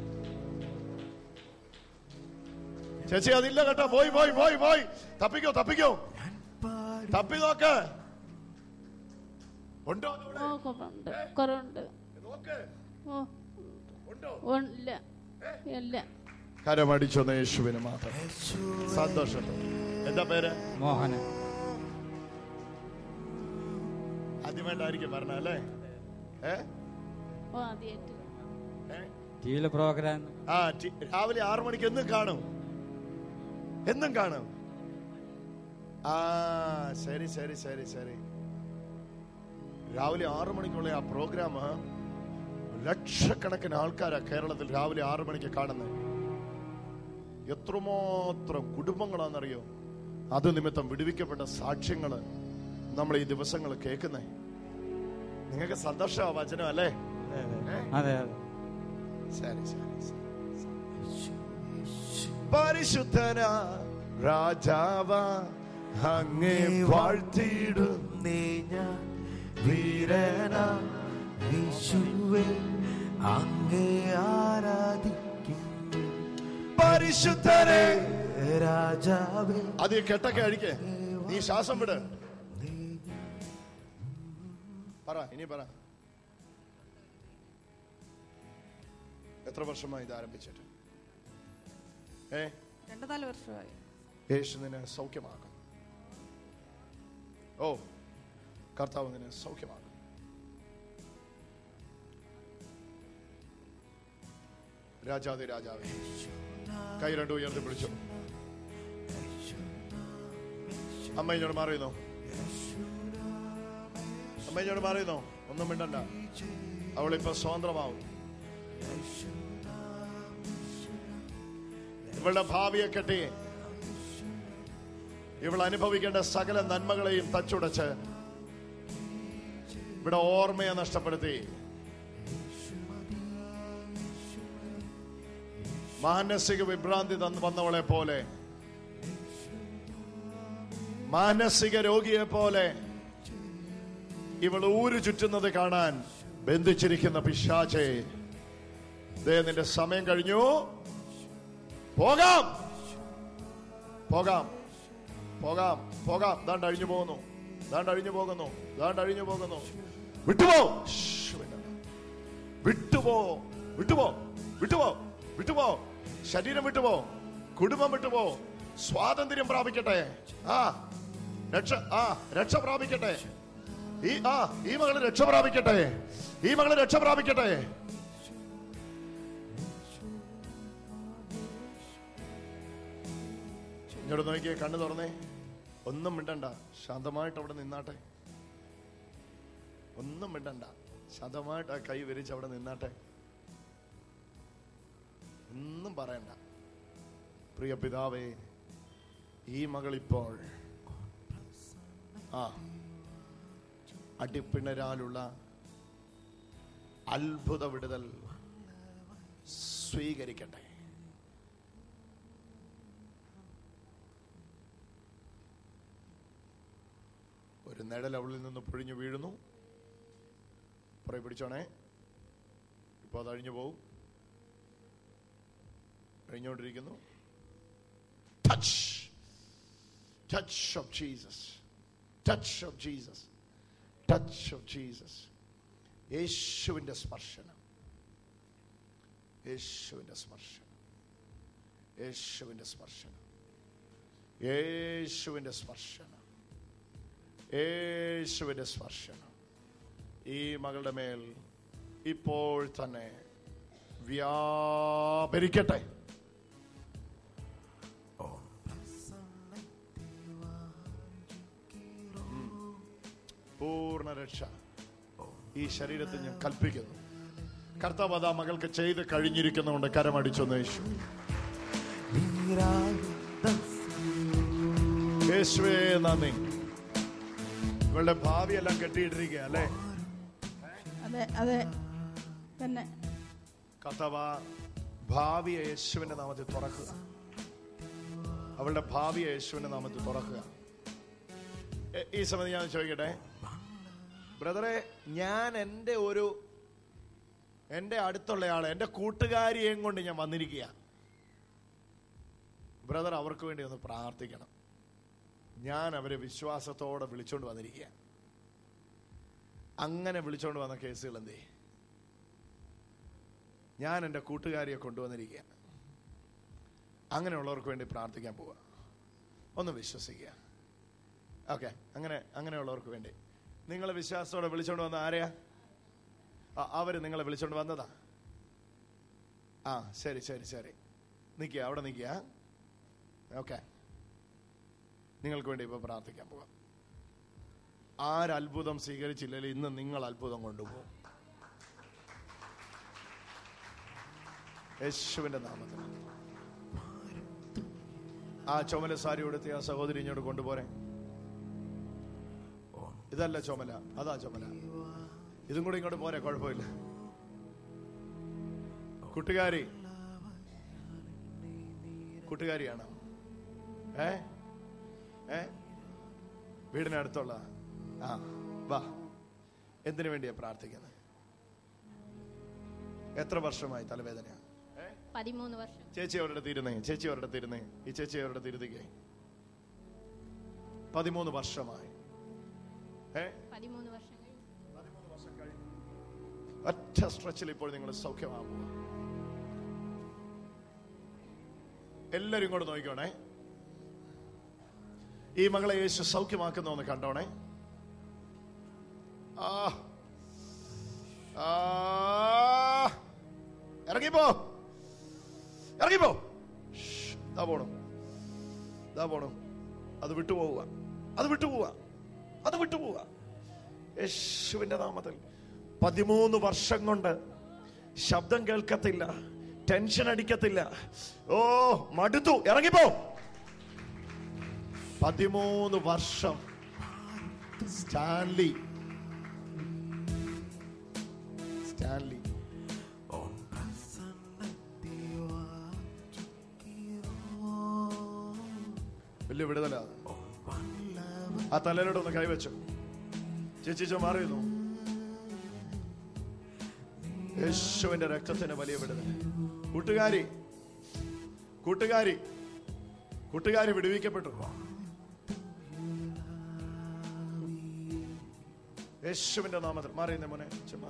ചേച്ചി അതില്ല കേട്ടോ. പോയി പോയി പോയി പോയി. തപ്പിക്കോ തപ്പിക്കോ. തപ്പി നോക്ക്. ഉണ്ടോ? കരമടിച്ചൊന്ന് യേശുവിന് മാത്രം. സന്തോഷം. എന്താ പേര്? മോഹനൻ. ആദ്യമായിട്ടായിരിക്കും പറഞ്ഞ അല്ലേ? ടിവിയിലെ പ്രോഗ്രാം രാവിലെ 6 മണിക്ക് എന്നും കാണും. എന്നും കാണും. ആ ശരി ശരി ശരി ശരി. രാവിലെ 6 മണിക്കുള്ള ആ പ്രോഗ്രാം ലക്ഷക്കണക്കിന് ആൾക്കാരാ കേരളത്തിൽ രാവിലെ 6 മണിക്ക് കാണുന്നത്. എത്രമാത്രം കുടുംബങ്ങളാണെന്നറിയോ അത് നിമിത്തം വിടുവിക്കപ്പെട്ട സാക്ഷ്യങ്ങള് നമ്മൾ ഈ ദിവസങ്ങൾ കേൾക്കുന്നേ. നിങ്ങൾക്ക് സന്തോഷമാ വചനം അല്ലേ? അതെ അതെ. ശരി ശരി. പരിശുദ്ധന രാജാവ അങ്ങേ വാഴ്ത്തിയിടുന്നേ ഞാൻ, വീരന യേശുവേ അങ്ങേ ആരാധിക്കും. പരിശുദ്ധനെ രാജാവേ. അത് കെട്ടൊക്കെ അഴിക്കേ. നീ ശ്വാസം വിട്. പറ ഇനി പറ. എത്ര വർഷമായി ഇത് ആരംഭിച്ചിട്ട്? 2-4 വർഷമായി. യേശു നിന്നെ സൗഖ്യമാക്കും. ഓ കർത്താവ് നിന്നെ സൗഖ്യമാക്കും. രാജാതി രാജാവേ, കൈ രണ്ടും ഉയർത്തി പിടിച്ചു. അമ്മ ഇങ്ങോട്ട് മാറിയുന്നോ? അമ്മ ഇങ്ങോട്ട് മാറിയുന്നോ? ഒന്നും മിണ്ടണ്ട. അവളിപ്പോ സ്വതന്ത്രമാവും. ഇവളുടെ ഭാവിയെ കെട്ടി ഇവൾ അനുഭവിക്കേണ്ട സകല നന്മകളെയും തച്ചുടച്ച് ഇവിടെ ഓർമ്മയെ നഷ്ടപ്പെടുത്തി മാനസിക വിഭ്രാന്തി വന്നവളെ പോലെ, മാനസിക രോഗിയെ പോലെ ഇവൾ ഊരു ചുറ്റുന്നത് കാണാൻ ബന്ധിച്ചിരിക്കുന്ന പിശാചേ, ദേ നിന്റെ സമയം കഴിഞ്ഞു. പോകാം പോകാം പോകാം പോകാം. ദാണ്ട് അഴിഞ്ഞു പോകുന്നു. ദാണ്ട് അഴിഞ്ഞു പോകുന്നു. ദാണ്ട് അഴിഞ്ഞു പോകുന്നു. വിട്ടുപോ വിട്ടുപോ വിട്ടുപോ വിട്ടുപോ വിട്ടുപോ. ശരീരം വിട്ടുപോ. കുടുംബം വിട്ടുപോ. സ്വാതന്ത്ര്യം പ്രാപിക്കട്ടെ. രക്ഷ പ്രാപിക്കട്ടെ. ഈ മകള് രക്ഷ പ്രാപിക്കട്ടെ. ഈ മകള് രക്ഷ പ്രാപിക്കട്ടെ. ഇങ്ങോട്ട് നോക്കിയേ. കണ്ണു തുറന്നേ. ഒന്നും മിണ്ടണ്ട. ശാന്തമായിട്ട് അവിടെ നിന്നാട്ടെ. ഒന്നും മിണ്ടണ്ട. ശാന്തമായിട്ട് ആ കൈ വിരിച്ച് അവിടെ നിന്നാട്ടെ. ഒന്നും പറയണ്ട. പ്രിയ പിതാവേ, ഈ മകളിപ്പോൾ അടിപ്പിണരാലുള്ള അത്ഭുത വിടുതൽ സ്വീകരിക്കട്ടെ. ഒരു നിഴൽ അവളിൽ നിന്ന് പൊഴിഞ്ഞു വീഴുന്നു. പുറകെ പിടിച്ചോണേ. ഇപ്പൊ അത് അഴിഞ്ഞു പോവും. കഴിഞ്ഞുകൊണ്ടിരിക്കുന്നു. Touch of Jesus. Touch of Jesus. Touch of Jesus. യേശുവിന്റെ സ്പർശനം. യേശുവിന്റെ സ്പർശനം. യേശുവിന്റെ സ്പർശനം. യേശുവിന്റെ സ്പർശനം. യേശുവിന്റെ സ്പർശനം ഈ മകളുടെ മേൽ ഇപ്പോൾ തന്നെ വ്യാപരിക്കട്ടെ. പൂർണ്ണ രക്ഷ ഈ ശരീരത്തിൽ ഞാൻ കൽപ്പിക്കുന്നു. കർത്താവ് അതാ മകൾക്ക് ചെയ്ത് കഴിഞ്ഞിരിക്കുന്നുണ്ട്. കരമടിച്ചൊന്ന് യേശു. യേശുവേ നന്ദി. ഇവളുടെ ഭാവിയെല്ലാം കെട്ടിയിട്ടിരിക്കുക അല്ലേ? അതെ അതെ തന്നെ. കർത്താവ് ഭാവിയെ യേശുവിന്റെ നാമത്തിൽ തുറക്കുക. അവളുടെ ഭാവി യേശുവിന്റെ നാമത്തിൽ തുറക്കുക. ഈ സമയത്ത് ഞാൻ ചോദിക്കട്ടെ ബ്രദറെ, ഞാൻ എൻ്റെ അടുത്തുള്ള ആളെ, എൻ്റെ കൂട്ടുകാരിയെയും കൊണ്ട് ഞാൻ വന്നിരിക്കുക. ബ്രദർ അവർക്ക് വേണ്ടി ഒന്ന് പ്രാർത്ഥിക്കണം. ഞാൻ അവരെ വിശ്വാസത്തോടെ വിളിച്ചോണ്ട് വന്നിരിക്കുക. അങ്ങനെ വിളിച്ചോണ്ട് വന്ന കേസുകൾ എന്തേ? ഞാൻ എൻ്റെ കൂട്ടുകാരിയെ കൊണ്ടുവന്നിരിക്കുക. അങ്ങനെയുള്ളവർക്ക് വേണ്ടി പ്രാർത്ഥിക്കാൻ പോവുക. ഒന്ന് വിശ്വസിക്കുക. ഓക്കെ, അങ്ങനെയുള്ളവർക്ക് വേണ്ടി നിങ്ങളെ വിശ്വാസത്തോടെ വിളിച്ചോണ്ട് വന്ന ആരെയാ? അവര് നിങ്ങളെ വിളിച്ചോണ്ട് വന്നതാ. ശരി ശരി ശരി, നിൽക്കുക, അവിടെ നിൽക്കുക. ഓക്കെ, നിങ്ങൾക്ക് വേണ്ടി ഇപ്പൊ പ്രാർത്ഥിക്കാൻ പോവാം. ആരത്ഭുതം സ്വീകരിച്ചില്ലെങ്കിൽ ഇന്ന് നിങ്ങൾ അത്ഭുതം കൊണ്ടുപോകും യേശുവിന്റെ നാമത്തിൽ. ആ ചുമല സാരി ഉടുത്തിയ ആ സഹോദരി ഇങ്ങോട്ട് കൊണ്ടുപോരെ. ഇതല്ല ചുമല, അതാ ചുമല. ഇതും കൂടി ഇങ്ങോട്ട് പോരെ, കുഴപ്പമില്ല. കൂട്ടുകാരിയാണ്. വീടിനടുത്തുള്ള വാ. എന്തിനു വേണ്ടിയാ പ്രാർത്ഥിക്കുന്നത്? എത്ര വർഷമായി തലവേദന? 13 വർഷം. ചേച്ചി അവരുടെ തീരുന്നേ, ചേച്ചി അവരുടെ തീരുന്നേ, ഈ ചേച്ചി അവരുടെ തിരുതികെ 13 വർഷമായി. 13 വർഷം കഴിഞ്ഞു. ഒറ്റ സ്ട്രെച്ചിൽ ഇപ്പോൾ നിങ്ങൾ സൗഖ്യമാകുക. എല്ലാരും ഇങ്ങോട്ട് നോക്കിക്കോണേ. ഈ മകളെ യേശു സൗഖ്യമാക്കുന്ന ഒന്ന് കണ്ടോണേ. ഇറങ്ങിപ്പോ, ഇറങ്ങിപ്പോ. ദാ പോണു. അത് വിട്ടുപോവുക, അത് വിട്ടുപോവുക യേശുവിന്റെ നാമത്തിൽ. 13 വർഷം കൊണ്ട് ശബ്ദം കേൾക്കത്തില്ല, ടെൻഷൻ അടിക്കത്തില്ല. മടുത്തു, ഇറങ്ങിപ്പോ. 13 വർഷം സ്റ്റാൻലി വലിയ വിടുതല. ആ തലയിലോട്ട് ഒന്ന് കൈവച്ചു. ചേച്ചി മാറിയുന്നു. യേശുവിന്റെ രക്തത്തിന് വലിയ വിടുതൽ. കൂട്ടുകാരി വിടുവിക്കപ്പെട്ടു. യേശുവിന്റെ നാമത്തിൽ. മാറിയുന്നേ മോനെ,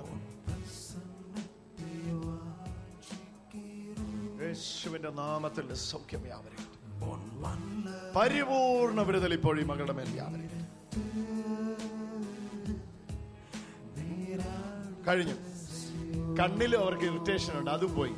യേശുവിന്റെ നാമത്തിൽ സൗഖ്യം വ്യാപരിക്കട്ടെ. പരിപൂർണ വിടുതൽ ഇപ്പോൾ ഈ മകളുടെ മേൽ വ്യാപരിക്കട്ടെ. കഴിഞ്ഞു. കണ്ണിൽ അവർക്ക് ഇറിറ്റേഷൻ ഉണ്ട്, അതും പോയി.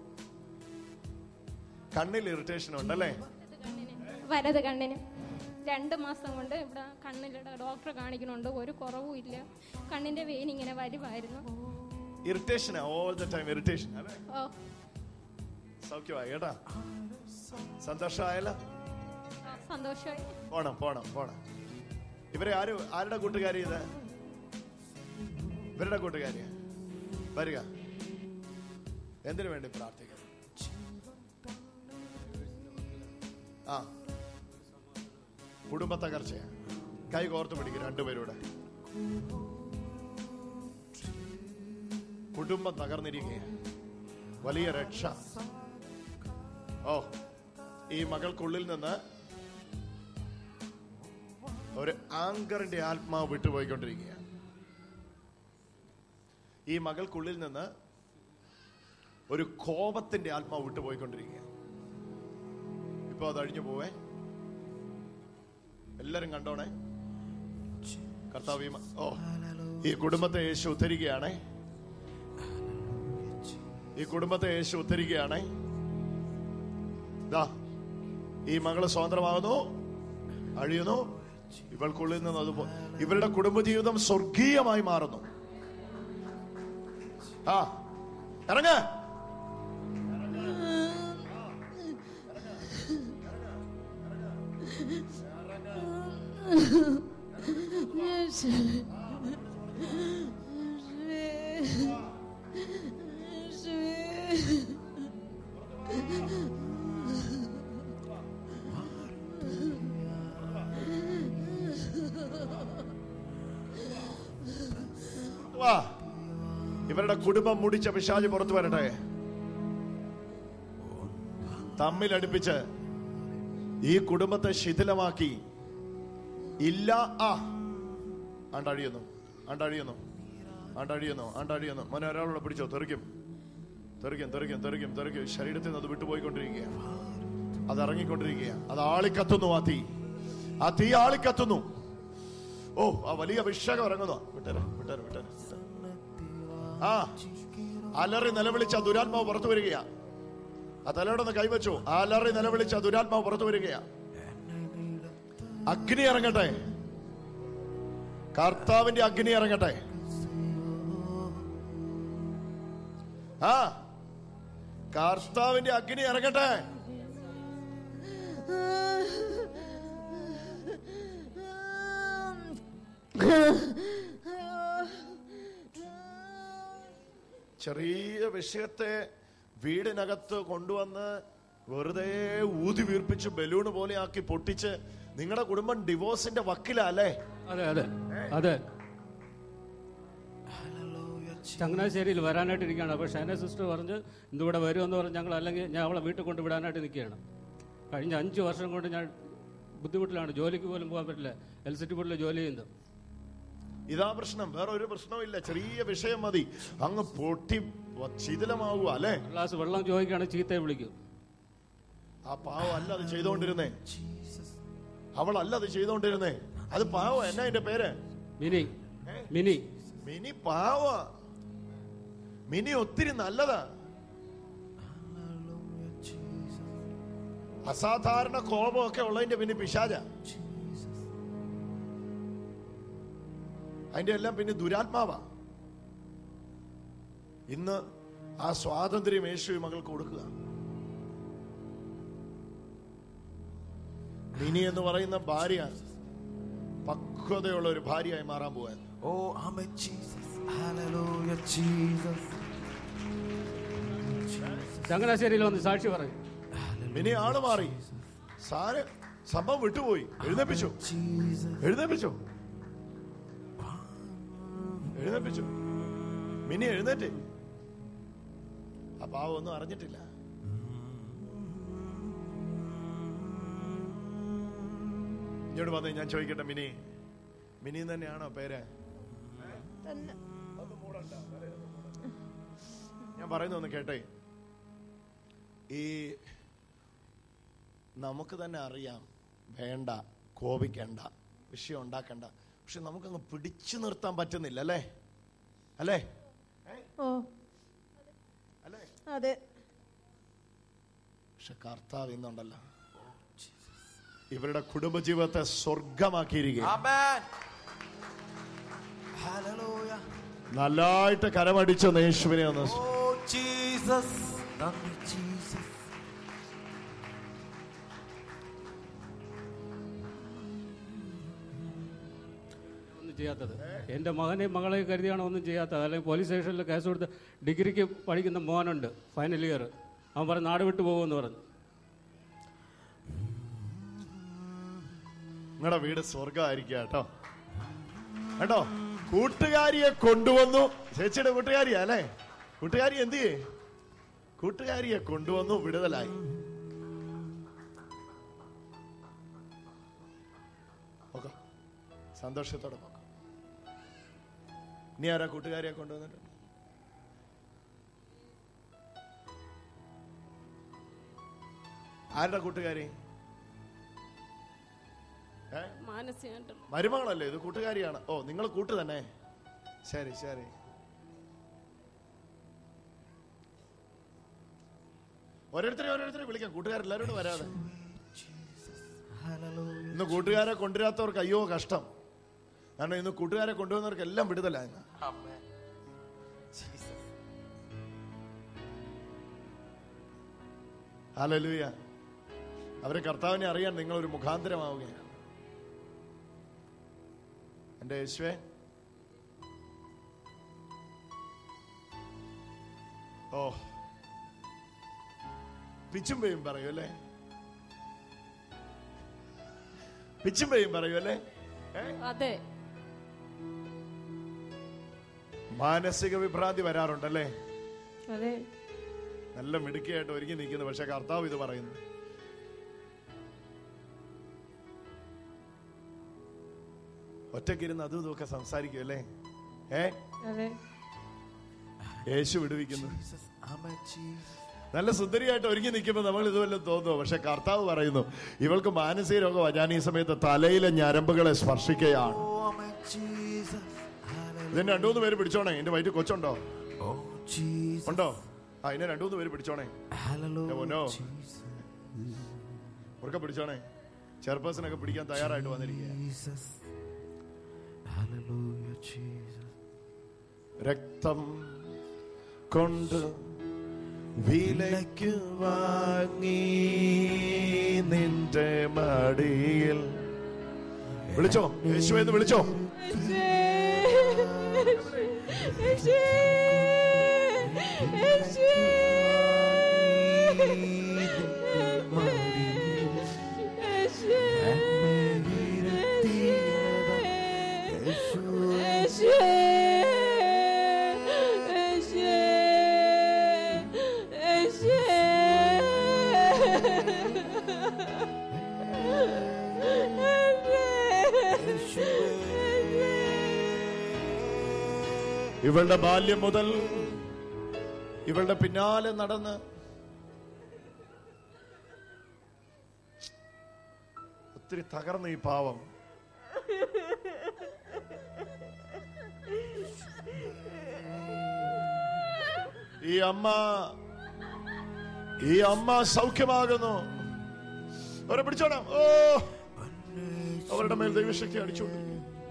കണ്ണിൽ ഇറിറ്റേഷൻ ഉണ്ടല്ലേ? വലത് കണ്ണിന് 2 മാസം കൊണ്ട് ഇവിടെ കണ്ണിലൂടെ ഡോക്ടറെ കാണിക്കുന്നുണ്ട്, ഒരു കുറവും ഇല്ല. കണ്ണിന്റെ വെയിൻ ഇങ്ങനെ വരുമായിരുന്നു. Irritation all the time, irritation അല്ലേ? സൗഖ്യമായി കേട്ടാ? സന്തോഷമായല്ലോ? സന്തോഷമായി. പോണം. ഇവരെ ആരുടെ കൂട്ടുകാരി? ഇത് ഇവരുടെ കൂട്ടുകാരിയാ. വരിക. എന്തിനു വേണ്ടി പ്രാർത്ഥിക്കണം? കുടുംബ തകർച്ചയാ. കൈ കോർത്ത് പിടിക്കും രണ്ടുപേരൂടെ. കുടുംബം തകർന്നിരിക്കുക. വലിയ രക്ഷ. ഈ മകൾക്കുള്ളിൽ നിന്ന് ഒരു ആങ്കറിന്റെ ആത്മാവ് വിട്ടുപോയിക്കൊണ്ടിരിക്കുക. ഈ മകൾക്കുള്ളിൽ നിന്ന് ഒരു കോപത്തിന്റെ ആത്മാവ് വിട്ടുപോയിക്കൊണ്ടിരിക്കുക. ഇപ്പൊ അത് അഴിഞ്ഞു പോവേ. എല്ലാരും കണ്ടോണേ. കർത്താവ് ഈ കുടുംബത്തെ യേശു ഉദ്ധരിക്കുകയാണേ. ഈ മകള് സ്വതന്ത്രമാകുന്നു, അഴിയുന്നു. ഇവൾക്കുള്ളിൽ നിന്ന് അതുപോലെ ഇവരുടെ കുടുംബജീവിതം സ്വർഗീയമായി മാറുന്നു. ഇറങ്ങ. ഇവരുടെ കുടുംബം മുടിച്ച പിശാച് പുറത്തു വരട്ടെ. തമ്മിലടുപ്പിച്ച് ഈ കുടുംബത്തെ ശിഥിലമാക്കി ഇല്ല ആണ്ടഴിയുന്നു. മോനെ ഒരാളോട് പിടിച്ചോ. തെറിക്കും. ശരീരത്തിൽ നിന്ന് അത് വിട്ടുപോയിക്കൊണ്ടിരിക്കുക, അത് ഇറങ്ങിക്കൊണ്ടിരിക്കുക. അത് ആളിക്കത്തുന്നു. ആ തീ ആളിക്കത്തുന്നു. ഓ, ആ വലിയ അഭിഷേകം ഇറങ്ങുന്നു. വിട്ടേരെ. അലറി നിലവിളിച്ച ദുരാത്മാവ് പുറത്തു വരികയാ. ആ തലയോടൊന്ന് കൈവച്ചു. അലറി നിലവിളിച്ച ദുരാത്മാവ് പുറത്തു വരികയാ. അഗ്നി ഇറങ്ങട്ടെ. കർത്താവിന്റെ അഗ്നി ഇറങ്ങട്ടെ. കർത്താവിന്റെ അഗ്നി ഇറങ്ങട്ടെ. ചെറിയ വിഷയത്തെ വീടിനകത്ത് കൊണ്ടുവന്ന് വെറുതെ ഊതി വീർപ്പിച്ച് ബലൂണ് പോലെ ആക്കി പൊട്ടിച്ച് നിങ്ങളുടെ കുടുംബം ഡിവോഴ്സിന്റെ വക്കിലല്ലേ? അതെ. ചങ്ങനാശ്ശേരിയിൽ വരാനായിട്ട് ഇരിക്കുകയാണ്. അപ്പോൾ ഷൈന സിസ്റ്റർ പറഞ്ഞ് ഇന്നിവിടെ വരുമെന്ന് പറഞ്ഞ് ഞങ്ങൾ, അല്ലെങ്കിൽ ഞാൻ അവളെ വീട്ടിൽ കൊണ്ട് വിടാനായിട്ട് നിൽക്കുകയാണ്. കഴിഞ്ഞ 5 വർഷം കൊണ്ട് ഞാൻ ബുദ്ധിമുട്ടിലാണ്. ജോലിക്ക് പോലും പോകാൻ പറ്റില്ല. എൽസിറ്റി ബോർഡിൽ ജോലി ചെയ്യുന്നത്. ഇതാ പ്രശ്നം, വേറെ ഒരു പ്രശ്നവും ഇല്ല. ചെറിയ വിഷയം മതി, അങ്ങ് പൊട്ടി ശിഥിലമാവുക അല്ലേ? ഗ്ലാസ് വെള്ളം ചോദിക്കുകയാണ്, ചീത്തയെ വിളിക്കും. ആ പാവം അല്ല അത് ചെയ്തോണ്ടിരുന്നേ, അവളല്ല അത് ചെയ്തോണ്ടിരുന്നേ. അത് പാവ. എന്നാ എന്റെ പേര്? മിനി പാവ. മിനി ഒത്തിരി നല്ലതാ. അസാധാരണ കോപമൊക്കെ ഉള്ളതിന്റെ പിന്നെ പിശാച. അതിന്റെ എല്ലാം പിന്നെ ദുരാത്മാവാ. ഇന്ന് ആ സ്വാതന്ത്ര്യം യേശു മകൾക്ക് കൊടുക്കുക. മിനി എന്ന് പറയുന്ന ഭാര്യ പക്വതയുള്ള ഒരു ഭാര്യയായി മാറാൻ പോവാൻ. ഓ ആമേൻ ജീസസ്, ഹല്ലേലൂയ ജീസസ്. ചങ്ങനാശ്ശേരിയിൽ വന്ന് സാക്ഷി പറയും. മിനി ആള് മാറി. സംഭവം വിട്ടുപോയി. എഴുന്നേപ്പിച്ചു. മിനി എഴുന്നേറ്റ്. ആ പാവം ഒന്നും അറിഞ്ഞിട്ടില്ല. ഇങ്ങോട്ട് വന്നേ, ഞാൻ ചോദിക്കട്ടെ. മിനി തന്നെയാണോ പേര്? ഞാൻ പറയുന്ന ഒന്ന് കേട്ടെ. ഈ നമുക്ക് തന്നെ അറിയാം, വേണ്ട, കോപിക്കണ്ട, വിഷയം ഉണ്ടാക്കണ്ട. പക്ഷെ നമുക്കങ്ങ് പിടിച്ചു നിർത്താൻ പറ്റുന്നില്ല അല്ലേ? അല്ലേ? അതെ. പക്ഷെ കർത്താവ് ഇന്നുണ്ടല്ലോ ഇവരുടെ കുടുംബജീവിതത്തെ സ്വർഗമാക്കിയിരിക്കുക. നല്ലായിട്ട് കരമടിച്ച യേശുവിനെ ഒന്ന്. ചെയ്യാത്തത് എൻ്റെ മകനെയും മകളെയും കരുതിയാണ് ഒന്നും ചെയ്യാത്തത്. അല്ലെങ്കിൽ പോലീസ് സ്റ്റേഷനിൽ കേസ് കൊടുത്ത് ഡിഗ്രിക്ക് പഠിക്കുന്ന മോനുണ്ട്, ഫൈനൽ ഇയർ. അവൻ പറഞ്ഞു നാട് വിട്ടു പോകുമെന്ന് പറഞ്ഞു. നിങ്ങളുടെ വീട് സ്വർഗമായിരിക്കുക കേട്ടോ. കൂട്ടുകാരിയെ കൊണ്ടുവന്നു. ചേച്ചിയുടെ കൂട്ടുകാരിയാ അല്ലേ? കൂട്ടുകാരി എന്ത് ചെയ്യേ? കൂട്ടുകാരിയെ കൊണ്ടുവന്നു, വിടുതലായി. സന്തോഷത്തോടെ പോകാം. ഇനി ആരാ കൂട്ടുകാരിയെ കൊണ്ടുവന്നിട്ട്? ആരുടെ കൂട്ടുകാരി? മരുമകളല്ലേ ഇത്? കൂട്ടുകാരിയാണ്. ഓ, നിങ്ങൾ കൂട്ട് തന്നെ. ശരി. ഓരോരുത്തരെ വിളിക്കാം. കൂട്ടുകാരെല്ലാവരോടും വരാതെ. ഇന്ന് കൂട്ടുകാരെ കൊണ്ടുവരാത്തവർക്ക് അയ്യോ കഷ്ടം. കാരണം ഇന്ന് കൂട്ടുകാരെ കൊണ്ടുവന്നവർക്ക് എല്ലാം വിടുതലായി. ഹല്ലേലൂയ. അവരെ കർത്താവിനെ അറിയാൻ നിങ്ങളൊരു മുഖാന്തരമാവുകയാണ്. എന്റെ യേശുവേ, ഓ പിച്ചും പേയും പറയൂ അല്ലേ? പിച്ചും പേയും പറയൂ അല്ലേ? അതെ. മാനസിക വിഭ്രാന്തി വരാറുണ്ടല്ലേ? അതെ. നല്ല മിടുക്കിയായിട്ട് ഒരുങ്ങി നിൽക്കുന്നു, പക്ഷെ കർത്താവ് ഇത് പറയുന്നു. ഒറ്റക്കിരുന്ന് അതും ഇതൊക്കെ സംസാരിക്കും അല്ലേ? അതെ. യേശു വിടുവിക്കുന്നു. നല്ല സുന്ദരിയായിട്ട് ഒരുങ്ങി നിൽക്കുമ്പോൾ നമ്മൾ ഇതുവല്ല തോന്നുന്നു, പക്ഷെ കർത്താവ് പറയുന്നു ഇവൾക്ക് മാനസിക രോഗം. ഞാൻ ഈ സമയത്ത് തലയിലെ ഞരമ്പുകളെ സ്പർശിക്കുകയാണ്. ഇതിന് 2-3 പേര് പിടിച്ചോണേ. എന്റെ വയറ്റിൽ കൊച്ചുണ്ടോ? ഉണ്ടോ? ഇതിനെ 2-3 പേര് പിടിച്ചോണേ. ഉറക്കെ പിടിച്ചോണേ. ചെയർപേഴ്സണൊക്കെ പിടിക്കാൻ തയ്യാറായിട്ട് വന്നിരിക്കുക. രക്തം കൊണ്ട് വിലയ്ക്ക് വാങ്ങി നിന്റെ മടിയിൽ വിളിച്ചോ, യേശുവെന്ന് വിളിച്ചോ. ഇവളുടെ ബാല്യം മുതൽ ഇവളുടെ പിന്നാലെ നടന്ന് ഒത്തിരി തകർന്ന ഈ പാവം ഈ അമ്മ സൗഖ്യമാകുന്നു. അവരെ പിടിച്ചോണം. അവരുടെ മേൽ ദൈവശക്തി അടിച്ചുകൊണ്ടിരിക്കും.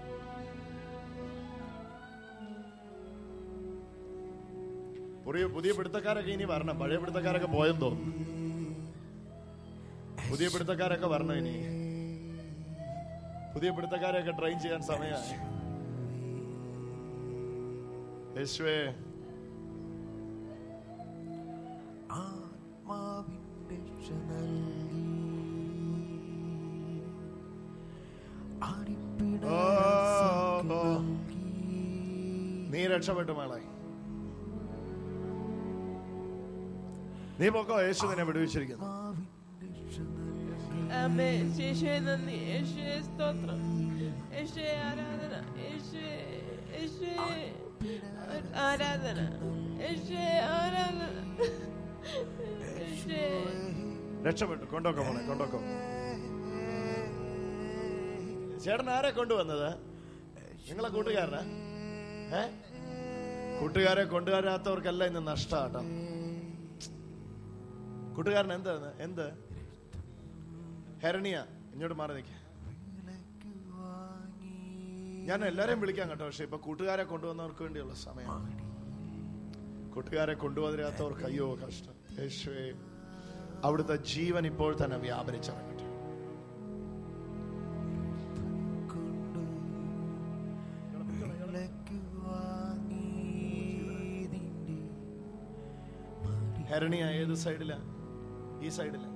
പുതിയ പിടുത്തക്കാരൊക്കെ ഇനി വരണം. പഴയ പിടുത്തക്കാരൊക്കെ പോയെന്ന് തോന്നുന്നു. പുതിയ പിടുത്തക്കാരൊക്കെ വരണം. ഇനി പുതിയ പിടുത്തക്കാരെയൊക്കെ ട്രെയിൻ ചെയ്യാൻ സമയമായി. യേശുവേ, നീ രക്ഷപ്പെട്ടു മോളെ. നീ പോക്കോ, യേശു നിന്നെ വിടുവിച്ചിരിക്കുന്നു. യേശുവേ നന്ദി, യേശുവേ സ്തോത്രം, യേശുവേ ആരാധന, യേശുവേ ആരാധന, യേശുവേ ആരാധന. രക്ഷപ്പെട്ടു. കൊണ്ടോക്കോ മോളെ, കൊണ്ടോക്കോ. ചേട്ടൻ ആരെ കൊണ്ടുവന്നത്? നിങ്ങളെ കൂട്ടുകാരനാ? കൂട്ടുകാരെ കൊണ്ടുവരാത്തവർക്കല്ല ഇന്ന് നഷ്ടാട്ടോ. കൂട്ടുകാരൻ എന്ത് ഹെരണിയ, ഇങ്ങോട്ട് മാറി നിൽക്ക. ഞാൻ എല്ലാരെയും വിളിക്കാം കേട്ടോ, പക്ഷെ ഇപ്പൊ കൂട്ടുകാരെ കൊണ്ടുവന്നവർക്ക് വേണ്ടിയുള്ള സമയമാണ്. കൂട്ടുകാരെ കൊണ്ടുവരാത്തവർക്ക് അയ്യോ കഷ്ടം. യേശുവേ, അവിടുത്തെ ജീവൻ ഇപ്പോൾ തന്നെ വ്യാപരിച്ചിറങ്ങട്ടെ. ഹെരണിയ ഏത് സൈഡിലാ? ഈ സൈഡില.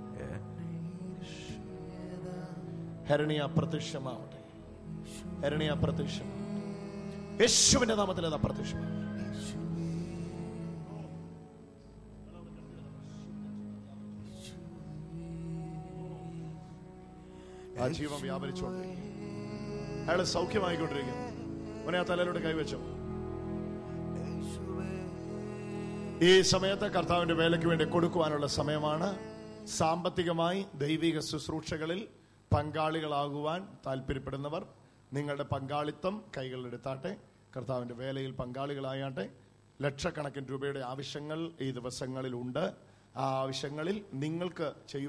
ഹെരണിയ അപ്രത്യക്ഷമാവട്ടെ. ഹെരണിയ അപ്രത്യക്ഷം. യേശുവിന്റെ നാമത്തിൽ അത് അപ്രത്യക്ഷം. ആ ജീവൻ വ്യാപരിച്ചുകൊണ്ടിരിക്കും. അയാള് സൗഖ്യമായിക്കൊണ്ടിരിക്കുന്നു. അവനെ ആ തലയിലോട്ട് കൈവച്ചോ. ഈ സമയത്ത് കർത്താവിന്റെ വേലയ്ക്ക് വേണ്ടി കൊടുക്കുവാനുള്ള സമയമാണ്. സാമ്പത്തികമായി ദൈവിക ശുശ്രൂഷകളിൽ പങ്കാളികളാകുവാൻ താല്പര്യപ്പെടുന്നവർ നിങ്ങളുടെ പങ്കാളിത്തം കൈകളിലെടുത്താട്ടെ. കർത്താവിന്റെ വേലയിൽ പങ്കാളികളായാട്ടെ. ലക്ഷക്കണക്കിന് രൂപയുടെ ആവശ്യങ്ങൾ ഈ ദിവസങ്ങളിൽ ഉണ്ട്. ആ ആവശ്യങ്ങളിൽ നിങ്ങൾക്ക് ചെയ്യുവാൻ